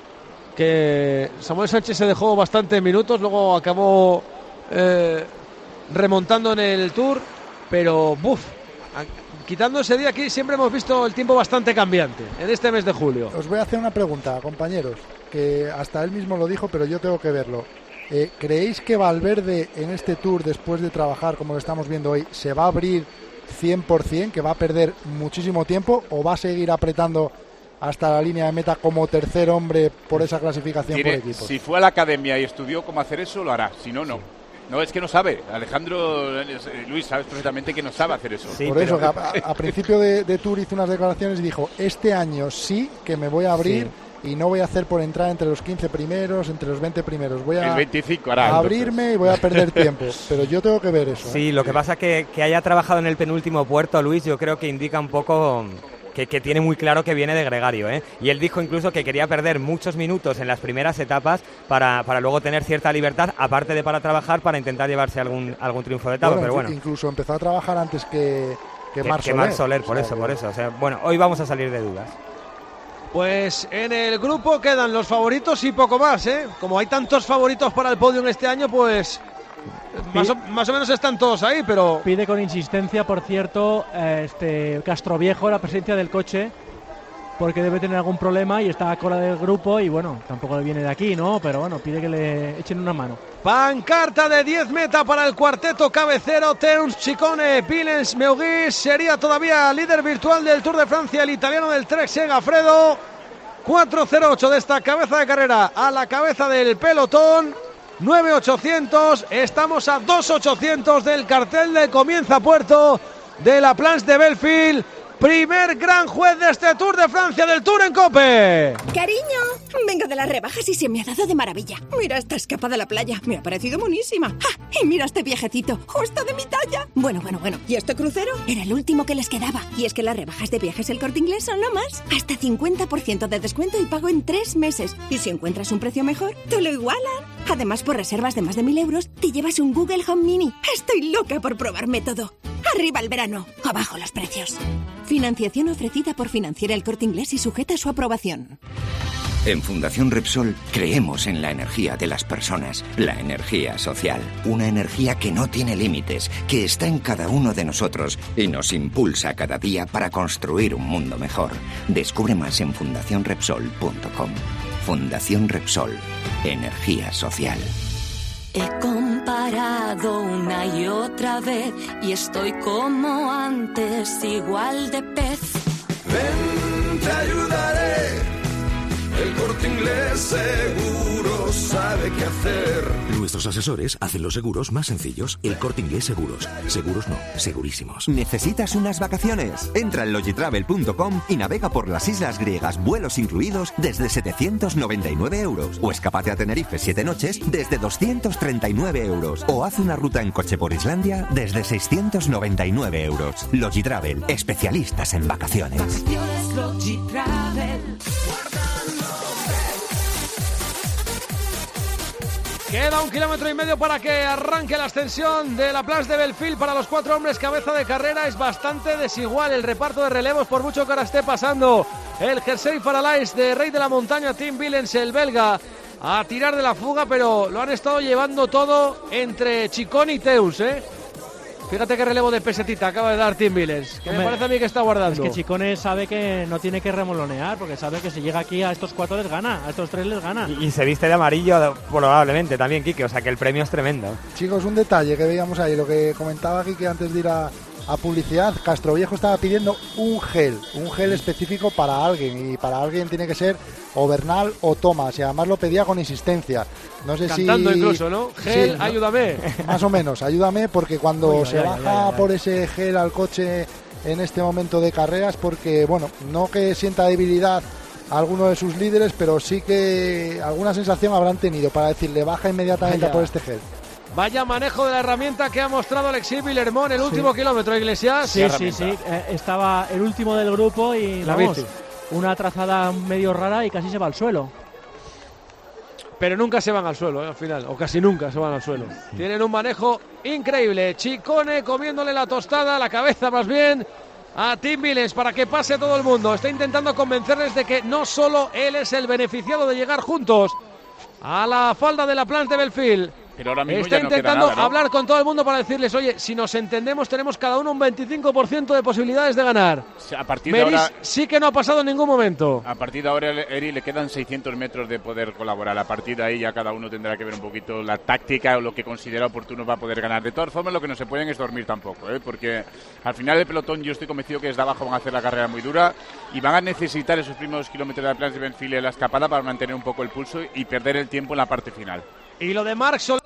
que Samuel Sánchez se dejó bastantes minutos, luego acabó eh, remontando en el Tour, pero buf, quitando ese día aquí siempre hemos visto el tiempo bastante cambiante en este mes de julio. Os voy a hacer una pregunta, compañeros, que hasta él mismo lo dijo, pero yo tengo que verlo. Eh, ¿Creéis que Valverde en este Tour, después de trabajar como lo estamos viendo hoy, se va a abrir cien por ciento, que va a perder muchísimo tiempo, o va a seguir apretando hasta la línea de meta como tercer hombre por esa clasificación Tiene, por equipos? Si fue a la academia y estudió cómo hacer eso, lo hará, si no, no. No, es que no sabe. Alejandro, Luis, sabes perfectamente que no sabe hacer eso. Sí, por eso, pero... que a, a principio de, de Tour hizo unas declaraciones y dijo, este año sí que me voy a abrir, sí, y no voy a hacer por entrar entre los quince primeros, entre los veinte primeros. Voy a, el veinticinco hará, a abrirme y voy a perder tiempo. Pero yo tengo que ver eso. Sí, ¿eh? lo que pasa es que, que haya trabajado en el penúltimo puerto, Luis, yo creo que indica un poco... Que, que tiene muy claro que viene de gregario, ¿eh? Y él dijo incluso que quería perder muchos minutos en las primeras etapas para, para luego tener cierta libertad, aparte de para trabajar, para intentar llevarse algún algún triunfo de etapa, bueno, pero bueno. Incluso empezó a trabajar antes que, que, que Marc Soler. Que Marc Soler, por o sea, eso, por eso. O sea, bueno, hoy vamos a salir de dudas. Pues en el grupo quedan los favoritos y poco más, ¿eh? Como hay tantos favoritos para el podio en este año, pues... Más o, más o menos están todos ahí, pero... Pide con insistencia, por cierto, este Castroviejo la presencia del coche porque debe tener algún problema y está a cola del grupo y bueno, tampoco le viene de aquí, ¿no? Pero bueno, pide que le echen una mano. Pancarta de diez meta para el cuarteto cabecero, Teuns, Ciccone, Villens, Meugui. Sería todavía líder virtual del Tour de Francia el italiano del Trek Segafredo. cuatro cero ocho de esta cabeza de carrera a la cabeza del pelotón. nueve ochocientos, estamos a dos ochocientos del cartel de Comienza Puerto de la Planche de Belfield. Primer gran juez de este Tour de Francia, del Tour en COPE. Cariño, vengo de las rebajas y se me ha dado de maravilla. Mira esta escapada a la playa, me ha parecido monísima. ¡Ah! Y mira este viajecito, justo de mi talla. Bueno, bueno, bueno, ¿y este crucero? Era el último que les quedaba. Y es que las rebajas de Viajes El Corte Inglés son lo más. Hasta cincuenta por ciento de descuento y pago en tres meses. Y si encuentras un precio mejor, te lo igualan. Además, por reservas de más de mil euros, te llevas un Google Home Mini. Estoy loca por probarme todo. Arriba el verano, abajo los precios. Financiación ofrecida por Financiera El Corte Inglés y sujeta a su aprobación. En Fundación Repsol creemos en la energía de las personas, la energía social, una energía que no tiene límites, que está en cada uno de nosotros y nos impulsa cada día para construir un mundo mejor. Descubre más en fundación repsol punto com. Fundación Repsol, energía social. He comparado una y otra vez y estoy como antes, igual de pez. Ven, te ayudaré. El Corte Inglés seguro sabe qué hacer. Nuestros asesores hacen los seguros más sencillos. El Corte Inglés Seguros. Seguros no, segurísimos. ¿Necesitas unas vacaciones? Entra en logitravel punto com y navega por las islas griegas, vuelos incluidos, desde setecientos noventa y nueve euros. O escápate a Tenerife siete noches desde doscientos treinta y nueve euros. O haz una ruta en coche por Islandia desde seiscientos noventa y nueve euros. Logitravel, especialistas en vacaciones. Vacaciones Logitravel. Queda un kilómetro y medio para que arranque la ascensión de la Planche de Belfield para los cuatro hombres cabeza de carrera. Es bastante desigual el reparto de relevos, por mucho que ahora esté pasando el Jersey Paralais de Rey de la Montaña, Tim Villens, el belga, a tirar de la fuga, pero lo han estado llevando todo entre Ciccone y Teuns, ¿eh? Fíjate qué relevo de pesetita acaba de dar Tim Villens, que Hombre, me parece a mí que está guardando. Es que Ciccone sabe que no tiene que remolonear, porque sabe que si llega aquí a estos cuatro les gana, a estos tres les gana. Y, y se viste de amarillo probablemente también, Quique, o sea que el premio es tremendo. Chicos, un detalle que veíamos ahí, lo que comentaba Quique antes de ir a, a publicidad. Castroviejo estaba pidiendo un gel, un gel específico para alguien, y para alguien tiene que ser o Bernal o Thomas, y además lo pedía con insistencia. No sé Cantando si... incluso, ¿no? Gel, sí, ayúdame. Más o menos, ayúdame, porque cuando Uy, se ay, baja ay, ay, ay. por ese gel al coche en este momento de carreras, porque, bueno, no que sienta debilidad a alguno de sus líderes, pero sí que alguna sensación habrán tenido para decirle baja inmediatamente Vaya. por este gel. Vaya manejo de la herramienta que ha mostrado Alexis Villermont el sí. último kilómetro, Iglesias. Sí, sí, sí. Eh, estaba el último del grupo y la vamos, bici. Una trazada medio rara y casi se va al suelo. Pero nunca se van al suelo, ¿eh? Al final, o casi nunca se van al suelo. Tienen un manejo increíble. Ciccone comiéndole la tostada, la cabeza más bien, a Tim Villens para que pase todo el mundo. Está intentando convencerles de que no solo él es el beneficiado de llegar juntos a la falda de la Planche de Belfield. Pero ahora mismo Está ya no queda intentando nada, ¿no? hablar con todo el mundo para decirles, oye, si nos entendemos tenemos cada uno un veinticinco por ciento de posibilidades de ganar. A partir de Meris ahora, sí que no ha pasado en ningún momento. A partir de ahora, Eri, le quedan seiscientos metros de poder colaborar. A partir de ahí ya cada uno tendrá que ver un poquito la táctica o lo que considera oportuno para poder ganar. De todas formas, lo que no se pueden es dormir tampoco, ¿eh? Porque al final del pelotón yo estoy convencido que desde abajo van a hacer la carrera muy dura y van a necesitar esos primeros kilómetros de la Planche de Belfield en la escapada para mantener un poco el pulso y perder el tiempo en la parte final. Y lo de Marc Sol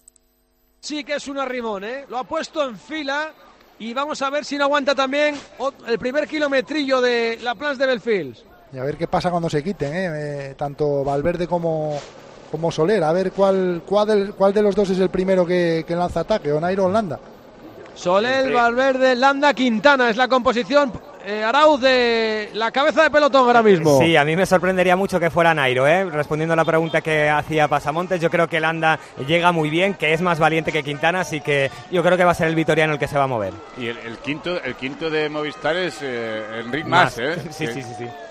sí que es un arrimón, ¿eh? Lo ha puesto en fila y vamos a ver si no aguanta también el primer kilometrillo de la Planche de Belfield. Y a ver qué pasa cuando se quiten, ¿eh? Eh, tanto Valverde como, como Soler. A ver cuál, cuál, del, cuál de los dos es el primero que, que lanza ataque, o Nairo o Landa. Soler, Valverde, Landa, Quintana es la composición. Eh, Arauz de la cabeza de pelotón ahora mismo. Sí, a mí me sorprendería mucho que fuera Nairo, ¿eh? Respondiendo a la pregunta que hacía Pasamontes, yo creo que Landa llega muy bien, que es más valiente que Quintana, así que yo creo que va a ser el vitoriano el que se va a mover. Y el, el quinto el quinto de Movistar es eh, Enric Mas, ¿eh? Sí, sí, sí, sí.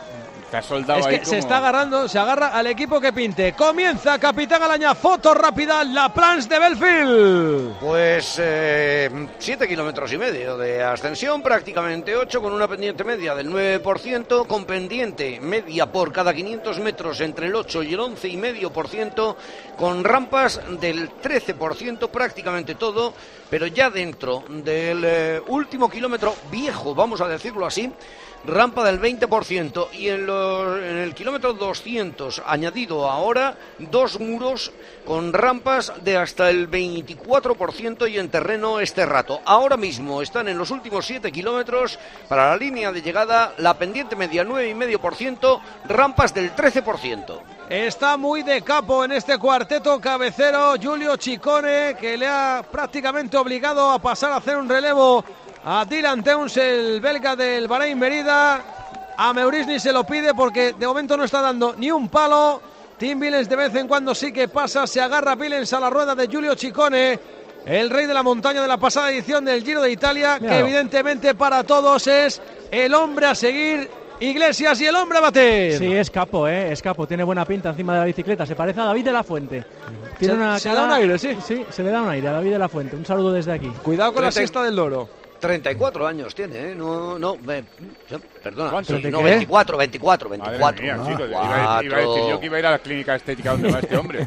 Está soldado es ahí que como... se está agarrando, se agarra al equipo que pinte. Comienza Capitán Alaña, foto rápida, la planche de Belfield. Pues eh, siete kilómetros y medio de ascensión, prácticamente ocho, con una pendiente media del nueve por ciento, con pendiente media por cada quinientos metros entre el ocho y el once coma cinco por ciento, con rampas del trece por ciento, prácticamente todo, pero ya dentro del eh, último kilómetro viejo, vamos a decirlo así, rampa del veinte por ciento, y en, los, en el kilómetro doscientos añadido ahora dos muros con rampas de hasta el veinticuatro por ciento y en terreno este rato. Ahora mismo están en los últimos siete kilómetros para la línea de llegada, la pendiente media nueve coma cinco por ciento, rampas del trece por ciento. Está muy de capo en este cuarteto cabecero Giulio Ciccone, que le ha prácticamente obligado a pasar a hacer un relevo a Dylan Teuns, el belga del Bahrein Merida. A Meurisni se lo pide porque de momento no está dando ni un palo. Tim Willems de vez en cuando sí que pasa, se agarra Willems a la rueda de Giulio Ciccone, el rey de la montaña de la pasada edición del Giro de Italia, claro, que evidentemente para todos es el hombre a seguir, Iglesias, y el hombre a bater. Sí, es capo, ¿eh? Es capo, tiene buena pinta encima de la bicicleta, se parece a David de la Fuente. Tiene se, una se cara... da un aire, sí. Sí, se le da un aire a David de la Fuente. Un saludo desde aquí. Cuidado con treinta la siesta del loro. treinta y cuatro años tiene, ¿eh? No, no, eh, perdona, sí, ¿Qué? no, veinticuatro, veinticuatro, veinticuatro. Madre mía, chicos, iba, a, iba a decir yo que iba a ir a la clínica estética donde va este hombre.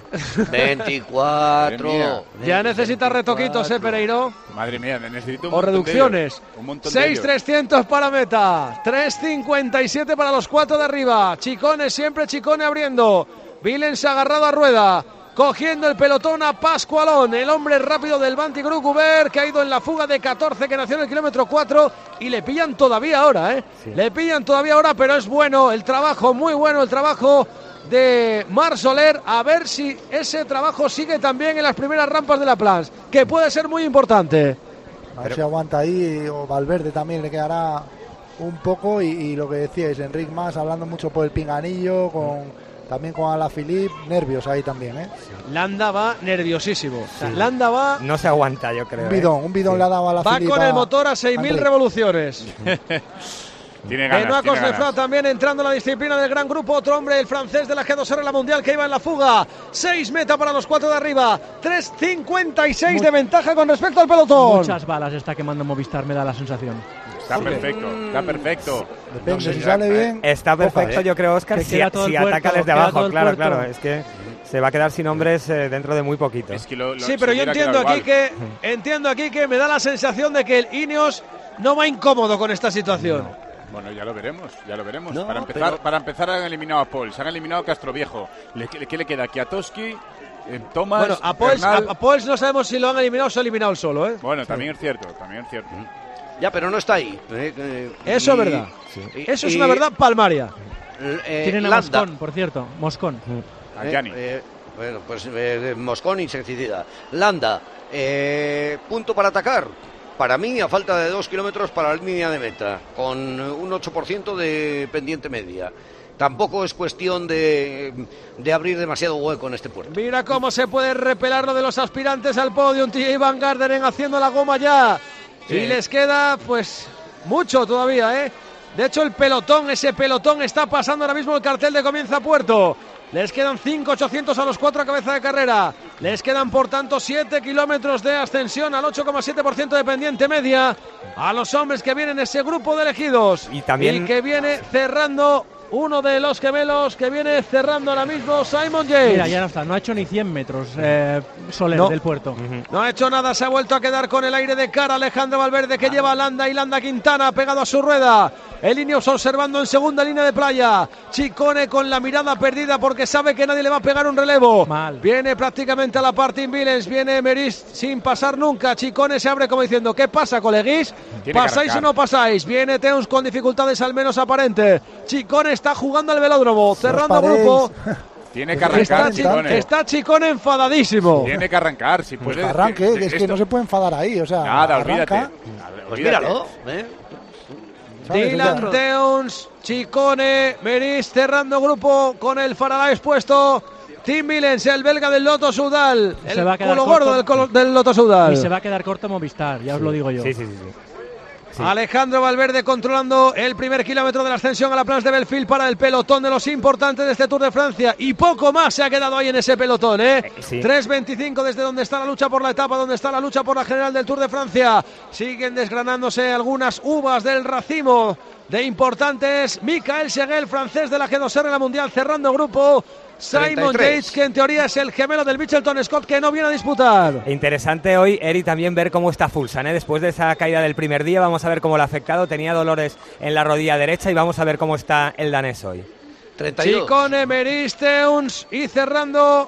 veinticuatro. Ya necesita retoquitos, ¿eh, Pereiro? Madre mía, necesito un o reducciones. Un montón seis trescientos para meta, tres cincuenta y siete para los cuatro de arriba. Ciccone, siempre Ciccone abriendo. Willems agarrado a rueda, cogiendo el pelotón a Pascualón, el hombre rápido del Banti Group Uber, que ha ido en la fuga de catorce, que nació en el kilómetro cuatro, y le pillan todavía ahora, ¿eh? Sí. Le pillan todavía ahora, pero es bueno el trabajo, muy bueno el trabajo de Marc Soler. A ver si ese trabajo sigue también en las primeras rampas de la Planche, que puede ser muy importante. A ver si aguanta ahí, o Valverde también le quedará un poco, y, y lo que decíais, Enric Mas hablando mucho por el pinganillo, con... También con Alaphilippe, nervios ahí también, ¿eh? Landa va nerviosísimo. O sea, Landa va... No se aguanta, yo creo. Un bidón, ¿eh? un bidón sí. le ha dado a Alaphilippe. Va con el motor a seis mil revoluciones. Tiene ganas, Benoît tiene Cosnefroid ganas. también entrando en la disciplina del gran grupo. Otro hombre, el francés de la G dos R, la mundial, que iba en la fuga. seis meta para los cuatro de arriba. tres cincuenta y seis Mu- de ventaja con respecto al pelotón. Muchas balas está quemando Movistar, me da la sensación. Está perfecto, está perfecto. Depende, No sé, si ya, sale eh. bien. Está perfecto, ojalá, yo creo, Óscar, Que si, queda todo si el puerto, ataca desde queda todo abajo. el Claro, puerto. claro, es que se va a quedar sin hombres eh, dentro de muy poquito. Es que lo, lo, Sí, pero se yo hubiera entiendo quedado aquí igual. que entiendo aquí que me da la sensación de que el Ineos no va incómodo con esta situación. Bueno, ya lo veremos, ya lo veremos. No, para empezar, pero- para empezar han eliminado a Paul, se han eliminado a Castroviejo. Le, ¿Qué, qué le queda? Kiatowski, eh, Thomas, Bueno, a Poels, a, Bernal. a Poels no sabemos si lo han eliminado o se ha eliminado el solo, ¿eh? Bueno, también es cierto, también es cierto. Ya, pero no está ahí. Eh, eh, Eso es y- verdad. y- Eso es y- una verdad palmaria. eh, Tienen a Landa. Moscón, por cierto. Moscón. A Eh, Gianni. eh, bueno, pues eh, Moscón, insecticida. Landa, eh, punto para atacar. Para mí, a falta de dos kilómetros para la línea de meta, con un ocho por ciento de pendiente media. Tampoco es cuestión de, de abrir demasiado hueco en este puerto. Mira cómo se puede repelar lo de los aspirantes al podio. T J Van Garderen haciendo la goma ya. Sí. Y les queda, pues, mucho todavía, ¿eh? De hecho, el pelotón, ese pelotón está pasando ahora mismo el cartel de Comienza Puerto. Les quedan cinco ochocientos a los cuatro a cabeza de carrera. Les quedan, por tanto, siete kilómetros de ascensión al ocho coma siete por ciento de pendiente media a los hombres que vienen ese grupo de elegidos. Y también- Y que viene cerrando uno de los gemelos, que viene cerrando ahora mismo Simon Yates. Mira, ya no está, no ha hecho ni cien metros eh, Soler No. del puerto. No ha hecho nada, se ha vuelto a quedar con el aire de cara Alejandro Valverde, que lleva a Landa y Landa Quintana pegado a su rueda. El Ineos observando en segunda línea de playa. Ciccone con la mirada perdida porque sabe que nadie le va a pegar un relevo. Mal. Viene prácticamente a la parte Willems, viene Meris sin pasar nunca. Ciccone se abre como diciendo, ¿qué pasa, coleguis? Tiene que ¿Pasáis o arrancar. no pasáis? Viene Teuns con dificultades al menos aparentes. Ciccone está jugando al velódromo, cerrando paréis. grupo. Tiene que Está, arrancar, Chi- Ciccone. está Ciccone enfadadísimo. Tiene que arrancar, si Pues puede. que arranque, que es que esto- no se puede enfadar ahí, o sea, Nada, olvídate. arranca. Pues Olvídate. míralo, ¿eh? ¿sabes? Dylan O sea, Teuns, Ciccone, Meris cerrando grupo con el Faraday expuesto. Tim Willems, el belga del Lotto Soudal, Se el va a quedar culo corto. gordo del, colo- del Lotto Soudal. Y se va a quedar corto Movistar, ya os lo digo yo. Sí, sí, sí. sí. Sí. Alejandro Valverde controlando el primer kilómetro de la ascensión a la Planche de Belfield para el pelotón de los importantes de este Tour de Francia. Y poco más se ha quedado ahí en ese pelotón, ¿eh? Sí. tres veinticinco desde donde está la lucha por la etapa, donde está la lucha por la general del Tour de Francia. Siguen desgranándose algunas uvas del racimo de importantes. Michael Seguel, francés de la G dos R en la Mundial, cerrando grupo. Simon Yates, que en teoría es el gemelo del Mitchelton Scott, que no viene a disputar. Interesante hoy, Eri, también ver cómo está Fulsan, ¿eh? Después de esa caída del primer día. Vamos a ver cómo le ha afectado. Tenía dolores en la rodilla derecha y vamos a ver cómo está el danés hoy. treinta y dos. Chicone, Meris, Teuns y cerrando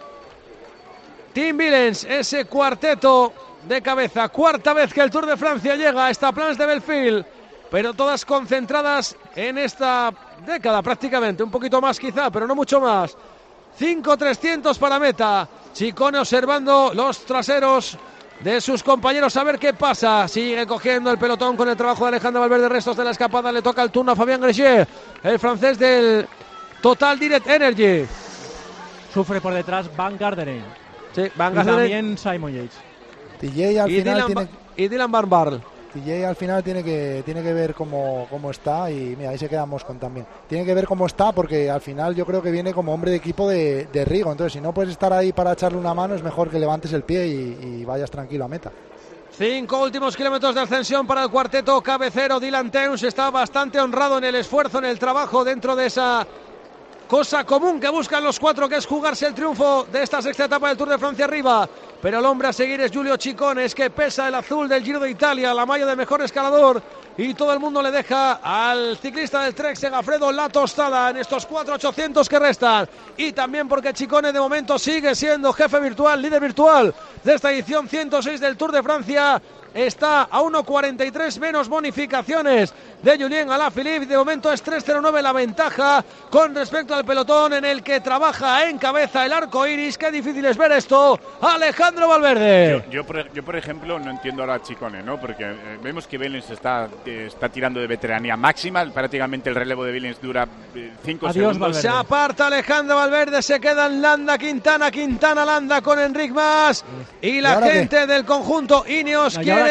Tim Willems, ese cuarteto de cabeza. Cuarta vez que el Tour de Francia llega a esta Planche de Belfield, pero todas concentradas en esta década prácticamente. Un poquito más quizá, pero no mucho más. cinco trescientos para meta. Chicone observando los traseros de sus compañeros a ver qué pasa. Sigue cogiendo el pelotón con el trabajo de Alejandro Valverde. Restos de la escapada. Le toca el turno a Fabien Grosjean, el francés del Total Direct Energy. Sufre por detrás Van Garderen. Sí, Van Garderen. Y también Simon Yates. T J al y final Dylan, tiene... y Dylan Van Baarle. T J al final tiene que tiene que ver cómo, cómo está y mira, ahí se queda Moscon también. Tiene que ver cómo está porque al final yo creo que viene como hombre de equipo de, de Rigo. Entonces si no puedes estar ahí para echarle una mano es mejor que levantes el pie y, y vayas tranquilo a meta. Cinco últimos kilómetros de ascensión para el cuarteto cabecero. Dylan Teuns está bastante honrado en el esfuerzo, en el trabajo dentro de esa cosa común que buscan los cuatro, que es jugarse el triunfo de esta sexta etapa del Tour de Francia arriba. Pero el hombre a seguir es Giulio Ciccone, es que pesa el azul del Giro de Italia, la malla de mejor escalador, y todo el mundo le deja al ciclista del Trek Segafredo la tostada en estos cuatro ochocientos que restan. Y también porque Ciccone de momento sigue siendo jefe virtual, líder virtual de esta edición ciento seis del Tour de Francia. Está a uno cuarenta y tres menos bonificaciones de Julien Alaphilippe. De momento es tres cero nueve la ventaja con respecto al pelotón en el que trabaja en cabeza el arco iris. Qué difícil es ver esto. Alejandro Valverde. Yo, yo, por, yo por ejemplo, no entiendo ahora a Ciccone, ¿no? Porque eh, vemos que Willems está, eh, está tirando de veteranía máxima. Prácticamente el relevo de Willems dura cinco eh, segundos. Valverde. Se aparta Alejandro Valverde, se quedan Landa, Quintana, Quintana, Landa con Enric Mas. Y la ¿Y gente qué? del conjunto Ineos quiere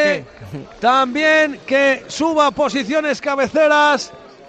también que suba posiciones cabeceras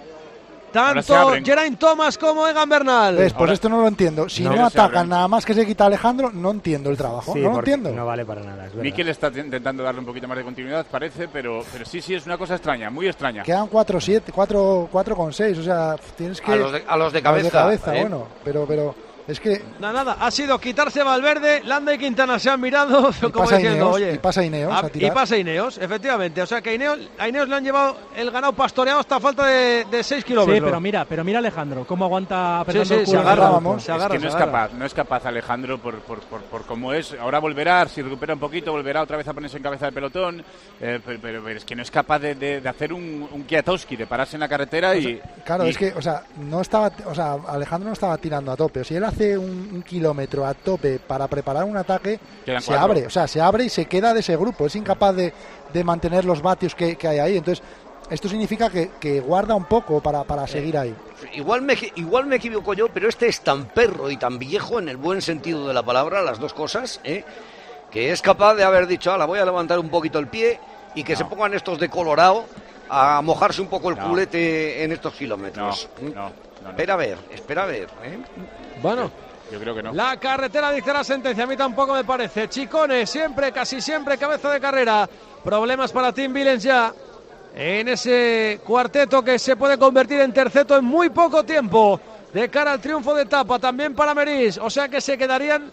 tanto Geraint Thomas como Egan Bernal. ¿Ves? Pues ahora, esto no lo entiendo. Si no, no atacan nada más que se quita Alejandro, no entiendo el trabajo. Sí, no lo entiendo. No vale para nada. Mikel está intentando darle un poquito más de continuidad, parece, pero, pero sí, sí, es una cosa extraña, muy extraña. Quedan cuatro siete, cuatro con seis, o sea, tienes que... A los de, a los de cabeza. A los de cabeza, ¿eh? Bueno, pero... pero es que... Nada, nada, ha sido quitarse Valverde, Landa y Quintana se han mirado y como pasa diciendo, Ineos, oye... Y pasa Ineos a, a tirar. Y pasa Ineos, efectivamente, o sea que Ineos, a Ineos le han llevado el ganado pastoreado hasta falta de, de seis kilómetros. Sí, pero mira, pero mira Alejandro, cómo aguanta apretando sí, sí, el culo. Se agarra, vamos. Se agarra, es que no se es agarra. capaz, no es capaz Alejandro por, por, por, por cómo es. Ahora volverá, si recupera un poquito, volverá otra vez a ponerse en cabeza del pelotón, eh, pero, pero, pero es que no es capaz de, de, de hacer un, un Kwiatkowski, de pararse en la carretera o y... sea, claro, y... es que, o sea, no estaba, o sea, Alejandro no estaba tirando a tope. O si él hace un, un kilómetro a tope para preparar un ataque, Quedan se cuatro. abre, o sea, se abre y se queda de ese grupo. Es incapaz de, de mantener los vatios que, que hay ahí. Entonces, esto significa que, que guarda un poco para, para seguir ahí. Igual me, igual me equivoco yo, pero este es tan perro y tan viejo en el buen sentido de la palabra, las dos cosas, ¿eh? que es capaz de haber dicho, ala, voy a levantar un poquito el pie y que no. se pongan estos de Colorado a mojarse un poco el no. culete en estos kilómetros. No, no, no, no. Espera a ver, espera a ver. ¿eh? Bueno. Yo creo que no. La carretera dice la sentencia, a mí tampoco me parece. Ciccone siempre, casi siempre cabeza de carrera. Problemas para Tim Willems ya en ese cuarteto que se puede convertir en terceto en muy poco tiempo de cara al triunfo de etapa. También para Meris, o sea que se quedarían,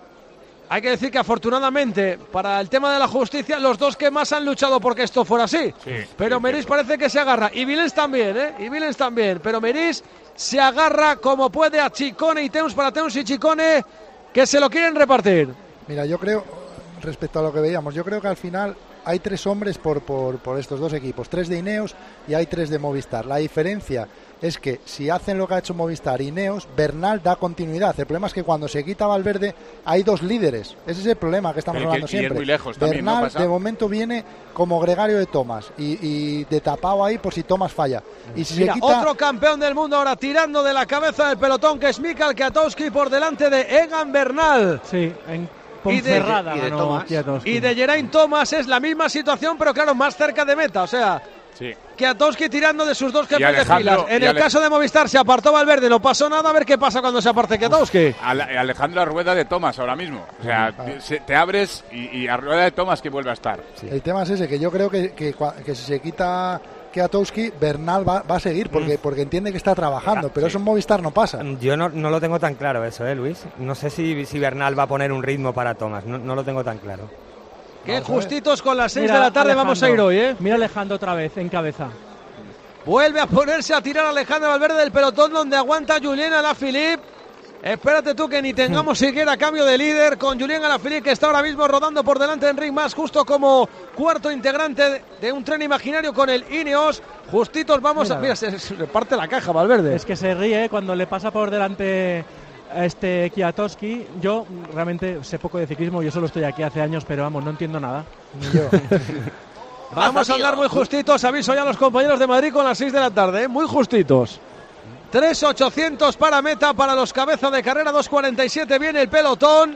hay que decir que afortunadamente para el tema de la justicia, los dos que más han luchado porque esto fuera así. Sí, pero sí, Meris sí. parece que se agarra, y Willems también, ¿eh? Y Willems también, pero Meris se agarra como puede a Ciccone y Teuns, para Teuns y Ciccone, que se lo quieren repartir. Mira, yo creo, respecto a lo que veíamos, yo creo que al final hay tres hombres por, por, por estos dos equipos, tres de Ineos y hay tres de Movistar. La diferencia es que si hacen lo que ha hecho Movistar y Ineos, Bernal da continuidad. El problema es que cuando se quita Valverde hay dos líderes. Ese es el problema que estamos Pero hablando que, siempre. Muy lejos Bernal también, ¿no? Pasa? de momento viene como gregario de Thomas y, y de tapado ahí por si Thomas falla. Y si Mira, se quita... otro campeón del mundo ahora tirando de la cabeza del pelotón, que es Mikel Kwiatkowski por delante de Egan Bernal. Sí, en Ponferrada y de, y de, ganó y de Geraint Thomas es la misma situación, pero claro, más cerca de meta, o sea... Sí. Kwiatkowski tirando de sus dos jefes de Alejandro, filas. En y el Ale... caso de Movistar se apartó Valverde, no pasó nada. A ver qué pasa cuando se aparte Kwiatkowski. Alejandro a rueda de Thomas ahora mismo. O sea, ah. te, te abres y, y a rueda de Thomas que vuelve a estar. Sí. El tema es ese, que yo creo que, que, que si se quita Kwiatkowski, Bernal va, va a seguir porque, mm. porque entiende que está trabajando, pero sí. eso en Movistar no pasa. Yo no, no lo tengo tan claro eso, ¿eh, Luis? No sé si, si Bernal va a poner un ritmo para Thomas, no, no lo tengo tan claro. Qué justitos con las seis de la tarde vamos a ir hoy, ¿eh? Mira Alejandro otra vez en cabeza. Vuelve a ponerse a tirar Alejandro Valverde del pelotón donde aguanta Julien Alaphilippe. Espérate tú que ni tengamos siquiera cambio de líder con Julien Alaphilippe, que está ahora mismo rodando por delante de Enric Mas, justo como cuarto integrante de un tren imaginario con el Ineos. Justitos vamos mira. a... Mira, se, se reparte la caja Valverde. Es que se ríe cuando le pasa por delante a este Kwiatkowski. Yo realmente sé poco de ciclismo, yo solo estoy aquí hace años, pero vamos, no entiendo nada. Ni yo. Vamos a andar muy justitos, aviso ya a los compañeros de Madrid con las seis de la tarde, ¿eh? Muy justitos. tres ochocientos para meta para los cabeza de carrera, dos cuarenta y siete viene el pelotón.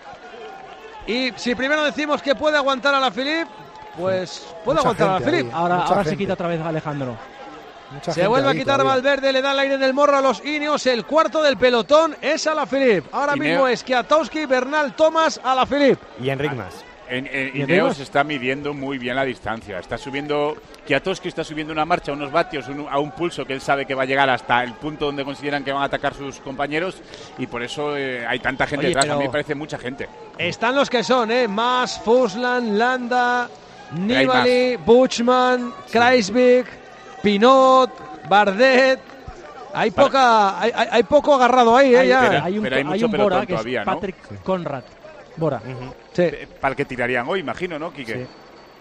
Y si primero decimos que puede aguantar a Alaphilippe, pues puede mucha aguantar a Alaphilippe. Ahora, ahora se quita otra vez Alejandro. Mucha se vuelve a quitar todavía. Valverde, le da el aire en el morro a los Ineos. El cuarto del pelotón es Alaphilippe. Ahora Ineo. mismo es Kwiatkowski, Bernal, Thomas, Alaphilippe. Y Enric Mas. En, en, Ineos está midiendo muy bien la distancia. Está subiendo, Kwiatkowski está subiendo una marcha, unos vatios, un, a un pulso que él sabe que va a llegar hasta el punto donde consideran que van a atacar sus compañeros, y por eso eh, hay tanta gente Oye, detrás. A mí me parece mucha gente. Están los que son, ¿eh? Mas, Fuslan, Landa, Nibali, Buchmann, Kreisvik, Pinot, Bardet. Hay para... poca, hay, hay, hay poco agarrado ahí, ¿eh? Hay, ya. Pero, hay un, pero hay hay mucho un pelotón Bora, todavía, que es Patrick ¿no? Conrad. Bora. Uh-huh. Sí. Para el que tirarían hoy, imagino, ¿no, Quique? Sí.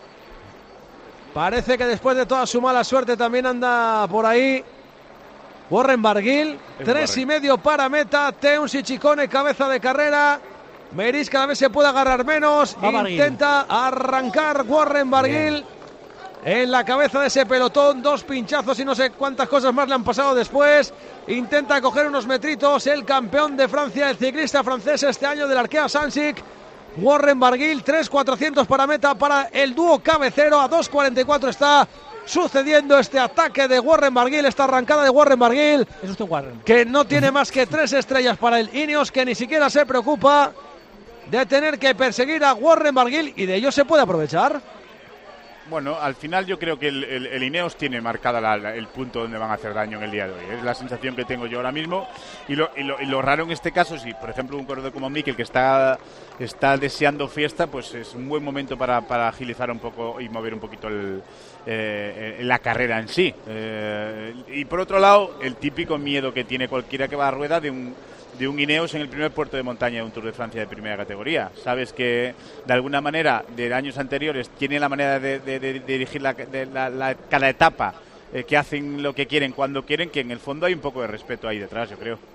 Parece que después de toda su mala suerte también anda por ahí Warren Barguil. Es Tres Warren. y medio para meta. Teuns y Chicone, cabeza de carrera. Meris cada vez se puede agarrar menos. Va Intenta Barguil. arrancar Warren Barguil en la cabeza de ese pelotón. Dos pinchazos y no sé cuántas cosas más le han pasado después. Intenta coger unos metritos el campeón de Francia, el ciclista francés este año del Arkea Samsic, Warren Barguil. Tres cuatrocientos para meta para el dúo cabecero. A dos cuarenta y cuatro está sucediendo este ataque de Warren Barguil, esta arrancada de Warren Barguil. Es usted Warren. Que no tiene más que tres estrellas para el Ineos, que ni siquiera se preocupa de tener que perseguir a Warren Barguil, y de ello se puede aprovechar. Bueno, al final yo creo que el, el, el Ineos tiene marcada la, la, el punto donde van a hacer daño en el día de hoy. Es la sensación que tengo yo ahora mismo. Y lo, y lo, y lo raro en este caso, si por ejemplo un corredor como Mikel, que está, está deseando fiesta, pues es un buen momento para, para agilizar un poco y mover un poquito el, eh, la carrera en sí. Eh, y por otro lado, el típico miedo que tiene cualquiera que va a rueda de un... de un Ineos en el primer puerto de montaña de un Tour de Francia de primera categoría. Sabes que de alguna manera de años anteriores tiene la manera de, de, de, de dirigir la, de la, la, cada etapa, eh, que hacen lo que quieren cuando quieren, que en el fondo hay un poco de respeto ahí detrás, yo creo.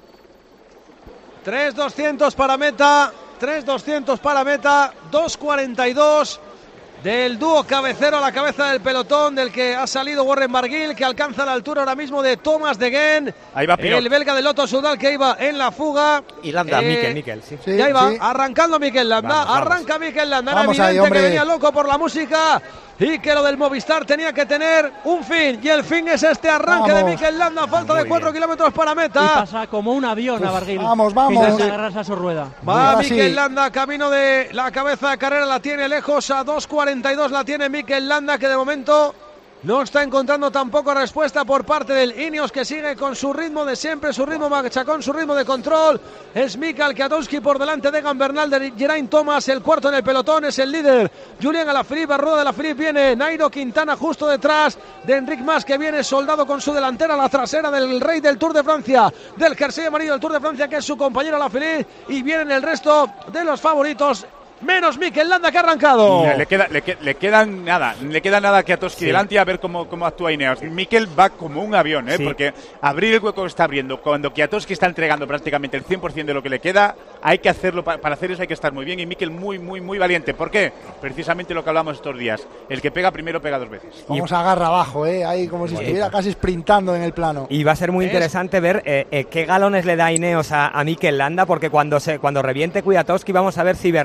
tres doscientos para meta, tres doscientos para meta, dos cuarenta y dos del dúo cabecero a la cabeza del pelotón, del que ha salido Warren Barguil, que alcanza la altura ahora mismo de Thomas de Genn. Ahí va Pinot. El belga de Lotto Soudal, que iba en la fuga. Y Landa, eh, Mikel, Mikel, sí. sí. Ya iba sí. arrancando Mikel Landa. Vamos, vamos. Arranca Mikel Landa. Era Vamos evidente ahí, que venía loco por la música y que lo del Movistar tenía que tener un fin. Y el fin es este arranque vamos. de Mikel Landa. Falta Muy de cuatro kilómetros para meta. Y pasa como un avión a Barguil. Vamos, vamos. Que intenta agarrarse a su rueda. Va Ahora Mikel sí. Landa, camino de la cabeza de carrera, la tiene lejos, a dos cuarenta y dos la tiene Mikel Landa, que de momento no está encontrando tampoco respuesta por parte del Ineos, que sigue con su ritmo de siempre, su ritmo machacón, su ritmo de control. Es Mikel Kwiatkowski por delante de Egan Bernal, de Geraint Thomas, el cuarto en el pelotón es el líder Julien Alaphilippe. A rueda de Alaphilippe viene Nairo Quintana justo detrás de Enric Mas, que viene soldado con su delantera, la trasera del rey del Tour de Francia, del jersey amarillo del Tour de Francia, que es su compañero Alaphilippe, y vienen el resto de los favoritos, menos Mikel Landa, que ha arrancado. Le, queda, le, le quedan nada, le queda nada a Kwiatkowski sí. delante, y a ver cómo, cómo actúa Ineos. Mikel va como un avión, ¿eh? Sí. Porque abrir el hueco que está abriendo, cuando Kwiatkowski está entregando prácticamente el cien por ciento de lo que le queda, hay que hacerlo, para, para hacer eso hay que estar muy bien, y Mikel muy, muy, muy valiente. ¿Por qué? Precisamente lo que hablamos estos días, el que pega primero pega dos veces. Como se agarra abajo, ¿eh? Ahí como si estuviera casi sprintando en el plano. Y va a ser muy es... interesante ver eh, eh, qué galones le da Ineos a, a Mikel Landa, porque cuando, se, cuando reviente Kwiatkowski vamos a ver si Bernal o Thomas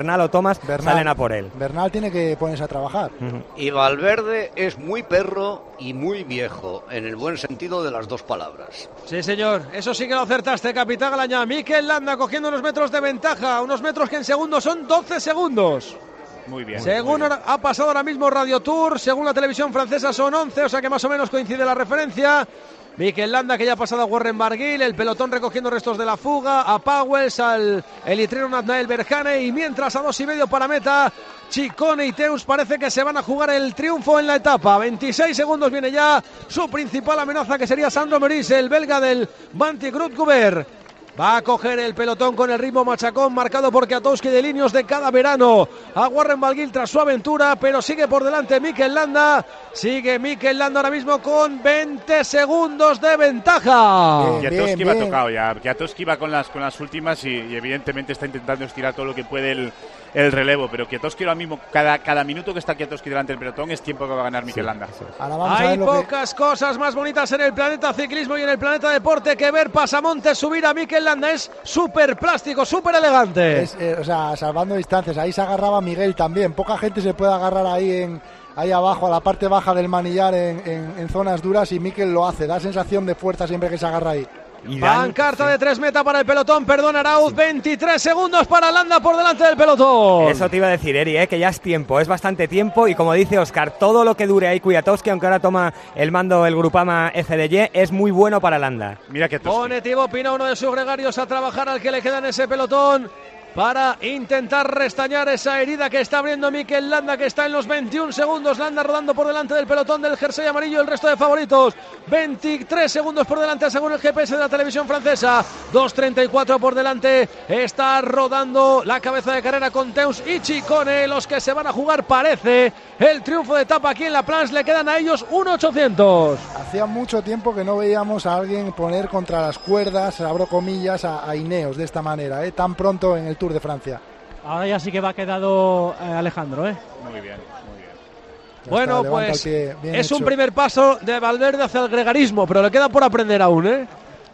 Thomas Bernal, salen a por él. Bernal tiene que ponerse a trabajar. Uh-huh. Y Valverde es muy perro y muy viejo, en el buen sentido de las dos palabras. Sí, señor, eso sí que lo acertaste, capitán Galañá. Mikel Landa cogiendo unos metros de ventaja, unos metros que en segundos son doce segundos. Muy bien. Según muy bien. ha pasado ahora mismo Radio Tour, según la televisión francesa son once, o sea que más o menos coincide la referencia. Mikel Landa, que ya ha pasado a Warren Barguil, el pelotón recogiendo restos de la fuga, a Pauwels, al elitrero Nathanael Berjane, y mientras a dos y medio para meta, Ciccone y Teuns parece que se van a jugar el triunfo en la etapa. veintiséis segundos viene ya su principal amenaza, que sería Sandro Maurice, el belga del Banti Grootgubber. Va a coger el pelotón con el ritmo machacón marcado por Kwiatkowski de líneas de cada verano a Warren Barguil tras su aventura, pero sigue por delante Mikel Landa. Sigue Mikel Landa ahora mismo con veinte segundos de ventaja. Kwiatkowski va tocado ya. Kwiatkowski va con las, con las últimas y, y evidentemente está intentando estirar todo lo que puede el, el relevo. Pero Kwiatkowski ahora mismo, cada, cada minuto que está Kwiatkowski delante del pelotón es tiempo que va a ganar Mikel Landa. Sí, Hay pocas que... cosas más bonitas en el planeta ciclismo y en el planeta deporte que ver pasamontes subir a Mikel Landa. Es súper plástico, súper elegante. Es, eh, o sea, salvando distancias. Ahí se agarraba Miguel también. Poca gente se puede agarrar ahí en ahí abajo, a la parte baja del manillar en, en, en zonas duras, y Mikel lo hace. Da sensación de fuerza siempre que se agarra ahí. Pancarta sí. de tres meta para el pelotón, perdón Arauz, sí. veintitrés segundos para Landa por delante del pelotón. Eso te iba a decir, Eri, ¿eh? que ya es tiempo, es bastante tiempo, y como dice Óscar, todo lo que dure ahí Kwiatkowski, aunque ahora toma el mando el Grupama F D Y, es muy bueno para Landa. Mira que pone Thibaut Pinot, uno de sus gregarios, a trabajar al que le queda en ese pelotón para intentar restañar esa herida que está abriendo Mikel Landa, que está en los veintiún segundos. Landa rodando por delante del pelotón del jersey amarillo, el resto de favoritos veintitrés segundos por delante según el G P S de la televisión francesa. dos treinta y cuatro por delante está rodando la cabeza de carrera con Teuns y Ciccone, los que se van a jugar, parece, el triunfo de etapa aquí en La Planche. Le quedan a ellos un ochocientos. Hacía mucho tiempo que no veíamos a alguien poner contra las cuerdas, abro comillas, a, a Ineos de esta manera, ¿eh? tan pronto en el Tour de Francia. Ahora ya sí que va quedado eh, Alejandro, ¿eh? Muy bien, muy bien. Ya bueno, está, pues pie, es hecho. Un primer paso de Valverde hacia el gregarismo, pero le queda por aprender aún, ¿eh?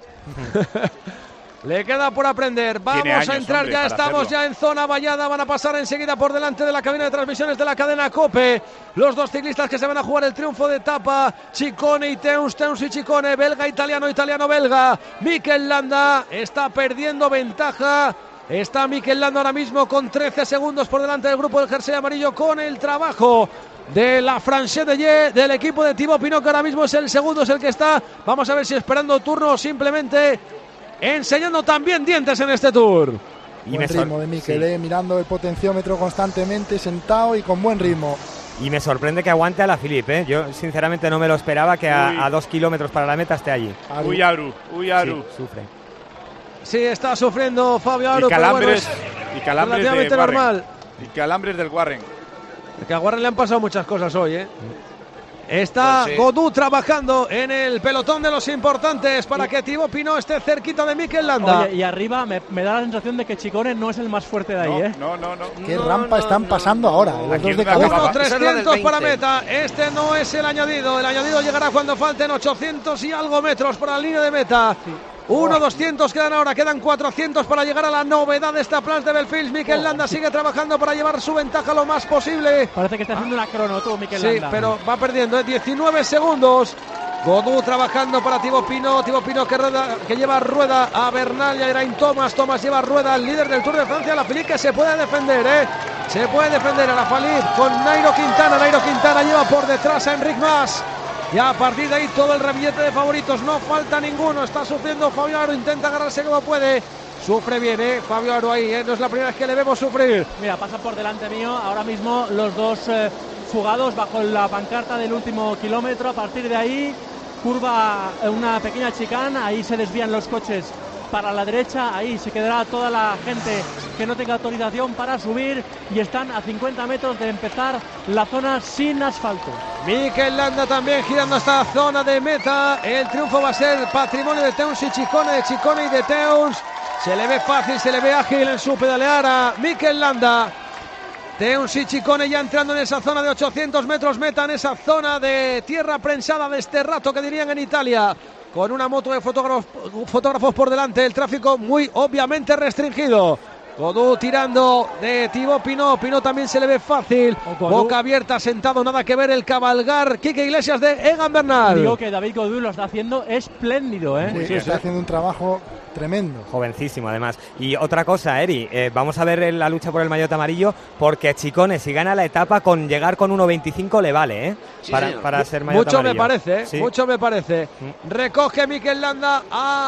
Le queda por aprender. Vamos años, a entrar, hombre, ya estamos hacerlo. Ya en zona vallada. Van a pasar enseguida por delante de la cabina de transmisiones de la cadena COPE los dos ciclistas que se van a jugar el triunfo de etapa, Ciccone y Teuns. Teuns y Ciccone, belga, italiano, italiano, belga. Mikel Landa está perdiendo ventaja. Está Mikel Landa ahora mismo con trece segundos por delante del grupo del jersey amarillo, con el trabajo de la Franche de Ye, del equipo de Thibaut Pinot, que ahora mismo es el segundo, es el que está. Vamos a ver si esperando turno o simplemente enseñando también dientes en este Tour. Y buen ritmo de Mikel, sí. eh, mirando el potenciómetro constantemente, sentado y con buen ritmo. Y me sorprende que aguante a la Philippe, ¿eh? Yo sinceramente no me lo esperaba que a, a dos kilómetros para la meta esté allí. Uy, Aru, uy, Aru. Sí, sufre. Sí, está sufriendo Fabio Aru, y calambres, pero bueno, y calambres relativamente de normal. Y calambres del Warren. Que a Warren le han pasado muchas cosas hoy, ¿eh? Está pues sí. Godú trabajando en el pelotón de los importantes para que Thibaut Pinot esté cerquita de Mikel Landa. Oye, y arriba me, me da la sensación de que Ciccone no es el más fuerte de ahí, no, ¿eh? No, no, no. ¿Qué no, rampa no, están no, pasando no, ahora? No, los dos de cabeza. uno trescientos para meta. Este no es el añadido. El añadido llegará cuando falten ochocientos y algo metros para la línea de meta. Sí. uno doscientos quedan ahora, quedan cuatrocientos para llegar a la novedad de esta Planche de Belfield. Mikel Landa sigue trabajando para llevar su ventaja lo más posible. Parece que está haciendo una crono tú, Mikel sí, Landa. Sí, pero va perdiendo, ¿eh? diecinueve segundos. Godú trabajando para Thibaut Pinot. Thibaut Pinot que, rueda, que lleva rueda a Bernal y a Geraint Thomas. Thomas lleva rueda al líder del Tour de Francia, la Philippe, que se puede defender, ¿eh? Se puede defender a la Philippe con Nairo Quintana. Nairo Quintana lleva por detrás a Enric Mas. Y a partir de ahí todo el ramillete de favoritos, no falta ninguno. Está sufriendo Fabio Aru, intenta agarrarse como puede. Sufre bien, ¿eh? Fabio Aru ahí, ¿eh? No es la primera vez que le vemos sufrir. Mira, pasa por delante mío ahora mismo los dos eh, fugados bajo la pancarta del último kilómetro. A partir de ahí, curva una pequeña chicana, ahí se desvían los coches para la derecha, ahí se quedará toda la gente que no tenga autorización para subir, y están a cincuenta metros de empezar la zona sin asfalto. Mikel Landa también girando esta zona de meta. El triunfo va a ser patrimonio de Teuns y Ciccone, de Ciccone y de Teuns. Se le ve fácil, se le ve ágil en su pedalear a Mikel Landa. Teuns y Ciccone ya entrando en esa zona de ochocientos metros meta, en esa zona de tierra prensada de este rato, que dirían en Italia, con una moto de fotógrafos, fotógrafos por delante, el tráfico muy obviamente restringido. Godú tirando de Thibaut Pinot. Pinot también se le ve fácil. Boca abierta, sentado, nada que ver el cabalgar. Quique Iglesias de Egan Bernal. Digo que David Godú lo está haciendo espléndido, ¿eh? Sí, sí, está haciendo un trabajo tremendo. Jovencísimo, además. Y otra cosa, Eri, eh, vamos a ver la lucha por el maillot amarillo, porque Chicone, si gana la etapa, con llegar con uno veinticinco le vale, ¿eh? Sí, para, señor. para ser maillot Mucho amarillo. me parece, ¿eh? Sí. Mucho me parece. Mm. Recoge Mikel Landa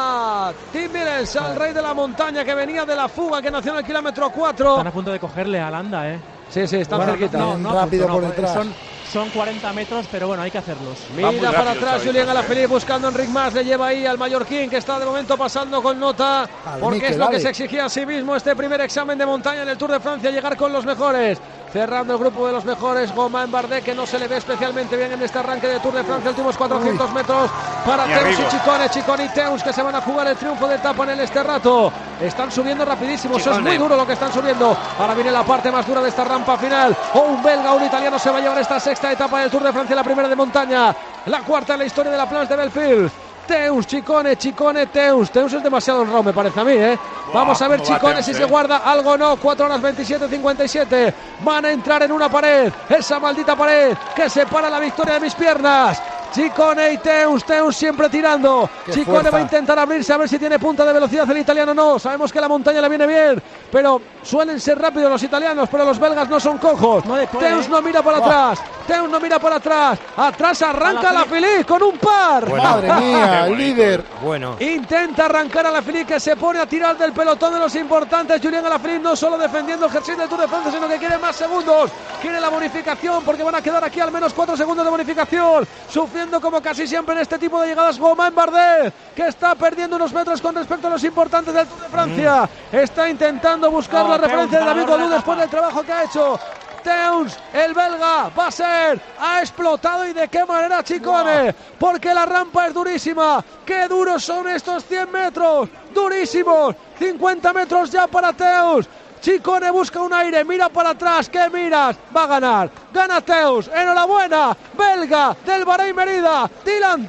a Tim Wellens, al rey de la montaña que venía de la fuga, que nació en el kilómetro cuatro. Están a punto de cogerle a Landa, ¿eh? Sí, sí, están Bueno, cerquita. no, no, rápido no, por no, detrás. Son, son cuarenta metros, pero bueno, hay que hacerlos. Mira muy para rápido, atrás Xavi, Julián también. Alaphilippe buscando a Enric Mas, le lleva ahí al mallorquín, que está de momento pasando con nota, Al porque Mikel, es lo que dale. se exigía a sí mismo este primer examen de montaña en el Tour de Francia, llegar con los mejores. Cerrando el grupo de los mejores, Romain Bardet, que no se le ve especialmente bien en este arranque de Tour de Francia, últimos cuatrocientos metros para Y Teuns arriba. y Chicone, Chicone y Teuns, que se van a jugar el triunfo de etapa en el este rato. Están subiendo rapidísimo, eso es Chicone. muy duro lo que están subiendo. Ahora viene la parte más dura de esta rampa final. O un belga o un italiano se va a llevar esta sexta etapa del Tour de Francia, la primera de montaña, la cuarta en la historia de la Planche de Belfield. Teuns, Chicone, Chicone, Teuns. Teuns es demasiado honrado, me parece a mí, ¿eh? Vamos a ver cómo va Chicone Teuns, si eh. se guarda algo, no. cuatro horas veintisiete cincuenta y siete. Van a entrar en una pared. Esa maldita pared que separa la victoria de mis piernas. Chicone y Teuns, Teuns siempre tirando. Qué Chicone fuerza. va a intentar abrirse a ver si tiene punta de velocidad el italiano, no. Sabemos que la montaña le viene bien, pero suelen ser rápidos los italianos, pero los belgas no son cojos. No le puede, Teuns ¿eh? no mira para atrás. Teuns no mira para atrás. Atrás arranca la Alaphilippe con un par. Bueno. Madre mía, el líder. Bueno. Intenta arrancar a Alaphilippe, que se pone a tirar del pelotón de los importantes. Julián Alaphilippe no solo defendiendo el jersey del Tour de Francia, sino que quiere más segundos. Quiere la bonificación, porque van a quedar aquí al menos cuatro segundos de bonificación. Sufriendo como casi siempre en este tipo de llegadas Romain Bardet, que está perdiendo unos metros con respecto a los importantes del Tour de Francia. Mm. Está intentando buscar No, la Teuns, referencia de David ganador de Godú la después etapa. del trabajo que ha hecho. Teuns, el belga, va a ser, ha explotado, y de qué manera, Chicone, porque la rampa es durísima. Qué duros son estos cien metros, durísimos. cincuenta metros ya para Teuns. Chicone busca un aire, mira para atrás, ¿qué miras? Va a ganar, gana Teuns, enhorabuena, belga del Bahrein Merida, Dylan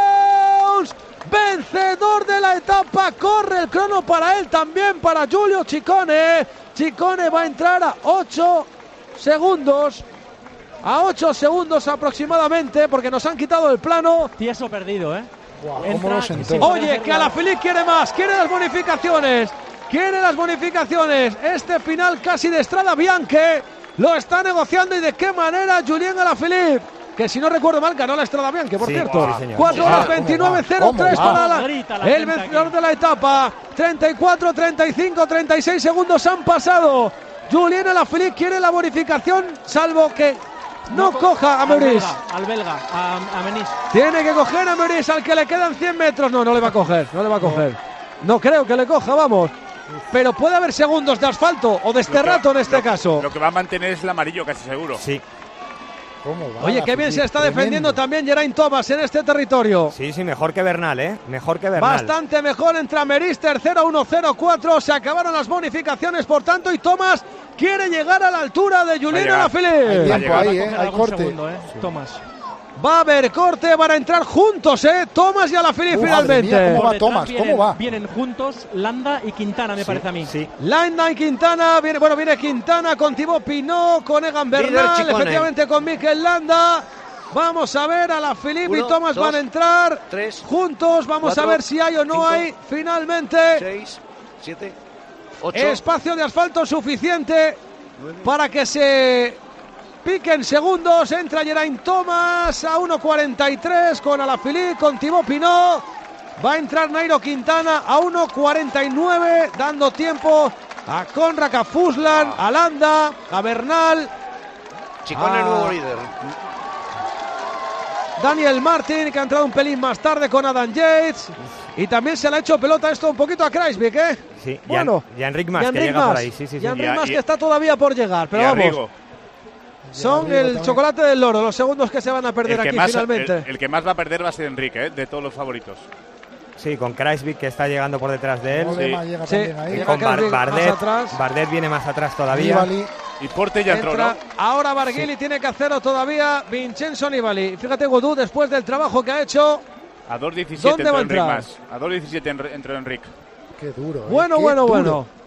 Teuns, vencedor de la etapa, corre el crono para él también, para Giulio Chicone. Chicone va a entrar a ocho segundos, a ocho segundos aproximadamente, porque nos han quitado el plano. Tieso perdido, ¿eh? Guau, Entra cómo lo y sentó. se puede Oye, hacer que la- Alaphilippe quiere más, quiere las bonificaciones, quiere las bonificaciones. Este final casi de Strada Bianche lo está negociando, y de qué manera Julián Alaphilippe, que si no recuerdo mal ganó la Strada Bianche, por Sí, cierto. sí, señor. cuatro horas Ah, veintinueve cero ¿cómo tres va? para la- Grita la el gente vencedor aquí. de la etapa. treinta y cuatro, treinta y cinco, treinta y seis segundos han pasado. Julián Alaphilippe quiere la bonificación, salvo que no, co- coja a al Maurice. belga, Al belga, a, a Menis. Tiene que coger a Maurice, al que le quedan cien metros. No, no le va a coger, no le va a coger. No creo que le coja, vamos. Pero puede haber segundos de asfalto o de este Lo que- rato en este lo- caso. Lo que va a mantener es el amarillo, casi seguro. Sí. ¿Cómo va Oye, qué bien se Alaphilippe? está defendiendo Tremendo. también Geraint Thomas en este territorio. Sí, sí, mejor que Bernal, ¿eh? Mejor que Bernal. Bastante mejor entra Meris, tercero, uno cero cuatro. Se acabaron las bonificaciones, por tanto, y Thomas quiere llegar a la altura de Julián llegar. Alaphilippe. Hay tiempo llegado. ahí, Va a ¿eh? coger Hay algún corte. segundo, ¿eh? Thomas. Va a haber corte, van a entrar juntos, ¿eh? Thomas y Alaphilippe Uh, madre finalmente. mía, ¿cómo Por va detrás Thomas? vienen- ¿Cómo va? Vienen juntos Landa y Quintana, me parece a mí. Sí. Landa y Quintana, viene, bueno, viene Quintana con Thibaut Pinot, con Egan Líder Bernal, Chicone. efectivamente con Mikel Landa. Vamos a ver, Alaphilippe y Uno, Thomas dos, van a entrar tres, juntos. Vamos cuatro, a ver si hay o no cinco, hay finalmente seis, siete, ocho. espacio de asfalto suficiente para que se piquen segundos. Entra Geraint Thomas a uno cuarenta y tres con Alaphilippe, con Thibaut Pinot. Va a entrar Nairo Quintana a uno cuarenta y nueve, dando tiempo a Konrad, a Fuslan, a Landa, a Bernal, Chicone, Ah. nuevo líder. Daniel Martin, que ha entrado un pelín más tarde con Adam Yates. Y también se le ha hecho pelota esto un poquito a Kreisvik, ¿eh? Sí, Bueno, y a Enric Mas, y que Enric llega por Mas, ahí. Sí, sí, sí. y Enric Y a- Mas, y- que está todavía por llegar. Pero Y vamos, Arrigo, son Arrigo el también. chocolate del loro, los segundos que se van a perder el que, aquí más, finalmente. el, el que más va a perder va a ser Enrique, ¿eh? De todos los favoritos. Sí, con Kreisvik, que está llegando por detrás de él. Mollema Sí. llega Sí. también ahí. Llega Con Bar- Kreisvik más Bardet. atrás. Bardet viene más atrás todavía. Nibali. Y Porte ya entró, Entra ¿no? ahora Barguili, tiene que hacerlo todavía Vincenzo Nibali. Fíjate Godú, después del trabajo que ha hecho. A dos diecisiete ¿Dónde va entró a Enric entrar? más. A dos diecisiete entró Enric. Qué duro. ¿eh? Bueno, Qué bueno, duro. bueno.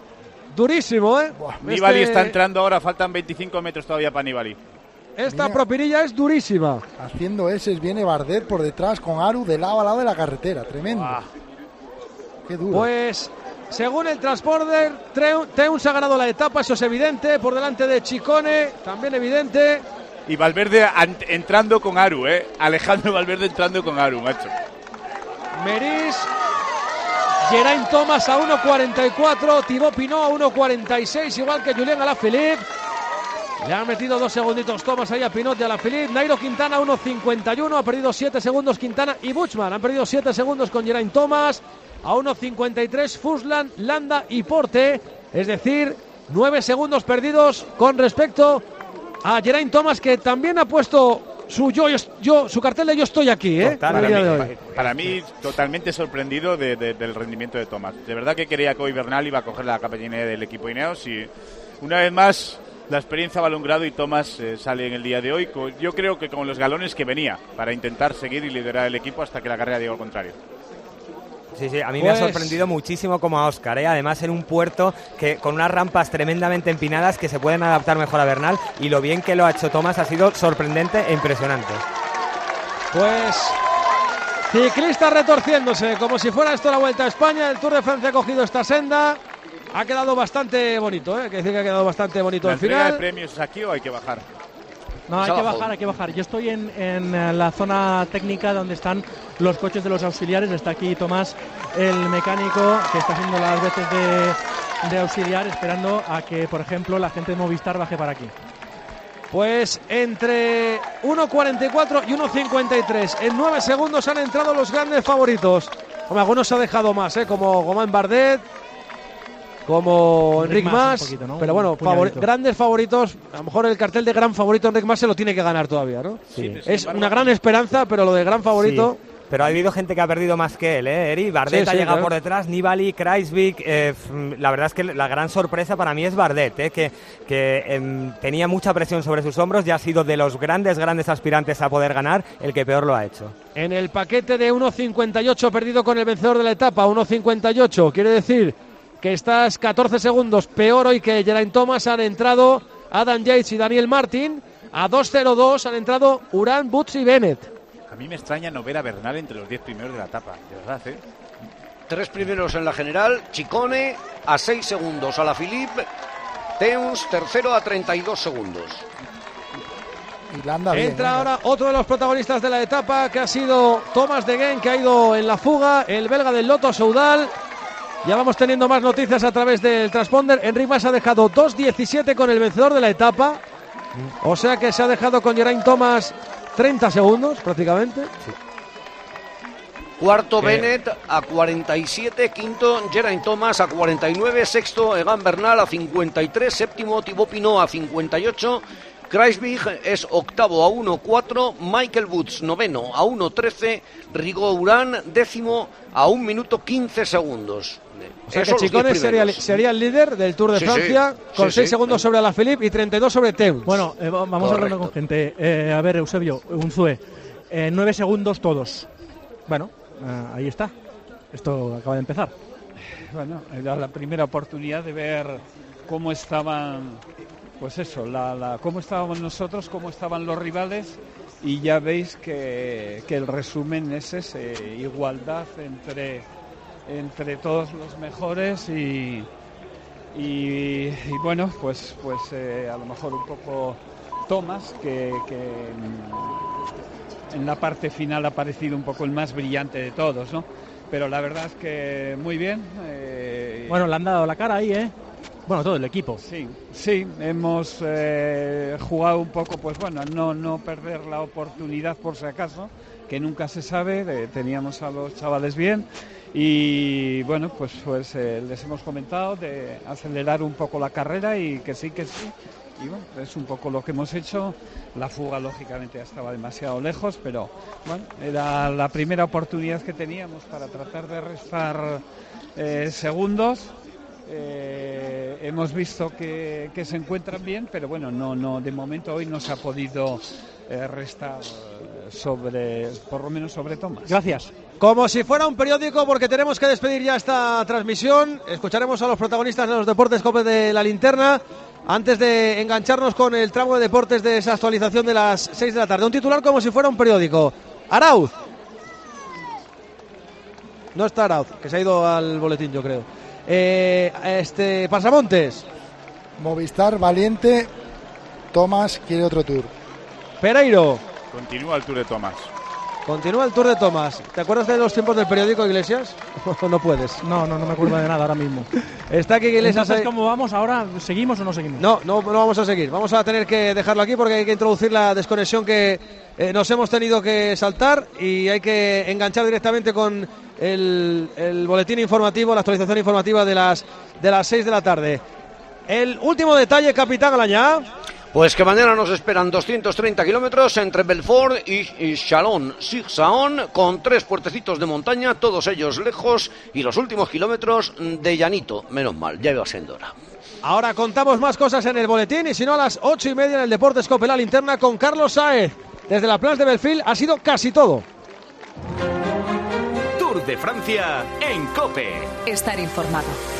durísimo, ¿eh? Nibali este... está entrando ahora, faltan veinticinco metros todavía para Nibali. Esta Viene propinilla es durísima. Haciendo ese, viene Bardet por detrás con Aru de lado a lado de la carretera. Tremendo. Ah. Qué duro. Pues, según el transporter, Teuns ha ganado la etapa, eso es evidente. Por delante de Chicone, también evidente. Y Valverde entrando con Aru, ¿eh? Alejandro Valverde entrando con Aru, macho. Meris, Geraint Thomas a uno cuarenta y cuatro, Thibaut Pinot a uno cuarenta y seis, igual que Julián Alaphilippe. Le han metido dos segunditos Thomas ahí a Pinot y a Alaphilippe. Nairo Quintana a uno cincuenta y uno, ha perdido siete segundos Quintana y Buchmann. Han perdido siete segundos con Geraint Thomas. A uno cincuenta y tres Fuslan, Landa y Porte. Es decir, nueve segundos perdidos con respecto a Geraint Thomas, que también ha puesto su yo, yo su cartel de yo estoy aquí, ¿eh? Para mí, para mí, totalmente sorprendido de, de, del rendimiento de Thomas. De verdad que creía que hoy Bernal iba a coger la capitanía del equipo Ineos y una vez más la experiencia va al grado y Thomas eh, sale en el día de hoy, con, yo creo que con los galones que venía para intentar seguir y liderar el equipo hasta que la carrera diga al contrario. Sí, sí, a mí pues... me ha sorprendido muchísimo como a Óscar, ¿eh? Además en un puerto que con unas rampas tremendamente empinadas que se pueden adaptar mejor a Bernal, y lo bien que lo ha hecho Thomas ha sido sorprendente e impresionante. Pues ciclista retorciéndose como si fuera esto la Vuelta a España. El Tour de Francia ha cogido esta senda. Ha quedado bastante bonito, ¿eh? Hay que decir que ha quedado bastante bonito ¿La al final. entrega de premios es aquí o hay que bajar? No, hay que bajar, hay que bajar. Yo estoy en, en la zona técnica donde están los coches de los auxiliares. Está aquí Tomás, el mecánico, que está haciendo las veces de, de auxiliar, esperando a que, por ejemplo, la gente de Movistar baje para aquí. Pues entre uno cuarenta y cuatro y uno cincuenta y tres. En nueve segundos han entrado los grandes favoritos. Como algunos se ha dejado más, ¿eh? Como Romain Bardet, como Enric Mas, poquito, ¿no? Pero bueno, favor, grandes favoritos. A lo mejor el cartel de gran favorito Enric Mas se lo tiene que ganar todavía, ¿no? Sí. Es una gran esperanza, pero lo de gran favorito... Sí. Pero ha habido gente que ha perdido más que él, ¿eh, Eri? Bardet sí, ha sí, llegado claro. por detrás, Nibali, Kruijswijk. Eh, la verdad es que la gran sorpresa para mí es Bardet, ¿eh? que, que eh, tenía mucha presión sobre sus hombros y ha sido de los grandes, grandes aspirantes a poder ganar el que peor lo ha hecho. En el paquete de uno cincuenta y ocho perdido con el vencedor de la etapa, uno cincuenta y ocho, quiere decir que estás catorce segundos peor hoy que Geraint Thomas. Han entrado Adam Yates y Daniel Martin. A dos cero dos han entrado Uran, Butz y Bennett. A mí me extraña no ver a Bernal entre los diez primeros de la etapa, de verdad, ¿eh? Tres primeros en la general, Chicone a seis segundos, Alaphilippe, Teuns tercero a treinta y dos segundos. Entra bien, ahora otro de los protagonistas de la etapa, que ha sido Thomas de Gendt, que ha ido en la fuga, el belga del Lotto Soudal. Ya vamos teniendo más noticias a través del transponder. Enric Mas ha dejado dos diecisiete con el vencedor de la etapa, o sea que se ha dejado con Geraint Thomas treinta segundos prácticamente. Sí. Cuarto Bennett a cuarenta y siete, quinto Geraint Thomas a cuarenta y nueve, sexto Egan Bernal a cincuenta y tres, séptimo Thibaut Pinot a cincuenta y ocho, Kruijswijk es octavo a uno cuatro, Michael Woods noveno a uno trece, Rigo Uran décimo a un minuto quince segundos. O sea que Chicone sería, sería el líder del Tour de sí, Francia, sí, con sí, seis sí, segundos sí. sobre Alaphilippe y treinta y dos sobre Teuns. Bueno, eh, vamos Correcto. hablando con gente. Eh, a ver, Eusebio, Unzué, eh, nueve segundos todos. Bueno, eh, ahí está. Esto acaba de empezar. Bueno, era la primera oportunidad de ver cómo estaban, pues eso, la, la, cómo estábamos nosotros, cómo estaban los rivales, y ya veis que, que el resumen es ese, igualdad entre... entre todos los mejores y, y, y bueno, pues pues eh, a lo mejor un poco Thomas, que, que en la parte final ha parecido un poco el más brillante de todos, ¿no? Pero la verdad es que muy bien. Eh, bueno, le han dado la cara ahí, ¿eh? Bueno, todo el equipo. Sí, sí, hemos eh, jugado un poco, pues bueno, no, no perder la oportunidad por si acaso, que nunca se sabe. Eh, teníamos a los chavales bien. Y bueno, pues, pues eh, les hemos comentado de acelerar un poco la carrera y que sí, que sí. Y bueno, es un poco lo que hemos hecho. La fuga lógicamente ya estaba demasiado lejos, pero bueno, era la primera oportunidad que teníamos para tratar de restar eh, segundos. Eh, hemos visto que, que se encuentran bien, pero bueno, no, no, de momento hoy no se ha podido eh, restar sobre, por lo menos sobre Thomas. Gracias. Como si fuera un periódico, porque tenemos que despedir ya esta transmisión. Escucharemos a los protagonistas de los deportes COPE de la linterna antes de engancharnos con el tramo de deportes de esa actualización de las seis de la tarde. Un titular como si fuera un periódico. Arauz. No está Arauz, que se ha ido al boletín, yo creo. Eh, este Pasamontes. Movistar valiente. Tomás quiere otro tour. Pereiro. Continúa el Tour de Tomás. Continúa el Tour de Tomás. ¿Te acuerdas de los tiempos del periódico, Iglesias? ¿O no puedes? No, no, no me acuerdo de nada ahora mismo. Está aquí Iglesias. Entonces, ¿cómo vamos ahora? ¿Seguimos o no seguimos? No, no, no vamos a seguir. Vamos a tener que dejarlo aquí porque hay que introducir la desconexión que eh, nos hemos tenido que saltar y hay que enganchar directamente con el, el boletín informativo, la actualización informativa de las de las seis de la tarde. El último detalle, capitán Alañá. Pues que mañana nos esperan doscientos treinta kilómetros entre Belfort y, y Chalon-sur-Saône, con tres puertecitos de montaña, todos ellos lejos, y los últimos kilómetros de llanito. Menos mal, ya iba siendo hora. Ahora contamos más cosas en el boletín, y si no a las ocho y media en el Deportes COPE la linterna con Carlos Sáez. Desde la Plage de Belfield ha sido casi todo. Tour de Francia en COPE. Estar informado.